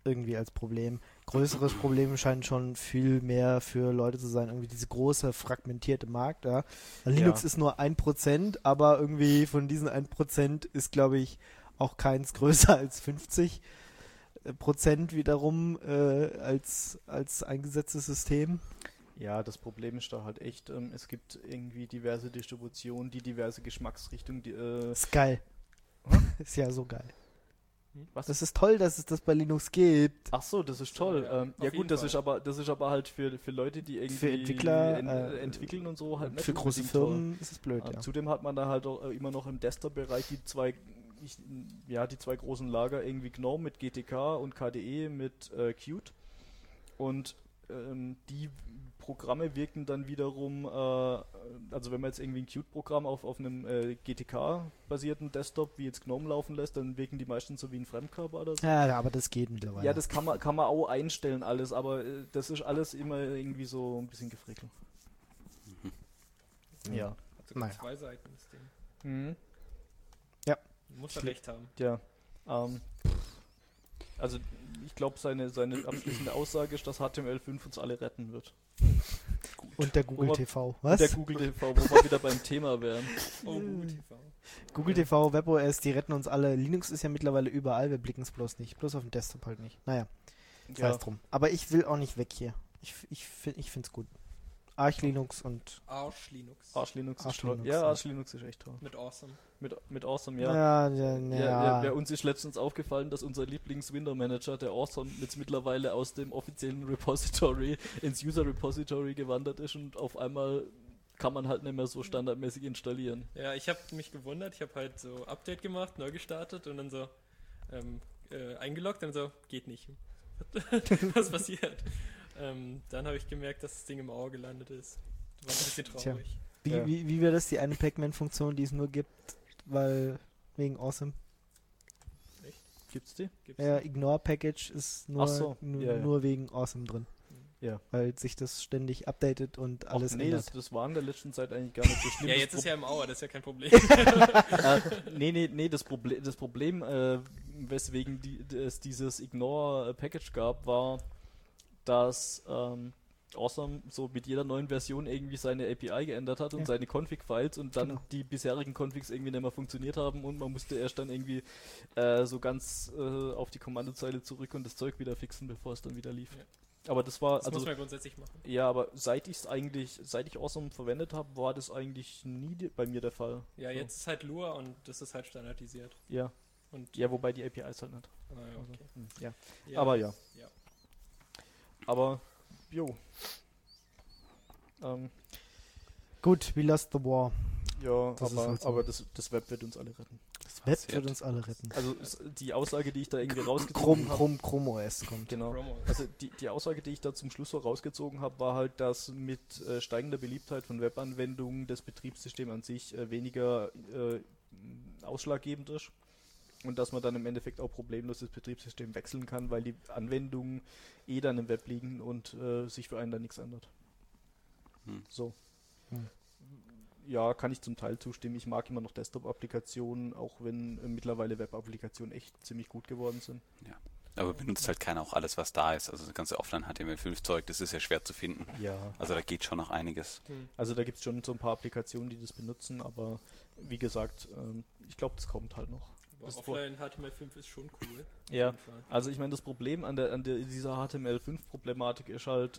irgendwie als Problem. Größeres Problem scheint schon viel mehr für Leute zu sein, irgendwie diese große fragmentierte Markt. Ja. Linux ist nur 1%, aber irgendwie von diesen 1% ist, glaube ich, auch keins größer als 50% wiederum als eingesetztes System. Ja, das Problem ist da halt echt, es gibt irgendwie diverse Distributionen, die diverse Geschmacksrichtungen, Ist geil. Ist ja so geil. Was? Das ist toll, dass es das bei Linux gibt. Ach so, das ist toll. Ja, Ja auf gut, jeden Fall. das ist aber halt für Leute, die irgendwie Für Entwickler, entwickeln und so halt nicht Für große unbedingt toll. Firmen ist es blöd, ja. Zudem hat man da halt auch immer noch im Desktop-Bereich die zwei großen Lager, irgendwie GNOME mit GTK und KDE mit Qt. Und die Programme wirken dann wiederum, also wenn man jetzt irgendwie ein Qt-Programm auf einem GTK-basierten Desktop wie jetzt GNOME laufen lässt, dann wirken die meistens so wie ein Fremdkörper oder so. Ja, aber das geht mittlerweile. Ja, das kann man auch einstellen alles, aber das ist alles immer irgendwie so ein bisschen gefrickelt. Ja. Hat Naja. sogar 2 Seiten, das Ding. Mhm. Du musst da recht haben. Ja. Also ich glaube, seine abschließende Aussage ist, dass HTML5 uns alle retten wird. Und der Google Wo wir- TV. Was? Der Google TV, wo wir wieder beim Thema wären. Oh, Google TV. Google TV, WebOS, die retten uns alle. Linux ist ja mittlerweile überall, wir blicken es bloß nicht. Bloß auf dem Desktop halt nicht. Naja, sei es drum. Aber ich will auch nicht weg hier. Ich finde es gut. Arch Linux und... Arch Linux. Arch Linux Arch ist toll. Linux, Ja, ja. Arch Linux ist echt toll. Mit Awesome. Mit Awesome, ja. Ja. Uns ist letztens aufgefallen, dass unser Lieblings-Window-Manager, der Awesome, jetzt mittlerweile aus dem offiziellen Repository ins User-Repository gewandert ist und auf einmal kann man halt nicht mehr so standardmäßig installieren. Ja, ich habe mich gewundert. Ich habe halt so Update gemacht, neu gestartet und dann so eingeloggt und so, geht nicht. Was passiert? Dann habe ich gemerkt, dass das Ding im Auge gelandet ist. War ein bisschen traurig. Wie wäre das die eine Pac-Man-Funktion, die es nur gibt, weil wegen Awesome? Gibt's die? Gibt's Ja, nicht? Ignore Package ist nur, Ach so, ja. nur wegen Awesome drin. Ja. Weil sich das ständig updatet und alles nee, ändert. das war in der letzten Zeit eigentlich gar nicht so schlimm. Ja, Das jetzt ist ja im Auer, das ist ja kein Problem. Nee, das Problem, weswegen es dieses Ignore-Package gab, war, dass Awesome so mit jeder neuen Version irgendwie seine API geändert hat und seine Config-Files und dann die bisherigen Configs irgendwie nicht mehr funktioniert haben und man musste erst dann irgendwie so ganz auf die Kommandozeile zurück und das Zeug wieder fixen, bevor es dann wieder lief. Ja. Aber das war, Das muss man grundsätzlich machen. ja, aber seit ich Awesome verwendet habe, war das eigentlich nie bei mir der Fall. Ja, So. jetzt ist halt Lua und das ist halt standardisiert. Ja. Und Ja, wobei die APIs halt nicht. Ah, ja, Also, okay. ja. Ja, Aber ja. ja. Aber, jo. Gut, we lost the war. Ja, Das ist halt so. aber das Web wird uns alle retten. Das Web wird uns alle retten. Also die Aussage, die ich da irgendwie rausgezogen habe. Chrome OS kommt. Genau. Promo. Also die Aussage, die ich da zum Schluss so rausgezogen habe, war halt, dass mit steigender Beliebtheit von Webanwendungen das Betriebssystem an sich weniger ausschlaggebend ist und dass man dann im Endeffekt auch problemlos das Betriebssystem wechseln kann, weil die Anwendungen dann im Web liegen und sich für einen dann nichts ändert. So. Ja, kann ich zum Teil zustimmen. Ich mag immer noch Desktop-Applikationen, auch wenn mittlerweile Web-Applikationen echt ziemlich gut geworden sind. Ja. Aber benutzt halt keiner auch alles, was da ist. Also das ganze Offline-HTML5-Zeug, das ist ja schwer zu finden. Ja. Also da geht schon noch einiges. Also da gibt es schon so ein paar Applikationen, die das benutzen, aber wie gesagt, ich glaube, das kommt halt noch. Aber Das Offline HTML5 ist schon cool. Auf Ja, jeden Fall. also ich meine, das Problem an dieser HTML5-Problematik ist halt,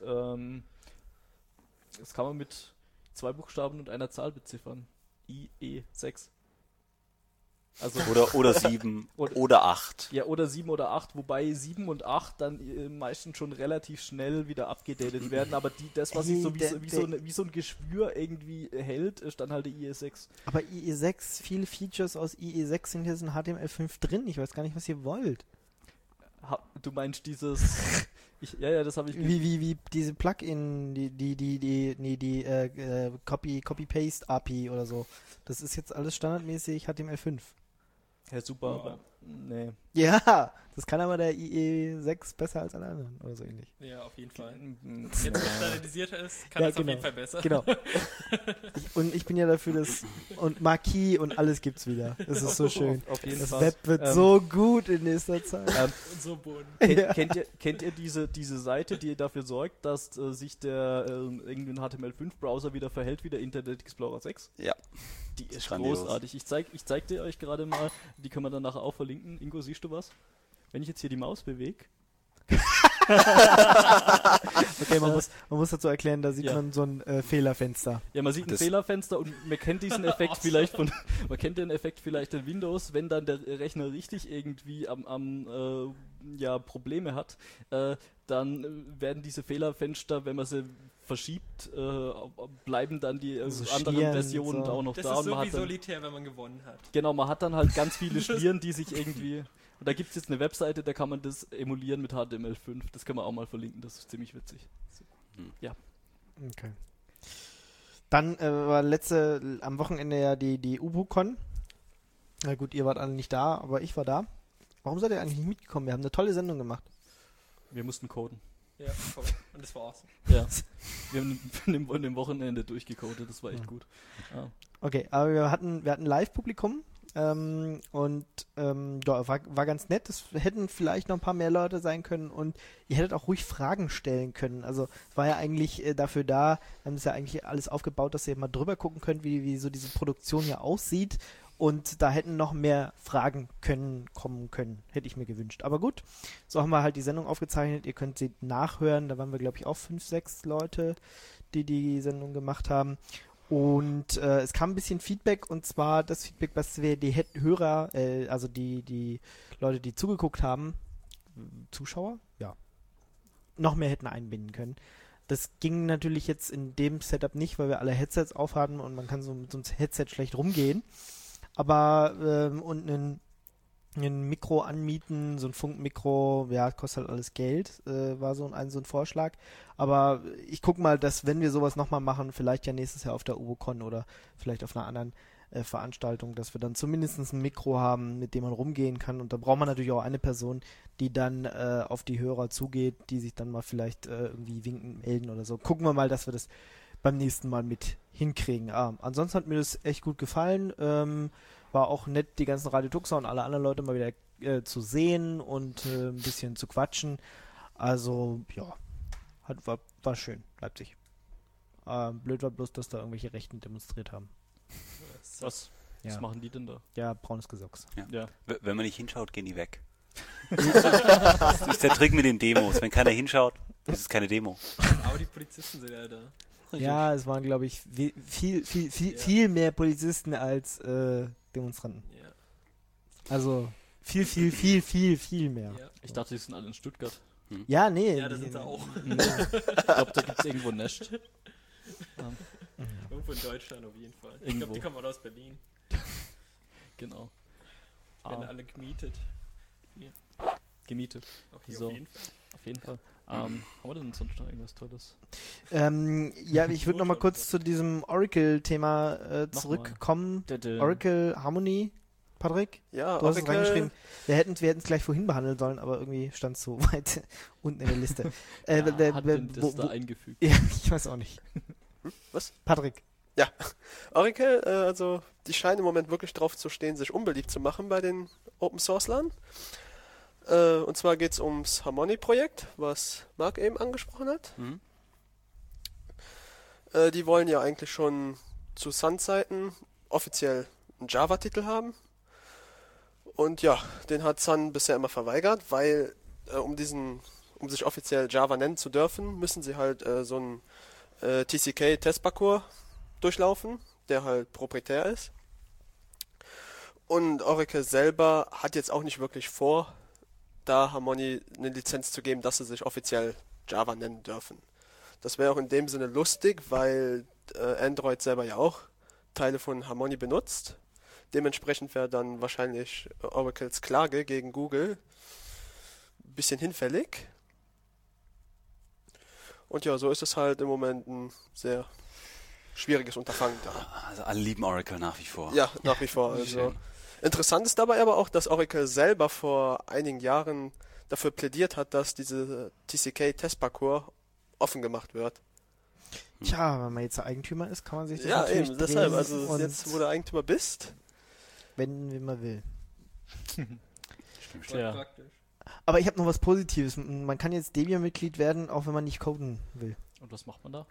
das kann man mit 2 Buchstaben und einer Zahl beziffern. IE6. Also Oder 7 oder 8. ja, oder 7 oder 8, wobei 7 und 8 dann meistens schon relativ schnell wieder abgedatet werden, aber das, was sich so wie so ein Geschwür irgendwie hält, ist dann halt der IE6. Aber IE6, viele Features aus IE6 sind jetzt in HTML5 drin. Ich weiß gar nicht, was ihr wollt. Du meinst dieses... das habe ich... Wie diese Plugin, die Copy-Paste-API oder so. Das ist jetzt alles standardmäßig HTML5. Ja, super, Ja. aber nee. Ja, das kann aber der IE6 besser als alle anderen oder so ähnlich. Ja, auf jeden Fall. Mm, Jetzt, wo es standardisierter ist, kann Ja, es auf genau. jeden Fall besser. Genau. Und ich bin ja dafür, dass und Marquis und alles gibt's wieder. Das ist so schön. Auf jeden Das Fall. Web wird so gut in nächster Zeit. Und so Boden. Ja. Kennt ihr diese Seite, die dafür sorgt, dass sich der irgendwie ein HTML5-Browser wieder verhält wie der Internet Explorer 6? Ja. Die ist Grandios. großartig. Ich zeig dir euch gerade mal, die können wir dann nachher auch verlinken. Ingo, siehst du was? Wenn ich jetzt hier die Maus bewege, Okay, man muss dazu erklären, da sieht Ja. man so ein Fehlerfenster. ja, man sieht ein Das- Fehlerfenster und man kennt diesen Effekt vielleicht man kennt den Effekt vielleicht in Windows, wenn dann der Rechner richtig irgendwie Probleme hat, dann werden diese Fehlerfenster, wenn man sie verschiebt, bleiben dann die So anderen Schlieren, Versionen so. auch noch Das da ist und so man wie hat dann, Solitär, wenn man gewonnen hat. genau, man hat dann halt ganz viele Schlieren, die sich irgendwie. Und da gibt es jetzt eine Webseite, da kann man das emulieren mit HTML5. Das kann man auch mal verlinken, das ist ziemlich witzig. Okay. Dann war am Wochenende ja die UbuCon. Na gut, ihr wart alle nicht da, aber ich war da. Warum seid ihr eigentlich nicht mitgekommen? Wir haben eine tolle Sendung gemacht. Wir mussten coden. Ja, voll. Und das war awesome. Ja. Wir haben an dem Wochenende durchgecodet, das war echt gut. Ja. Okay, aber wir hatten Live-Publikum ja, war ganz nett. Es hätten vielleicht noch ein paar mehr Leute sein können und ihr hättet auch ruhig Fragen stellen können. Also es war ja eigentlich dafür da, wir haben es ja eigentlich alles aufgebaut, dass ihr mal drüber gucken könnt, wie so diese Produktion hier aussieht. Und da hätten noch mehr Fragen kommen können. Hätte ich mir gewünscht. Aber gut, so haben wir halt die Sendung aufgezeichnet. Ihr könnt sie nachhören. Da waren wir, glaube ich, auch 5, 6 Leute, die Sendung gemacht haben. Und es kam ein bisschen Feedback. Und zwar das Feedback, was wir die Hörer, also die Leute, die zugeguckt haben, Zuschauer? Ja. Noch mehr hätten einbinden können. Das ging natürlich jetzt in dem Setup nicht, weil wir alle Headsets aufhatten und man kann so mit so einem Headset schlecht rumgehen. Aber und ein Mikro anmieten, so ein Funkmikro, ja, kostet halt alles Geld, war so ein Vorschlag. Aber ich gucke mal, dass wenn wir sowas nochmal machen, vielleicht ja nächstes Jahr auf der UbuCon oder vielleicht auf einer anderen Veranstaltung, dass wir dann zumindest ein Mikro haben, mit dem man rumgehen kann. Und da braucht man natürlich auch eine Person, die dann auf die Hörer zugeht, die sich dann mal vielleicht irgendwie winken, melden oder so. Gucken wir mal, dass wir das beim nächsten Mal mit hinkriegen. Ansonsten hat mir das echt gut gefallen. War auch nett, die ganzen Radio Tuxer und alle anderen Leute mal wieder zu sehen und ein bisschen zu quatschen. Also, ja, war schön, Leipzig. Blöd war bloß, dass da irgendwelche Rechten demonstriert haben. Was Ja, machen die denn da? ja, braunes Gesocks. Ja. Wenn man nicht hinschaut, gehen die weg. Das ist der Trick mit den Demos. Wenn keiner hinschaut, ist es keine Demo. Aber die Polizisten sind ja da. Ja, es waren, glaube ich, viel mehr Polizisten als Demonstranten. Ja. Also viel mehr. Ja, Ich dachte, die sind alle in Stuttgart. Ja, nee. ja da sind sie auch. Ich glaube, da gibt es irgendwo ein Nest. Irgendwo in Deutschland auf jeden Fall. Ich Irgendwo. glaube, die kommen alle aus Berlin. Genau. Werden alle gemietet. Gemietet. Okay, So. auf jeden Fall. Auf jeden Fall. Haben wir denn sonst noch irgendwas Tolles? Ja, ich würde noch mal kurz zu diesem Oracle-Thema zurückkommen. Oracle Harmony, Patrick? Ja, Du hast es Oracle, reingeschrieben. Wir hätten es gleich vorhin behandeln sollen, aber irgendwie stand es so weit unten in der Liste. Hat denn das da eingefügt? Ja, ich weiß auch nicht. Was? Patrick. Oracle, also die scheinen im Moment wirklich drauf zu stehen, sich unbeliebt zu machen bei den Open-Source-Lern. Und zwar geht es ums Harmony-Projekt, was Marc eben angesprochen hat. Mhm. Die wollen ja eigentlich schon zu Sun-Zeiten offiziell einen Java-Titel haben. Und ja, den hat Sun bisher immer verweigert, weil um sich offiziell Java nennen zu dürfen, müssen sie halt so einen TCK-Testparcours durchlaufen, der halt proprietär ist. Und Oracle selber hat jetzt auch nicht wirklich vor, da Harmony eine Lizenz zu geben, dass sie sich offiziell Java nennen dürfen. Das wäre auch in dem Sinne lustig, weil Android selber ja auch Teile von Harmony benutzt. Dementsprechend wäre dann wahrscheinlich Oracles Klage gegen Google ein bisschen hinfällig. Und ja, so ist es halt im Moment ein sehr schwieriges Unterfangen da. Also alle lieben Oracle nach wie vor. Ja, nach wie vor. Also Schön. Interessant ist dabei aber auch, dass Oracle selber vor einigen Jahren dafür plädiert hat, dass diese TCK-Testparcours offen gemacht wird. Tja, wenn man jetzt der Eigentümer ist, kann man sich das Ja, natürlich eben, deshalb, drehen also und jetzt, wo du Eigentümer bist, wenn man will. Stimmt. Voll Ja. praktisch. Aber ich habe noch was Positives. Man kann jetzt Debian-Mitglied werden, auch wenn man nicht coden will. Und was macht man da?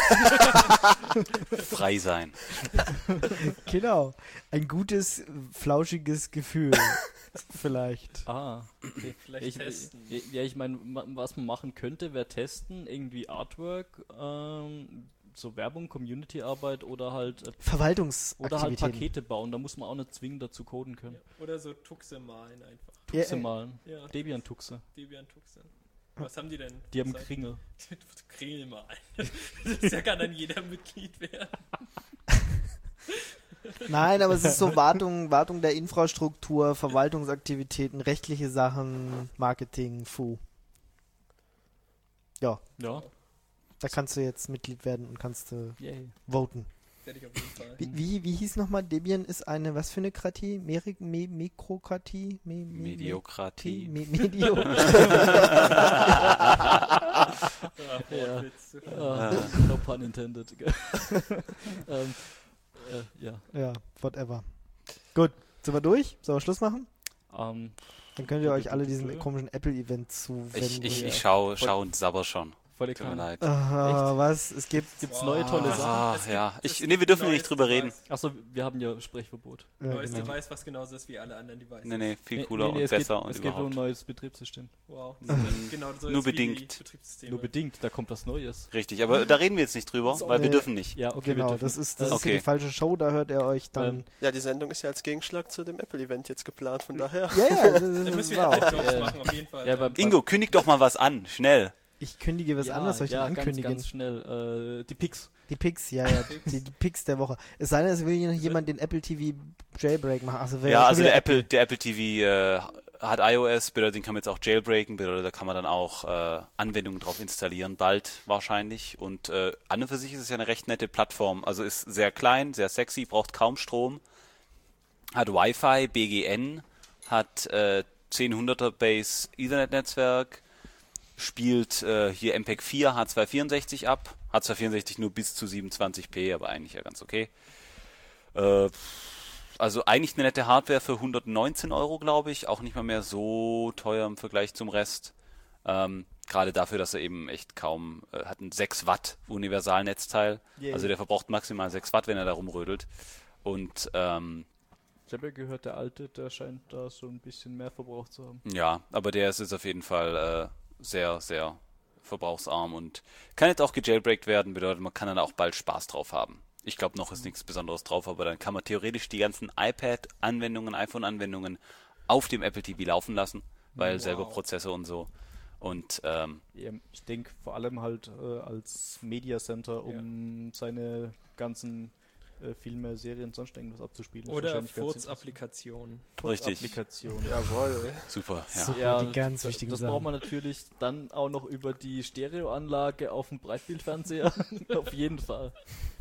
Frei sein. Genau. Ein gutes, flauschiges Gefühl. Vielleicht. Ah, okay. Vielleicht testen. Ja, ich meine, was man machen könnte, wäre testen, irgendwie Artwork, so Werbung, Community-Arbeit oder halt Verwaltungsaktivitäten. Pakete bauen. Da muss man auch nicht zwingend dazu coden können. Ja. Oder so Tuxe malen einfach. Ja, Tuxe malen. Ja, Debian-Tuxe. Debian Tuxe. Was haben die denn? Die haben Was- Kringel. Kringel malen. Das kann dann jeder Mitglied werden. Nein, aber es ist so Wartung der Infrastruktur, Verwaltungsaktivitäten, rechtliche Sachen, Marketing, Ja, Ja. da kannst du jetzt Mitglied werden und kannst Yay. voten. Werde ich auf jeden Fall. Wie hieß nochmal? Debian ist eine, was für eine Kratie? Mikrokratie? Mediokratie. Medio. Ja. Wortwitz. No pun intended. Ja. Ja, whatever. Gut, sind wir durch? Sollen wir Schluss machen? Ähm, Dann könnt ihr euch alle diesem komischen Apple-Event zuwenden. Ich schau und sabber schon. volle Tut mir Kanne. leid. Was? Es gibt... Gibt's neue tolle Sachen? Ah, Es gibt- ja. es gibt Wir dürfen neues nicht drüber reden. Device. Achso, wir haben ja Sprechverbot. Ja, Neues genau. Device, was genauso ist wie alle anderen Devices. Nee, viel cooler und es besser geht, und es geht um ein überhaupt. neues Betriebssystem. Wow. Mhm. Genau so Nur ist wie die bedingt. Betriebssysteme. Nur bedingt, da kommt was Neues. Richtig, aber da reden wir jetzt nicht drüber, weil wir Nee. dürfen nicht. Ja, okay, Genau, wir das dürfen. ist hier Okay. die falsche Show, da hört ihr euch dann... ja, die Sendung ist ja als Gegenschlag zu dem Apple-Event jetzt geplant, von daher. Ja, das Dann müssen wir wow. Jobs machen, auf jeden Fall. Ja, aber- Ingo, kündig doch mal was an, schnell. Ich kündige was anderes, soll ich denn ankündigen? Ganz schnell. Die Pix. Die Picks, ja, die Picks der Woche. Es sei denn, es will hier noch jemand den Apple TV Jailbreak machen. Also, Ja, also der Apple TV hat iOS, bedeutet, den kann man jetzt auch jailbreaken, bedeutet, da kann man dann auch Anwendungen drauf installieren, bald wahrscheinlich. Und an und für sich ist es ja eine recht nette Plattform. Also ist sehr klein, sehr sexy, braucht kaum Strom, hat Wi-Fi, BGN, hat 10-100er Base Ethernet-Netzwerk, spielt hier MPEG 4 H264 ab. H264 nur bis zu 27p, aber eigentlich ja ganz okay. Also eigentlich eine nette Hardware für 119 €, glaube ich. Auch nicht mal mehr so teuer im Vergleich zum Rest. Gerade dafür, dass er eben echt kaum hat ein 6 Watt Universalnetzteil. Yay. Also der verbraucht maximal 6 Watt, wenn er da rumrödelt. Und Ich habe ja gehört, der alte, der scheint da so ein bisschen mehr verbraucht zu haben. ja, aber der ist jetzt auf jeden Fall sehr, sehr verbrauchsarm und kann jetzt auch gejailbreakt werden, bedeutet, man kann dann auch bald Spaß drauf haben. Ich glaube, noch ist nichts Besonderes drauf, aber dann kann man theoretisch die ganzen iPad-Anwendungen, iPhone-Anwendungen auf dem Apple TV laufen lassen, weil Wow. selber Prozessor und so. Und Ja, ich denke vor allem halt als Media Center, um seine ganzen Filme, Serien, sonst irgendwas abzuspielen. Oder Wahrscheinlich ganz Furz-Applikationen. richtig, Applikation. Jawohl. super. Ja. Super, Ja, die ganz wichtigen das Sachen. braucht man natürlich dann auch noch über die Stereoanlage auf dem Breitbildfernseher. Auf jeden Fall.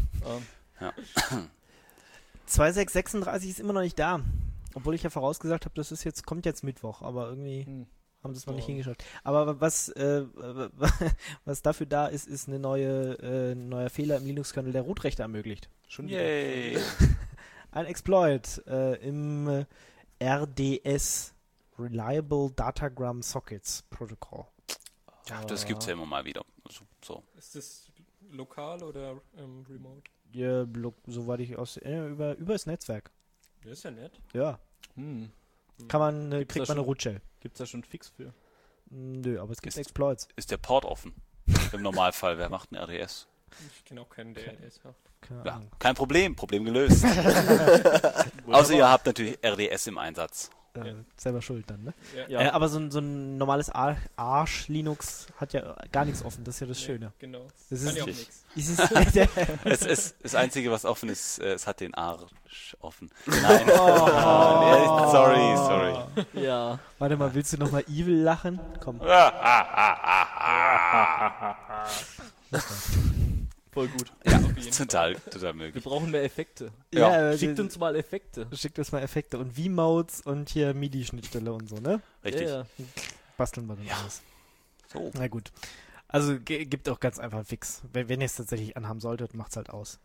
2636 ist immer noch nicht da. Obwohl ich ja vorausgesagt habe, das ist jetzt, kommt jetzt Mittwoch, aber irgendwie haben sie es noch nicht hingeschafft. Aber was dafür da ist, ist eine neuer Fehler im Linux-Kernel, der Root-Rechte ermöglicht. Schon wieder. Yay. Ein Exploit im RDS, Reliable Datagram Sockets Protocol. Ja, das gibt's ja immer mal wieder. Also, so. Ist das lokal oder remote? Ja, soweit ich aus über das Netzwerk. Das ist ja nett. Ja, Hm. kann man Gibt's kriegt da man eine schon- Root-Shell. Gibt's da schon Fix für? Nö, aber es gibt Ist- Exploits. Ist der Port offen? Im Normalfall, wer macht ein RDS? Ich kenne auch keinen, der das hat. Keine Ja, Ahnung. kein Problem gelöst. Außer ihr habt natürlich RDS im Einsatz. Selber schuld dann, ne? Ja. Aber so ein normales Arsch-Linux hat ja gar nichts offen, das ist ja das Schöne. Genau. Das Kann ist ja auch richtig. nichts. Ist es, Das Einzige, was offen ist, es hat den Arsch offen. Nein. Nee, sorry. Ja. Warte mal, willst du nochmal evil lachen? Komm. Voll gut. Ja, auf jeden Total Wir möglich. brauchen mehr Effekte. Ja, Schickt uns mal Effekte. Schickt uns mal Effekte und V-Modes und hier MIDI-Schnittstelle und so, ne? Richtig. Ja, ja. Basteln wir dann Ja. alles. So. Na gut. Also gibt auch ganz einfach einen Fix. Wenn ihr es tatsächlich anhaben solltet, macht's halt aus.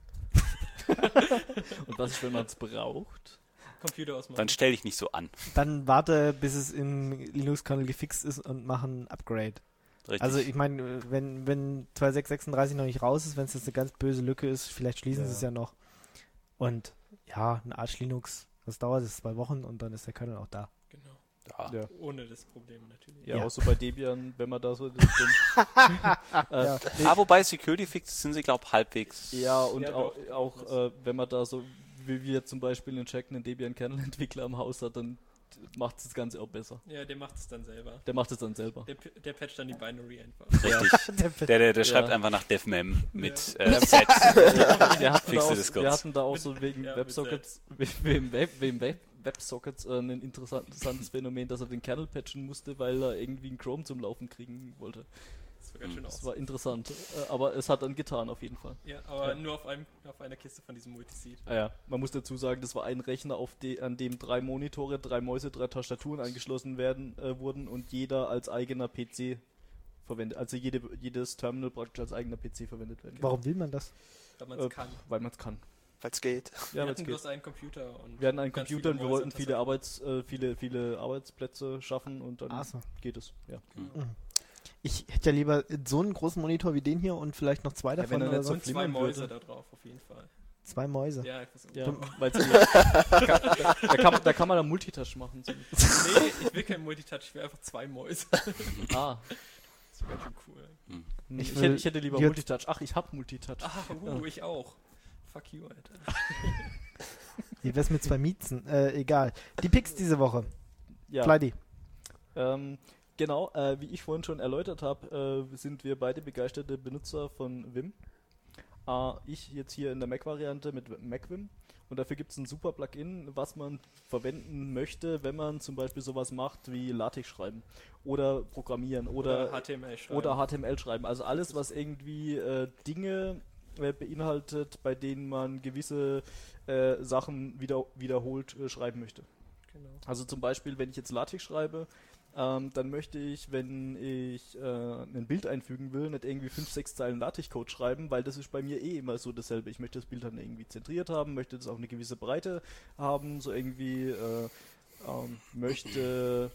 Und was ist, wenn man es braucht? Computer ausmachen. Dann stell dich nicht so an. Dann warte, bis es im Linux-Kernel gefixt ist und mach ein Upgrade. Richtig. Also ich meine, wenn 2636 noch nicht raus ist, wenn es jetzt eine ganz böse Lücke ist, vielleicht schließen Ja. sie es ja noch. Und ja, ein Arch Linux, das dauert jetzt 2 Wochen und dann ist der Kernel auch da. Genau. ja. Ja. Ohne das Problem natürlich. Ja, Ja. auch so bei Debian, wenn man da so... Ja. Wobei Security Fixes sind sie, glaube ich, halbwegs. Ja, und Ja, auch, doch. auch wenn man da so, wie wir zum Beispiel einen Check, einen Debian-Kernel-Entwickler im Haus hat, dann macht das Ganze auch besser. Ja, der macht es dann selber. Der macht es dann selber. Der patcht dann die Binary einfach. Richtig. Der schreibt Ja. einfach nach devmem mit Z. Wir hatten, Fix da the auch, Scots. wir hatten da auch so wegen Ja, WebSockets, wegen WebSockets ein interessantes Phänomen, dass er den Kernel patchen musste, weil er irgendwie einen Chrome zum Laufen kriegen wollte. Das war ganz schön Das aus. war interessant, aber es hat dann getan auf jeden Fall. Ja, aber Ja. nur auf einer Kiste von diesem Multiseed. Ja, man muss dazu sagen, das war ein Rechner, an dem 3 Monitore, 3 Mäuse, 3 Tastaturen angeschlossen wurden und jeder als eigener PC verwendet. Also jedes Terminal praktisch als eigener PC verwendet werden kann. Warum will man das? Wenn man es kann. Weil man es kann. Weil es geht. Ja, Wir weil's hatten geht. bloß einen Computer. Und Wir hatten einen ganz Computer und wir Mäuse wollten und viele Arbeitsplätze schaffen und dann Ach so. geht es. Ja. Ich hätte ja lieber so einen großen Monitor wie den hier und vielleicht noch 2 wenn davon er oder nicht so. so Und 2 flimmern Mäuse würde. da drauf, auf jeden Fall. 2 Mäuse. Ja, einfach so. Ja, weil's geht. Da kann man dann Multitouch machen. So. Nee, ich will kein Multitouch, ich will einfach 2 Mäuse. Ah, Das wäre ganz schön cool. ich hätte lieber jetzt- Multitouch. Ach, ich hab Multitouch. Ich auch. Fuck you, Alter. Wie wär's mit 2 Miezen? Egal. Die Picks diese Woche. Ja. Fleidy. Genau, wie ich vorhin schon erläutert habe, sind wir beide begeisterte Benutzer von Vim. Ich jetzt hier in der Mac-Variante mit MacVim. Und dafür gibt es ein super Plugin, was man verwenden möchte, wenn man zum Beispiel sowas macht wie LaTeX schreiben oder programmieren oder HTML schreiben. oder HTML schreiben. Also alles, was irgendwie Dinge beinhaltet, bei denen man gewisse Sachen wiederholt schreiben möchte. Genau. Also zum Beispiel, wenn ich jetzt LaTeX schreibe, dann möchte ich, wenn ich ein Bild einfügen will, nicht irgendwie 5, 6 Zeilen LaTeX-Code schreiben, weil das ist bei mir immer so dasselbe. Ich möchte das Bild dann irgendwie zentriert haben, möchte das auch eine gewisse Breite haben, so irgendwie möchte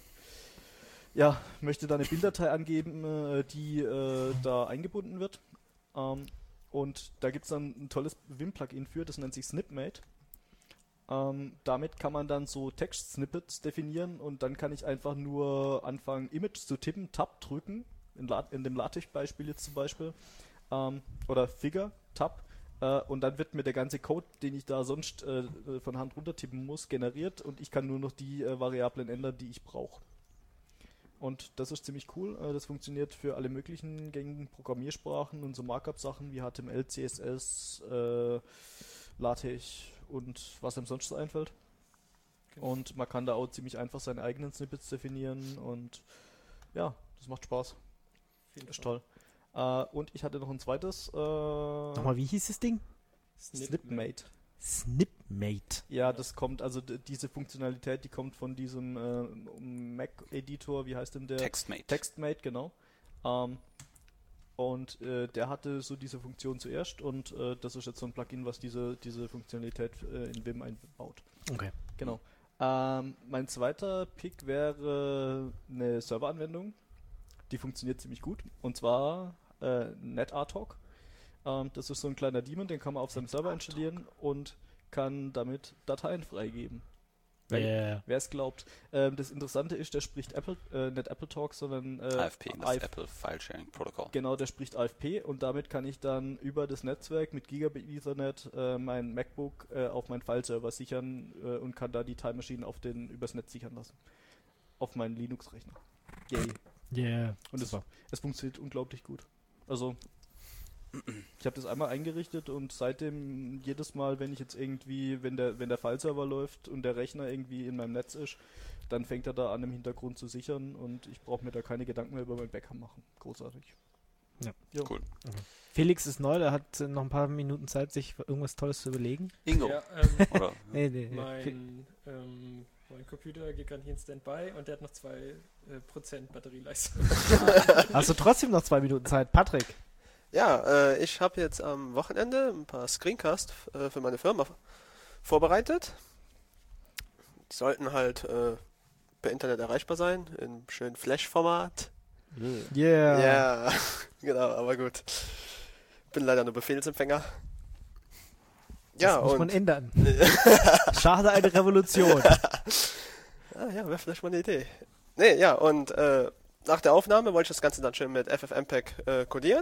da eine Bilddatei angeben, die da eingebunden wird. Und da gibt es dann ein tolles Vim-Plugin für, das nennt sich Snipmate. Damit kann man dann so Text-Snippets definieren und dann kann ich einfach nur anfangen, Image zu tippen, Tab drücken, in dem LaTeX-Beispiel jetzt zum Beispiel, oder Figure, Tab, und dann wird mir der ganze Code, den ich da sonst von Hand runtertippen muss, generiert und ich kann nur noch die Variablen ändern, die ich brauche. Und das ist ziemlich cool. Das funktioniert für alle möglichen gängigen Programmiersprachen und so Markup-Sachen wie HTML, CSS, LaTeX und was einem sonst so einfällt. Genau. Und man kann da auch ziemlich einfach seine eigenen Snippets definieren und ja, das macht Spaß. Viel Ist toll. Und ich hatte noch ein zweites Nochmal, wie hieß das Ding? Snipmate. Snipmate. Ja, das kommt, also diese Funktionalität, die kommt von diesem Mac-Editor, wie heißt denn der? Textmate. Textmate, genau. Und der hatte so diese Funktion zuerst und das ist jetzt so ein Plugin, was diese Funktionalität in Vim einbaut. Okay. Genau. Mein zweiter Pick wäre eine Serveranwendung. Die funktioniert ziemlich gut. Und zwar NetRTalk. Das ist so ein kleiner Daemon, den kann man auf seinem Server installieren und kann damit Dateien freigeben. Yeah. Wer es glaubt. Das Interessante ist, der spricht nicht AppleTalk, sondern AFP, das Apple File Sharing Protocol. Genau, der spricht AFP und damit kann ich dann über das Netzwerk mit Gigabit Ethernet mein MacBook auf meinen File-Server sichern und kann da die Time Machine übers Netz sichern lassen. Auf meinen Linux-Rechner. Yay. Yeah. Und Super. es funktioniert unglaublich gut. Also, ich habe das einmal eingerichtet und seitdem jedes Mal, wenn ich jetzt irgendwie, wenn der File-Server läuft und der Rechner irgendwie in meinem Netz ist, dann fängt er da an im Hintergrund zu sichern und ich brauche mir da keine Gedanken mehr über mein Backup machen. Großartig. Jo. Cool. Felix ist neu, der hat noch ein paar Minuten Zeit, sich irgendwas Tolles zu überlegen. Ingo. Ja, Oder? Nee. mein Computer geht gerade hier in Standby und der hat noch 2% Batterieleistung. Hast du trotzdem noch 2 Minuten Zeit? Patrick. Ja, ich habe jetzt am Wochenende ein paar Screencasts für meine Firma vorbereitet. Die sollten halt per Internet erreichbar sein, in schönem Flash-Format. Yeah. Ja, genau, aber gut. Bin leider nur Befehlsempfänger. Das Ja, muss man und ändern. Schade, eine Revolution. ja, wäre vielleicht mal eine Idee. Nee, ja, und nach der Aufnahme wollte ich das Ganze dann schön mit FFmpeg codieren.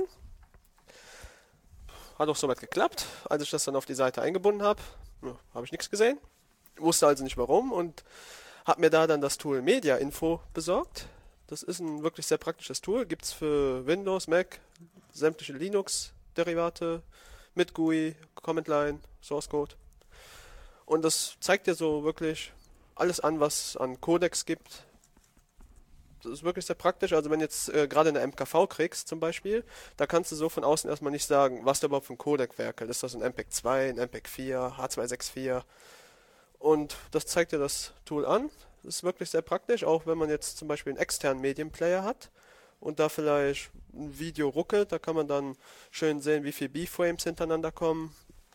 Hat auch soweit geklappt. Als ich das dann auf die Seite eingebunden habe, habe ich nichts gesehen. Wusste also nicht warum und habe mir da dann das Tool Media Info besorgt. Das ist ein wirklich sehr praktisches Tool. Gibt es für Windows, Mac, sämtliche Linux-Derivate mit GUI, Command Line, Source Code. Und das zeigt dir so wirklich alles an, was es an Codecs gibt. Das ist wirklich sehr praktisch. Also wenn jetzt gerade eine MKV kriegst zum Beispiel, da kannst du so von außen erstmal nicht sagen, was da überhaupt für ein Codec werkelt. Ist das ein MPEG 2, ein MPEG 4, H264? Und das zeigt dir das Tool an. Das ist wirklich sehr praktisch, auch wenn man jetzt zum Beispiel einen externen Medienplayer hat und da vielleicht ein Video ruckelt, da kann man dann schön sehen, wie viele B-Frames hintereinander kommen,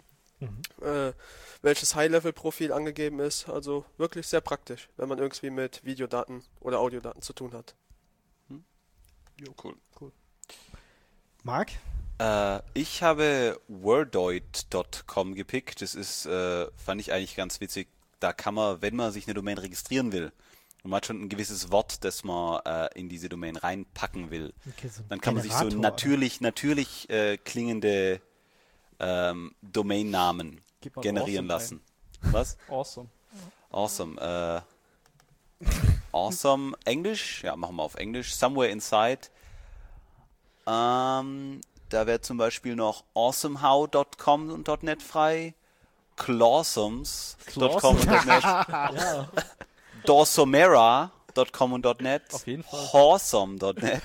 welches High-Level-Profil angegeben ist. Also wirklich sehr praktisch, wenn man irgendwie mit Videodaten oder Audiodaten zu tun hat. Cool. Marc? Ich habe wordoid.com gepickt. Das ist, fand ich eigentlich ganz witzig. Da kann man, wenn man sich eine Domain registrieren will und man hat schon ein gewisses Wort, das man in diese Domain reinpacken will, Okay, so ein dann kann man sich so Generator, natürlich klingende Domainnamen Gib mal generieren awesome lassen. Was? Awesome. Awesome. Awesome. Englisch? Ja, machen wir auf Englisch. Somewhere Inside. Da wäre zum Beispiel noch awesomehow.com und .net frei. Clawsomes.com und .net. Ja, Dorsomera.com und .net. auf jeden Fall. Horsome.net.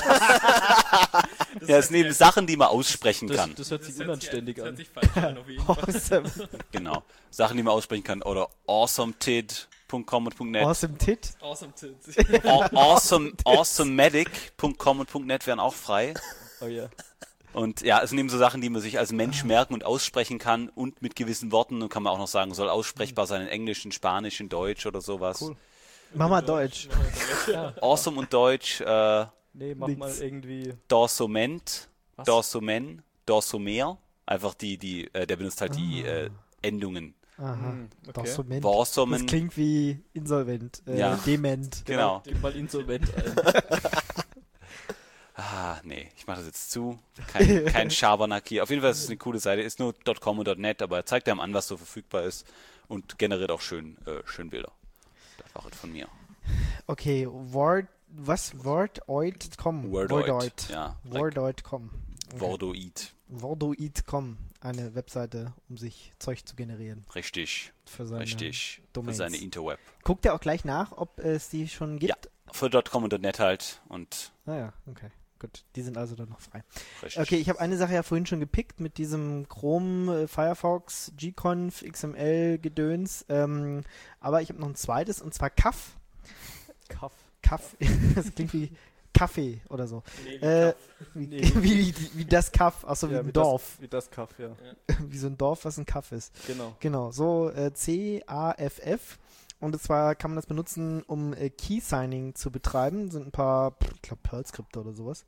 Ja, das sind eben Sachen, die man aussprechen kann. Das hört sich unanständig Das hört an. sich falsch an, auf jeden Fall. Awesome. Genau. Sachen, die man aussprechen kann. Oder awesometid.com und .net. Awesome Tit. Awesome Tits. Awesomedic.com und .net wären auch frei. Oh ja. Und ja, es sind eben so Sachen, die man sich als Mensch merken und aussprechen kann und mit gewissen Worten. Und kann man auch noch sagen, soll aussprechbar sein in Englisch, in Spanisch, in Deutsch oder sowas. Cool. Mach mal Deutsch. Ja. Awesome und Deutsch, Nee, mach Nix. mal irgendwie. Dorsoment, Was? Dorsomen, Dorsomer. Einfach der benutzt halt die Endungen. Aha. Okay. Doch so Mensch. Worsomen. Das klingt wie insolvent. Ja. Dement. Genau. Gib mal insolvent ein. Nee, ich mache das jetzt zu. Kein Schabernack hier. Auf jeden Fall ist es eine coole Seite. Ist nur .com und .net, aber er zeigt einem an, was so verfügbar ist und generiert auch schön Bilder. Das war von mir. Okay, Wordoid.com. Wordoid. Ja, like Wordoid.com. Wordoid. Wordoid.com. Eine Webseite, um sich Zeug zu generieren. Richtig. Für seine Richtig. Domains. Für seine Interweb. Guckt ihr auch gleich nach, ob es die schon gibt? Für .com und .net halt. Und Naja, okay. Gut, die sind also dann noch frei. richtig. Okay, ich habe eine Sache ja vorhin schon gepickt mit diesem Chrome, Firefox, gconf, XML Gedöns. Aber ich habe noch ein zweites und zwar Kaff. Kaff. Kaff, das klingt wie Kaffee oder so. Nee, Wie das Kaff, achso, wie ein Dorf. Wie das Kaff, ja. Wie so ein Dorf, was ein Kaff ist. Genau. Genau, so CAFF. Und zwar kann man das benutzen, um Key-Signing zu betreiben. Sind ein paar, ich glaube, Perl-Skripte oder sowas.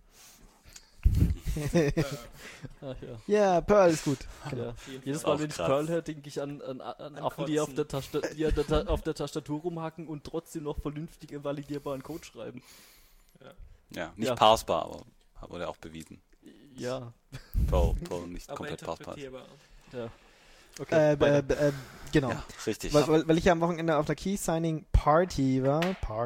Ach ja. Ja, Perl ist gut. Genau. Ja. Jedes Mal, Auch wenn ich krass. Perl höre, denke ich an Affen, die auf Kotzen. auf der Tastatur rumhacken und trotzdem noch vernünftig validierbaren Code schreiben. Ja, nicht Ja. parsbar, aber wurde auch bewiesen. Ja. Perl nicht aber komplett parsbar. interpretierbar. Ja. Okay. weiter. Genau. Ja, richtig. Weil ich ja am Wochenende auf der Key-Signing-Party war.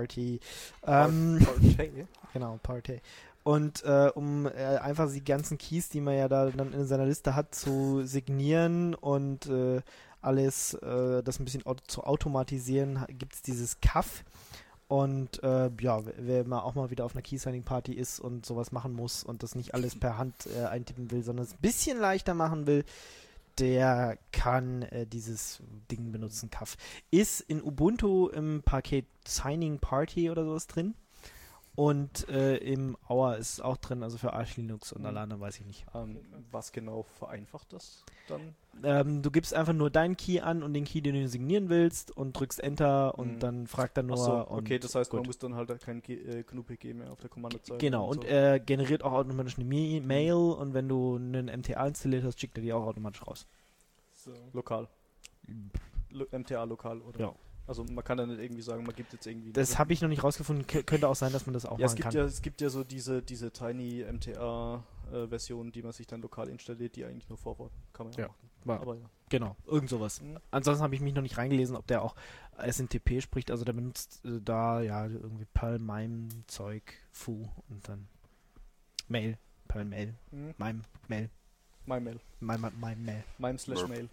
Genau, Party. Und um einfach die ganzen Keys, die man ja da dann in seiner Liste hat, zu signieren und alles das ein bisschen zu automatisieren, gibt es dieses CAF. Und wer mal auch mal wieder auf einer Key-Signing-Party ist und sowas machen muss und das nicht alles per Hand eintippen will, sondern es ein bisschen leichter machen will, der kann dieses Ding benutzen, CAF. Ist in Ubuntu im Paket Signing Party oder sowas drin. Und im Auer ist es auch drin, also für Arch Linux und alle anderen weiß ich nicht. Was genau vereinfacht das dann? Du gibst einfach nur deinen Key an und den Key, den du signieren willst und drückst Enter und dann fragt er nur. Achso, okay, und das heißt, gut. man muss dann halt kein GNU-PG mehr auf der Kommandozeile. Genau, und so. er generiert auch automatisch eine Mail und wenn du einen MTA installiert hast, schickt er die auch automatisch raus. So. Lokal. MTA lokal, oder? Ja. Also man kann da nicht irgendwie sagen, man gibt jetzt irgendwie... Das habe ich noch nicht rausgefunden. Könnte auch sein, dass man das auch machen kann. Es gibt ja so diese Tiny MTA-Version, die man sich dann lokal installiert, die eigentlich nur forwarden. Kann man ja machen. Aber ja. Genau, irgend sowas. Ansonsten habe ich mich noch nicht reingelesen, ob der auch SNTP spricht. Also der benutzt irgendwie Perl, Mime, Zeug, Foo und dann Mail. Perl, Mail. Mime, Mail. MyMail. Mail. Mime/Mail.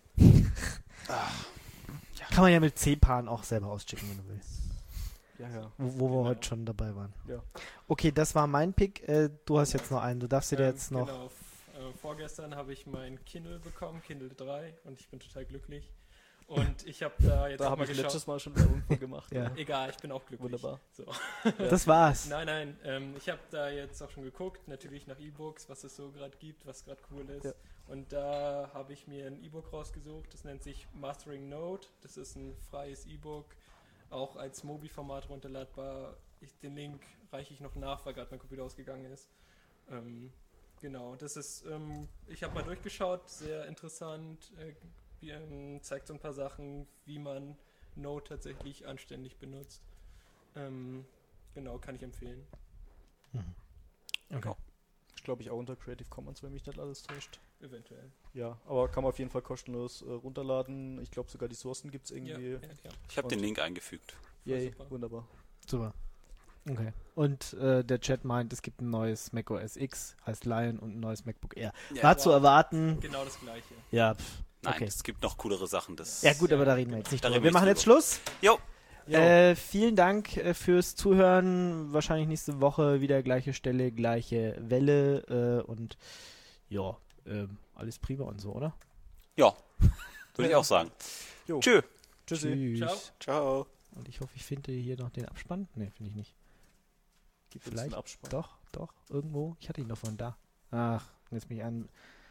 Kann man ja mit CPAN auch selber auschecken, wenn du willst. Ja. Wo wir heute schon dabei waren. Ja. Okay, das war mein Pick. Du hast jetzt noch einen. Du darfst dir jetzt noch... Genau. Vorgestern habe ich mein Kindle bekommen, Kindle 3, und ich bin total glücklich. Und ich habe da jetzt Da habe ich letztes Mal schon Werbung für gemacht. Ja. Egal, ich bin auch glücklich. Wunderbar. So. Das war's. Nein, ich habe da jetzt auch schon geguckt, natürlich nach E-Books, was es so gerade gibt, was gerade cool ist. Ja. Und da habe ich mir ein E-Book rausgesucht, das nennt sich Mastering Node. Das ist ein freies E-Book, auch als Mobi-Format runterladbar. Den Link reiche ich noch nach, weil gerade mein Computer ausgegangen ist. Genau, das ist, ich habe mal durchgeschaut, sehr interessant, zeigt so ein paar Sachen, wie man Node tatsächlich anständig benutzt. Genau, kann ich empfehlen. Okay. Ich glaube ich auch unter Creative Commons, wenn mich nicht alles täuscht. Eventuell. Ja, aber kann man auf jeden Fall kostenlos runterladen. Ich glaube sogar die Sourcen gibt es irgendwie. Ja. Ich habe den Link eingefügt. Yay, super. wunderbar. Super. Okay. Und der Chat meint, es gibt ein neues Mac OS X, heißt Lion, und ein neues MacBook Air. Ja, War zu erwarten. Genau das Gleiche. Ja, Nein, okay. es gibt noch coolere Sachen. Das Ja gut, aber da reden wir jetzt nicht Da drüber. reden Wir wir machen nicht jetzt Schluss. Jo. Vielen Dank fürs Zuhören. Wahrscheinlich nächste Woche wieder gleiche Stelle, gleiche Welle und ja, alles prima und so, oder? Ja, würde ich auch sagen. Jo. Tschö. Tschüssi. Tschüss. Ciao. Ciao. Und ich hoffe, ich finde hier noch den Abspann. Ne, finde ich nicht. Gibt uns Vielleicht. einen Abspann. Doch, irgendwo. Ich hatte ihn doch von da. Ach, jetzt bin ich an.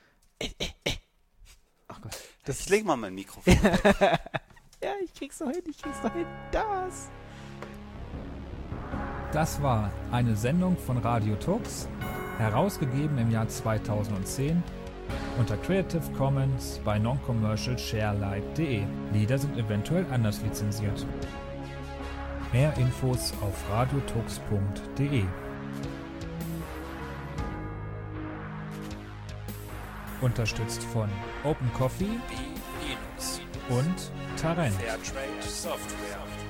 Ach Gott. Ich leg mal mein Mikrofon. Ja, ich krieg's noch hin. Das. Das war eine Sendung von Radio Tux, herausgegeben im Jahr 2010 unter Creative Commons bei noncommercialsharealike.de. Lieder sind eventuell anders lizenziert. Mehr Infos auf radiotux.de. Unterstützt von Open Coffee und Tarent. Fairtrade Software.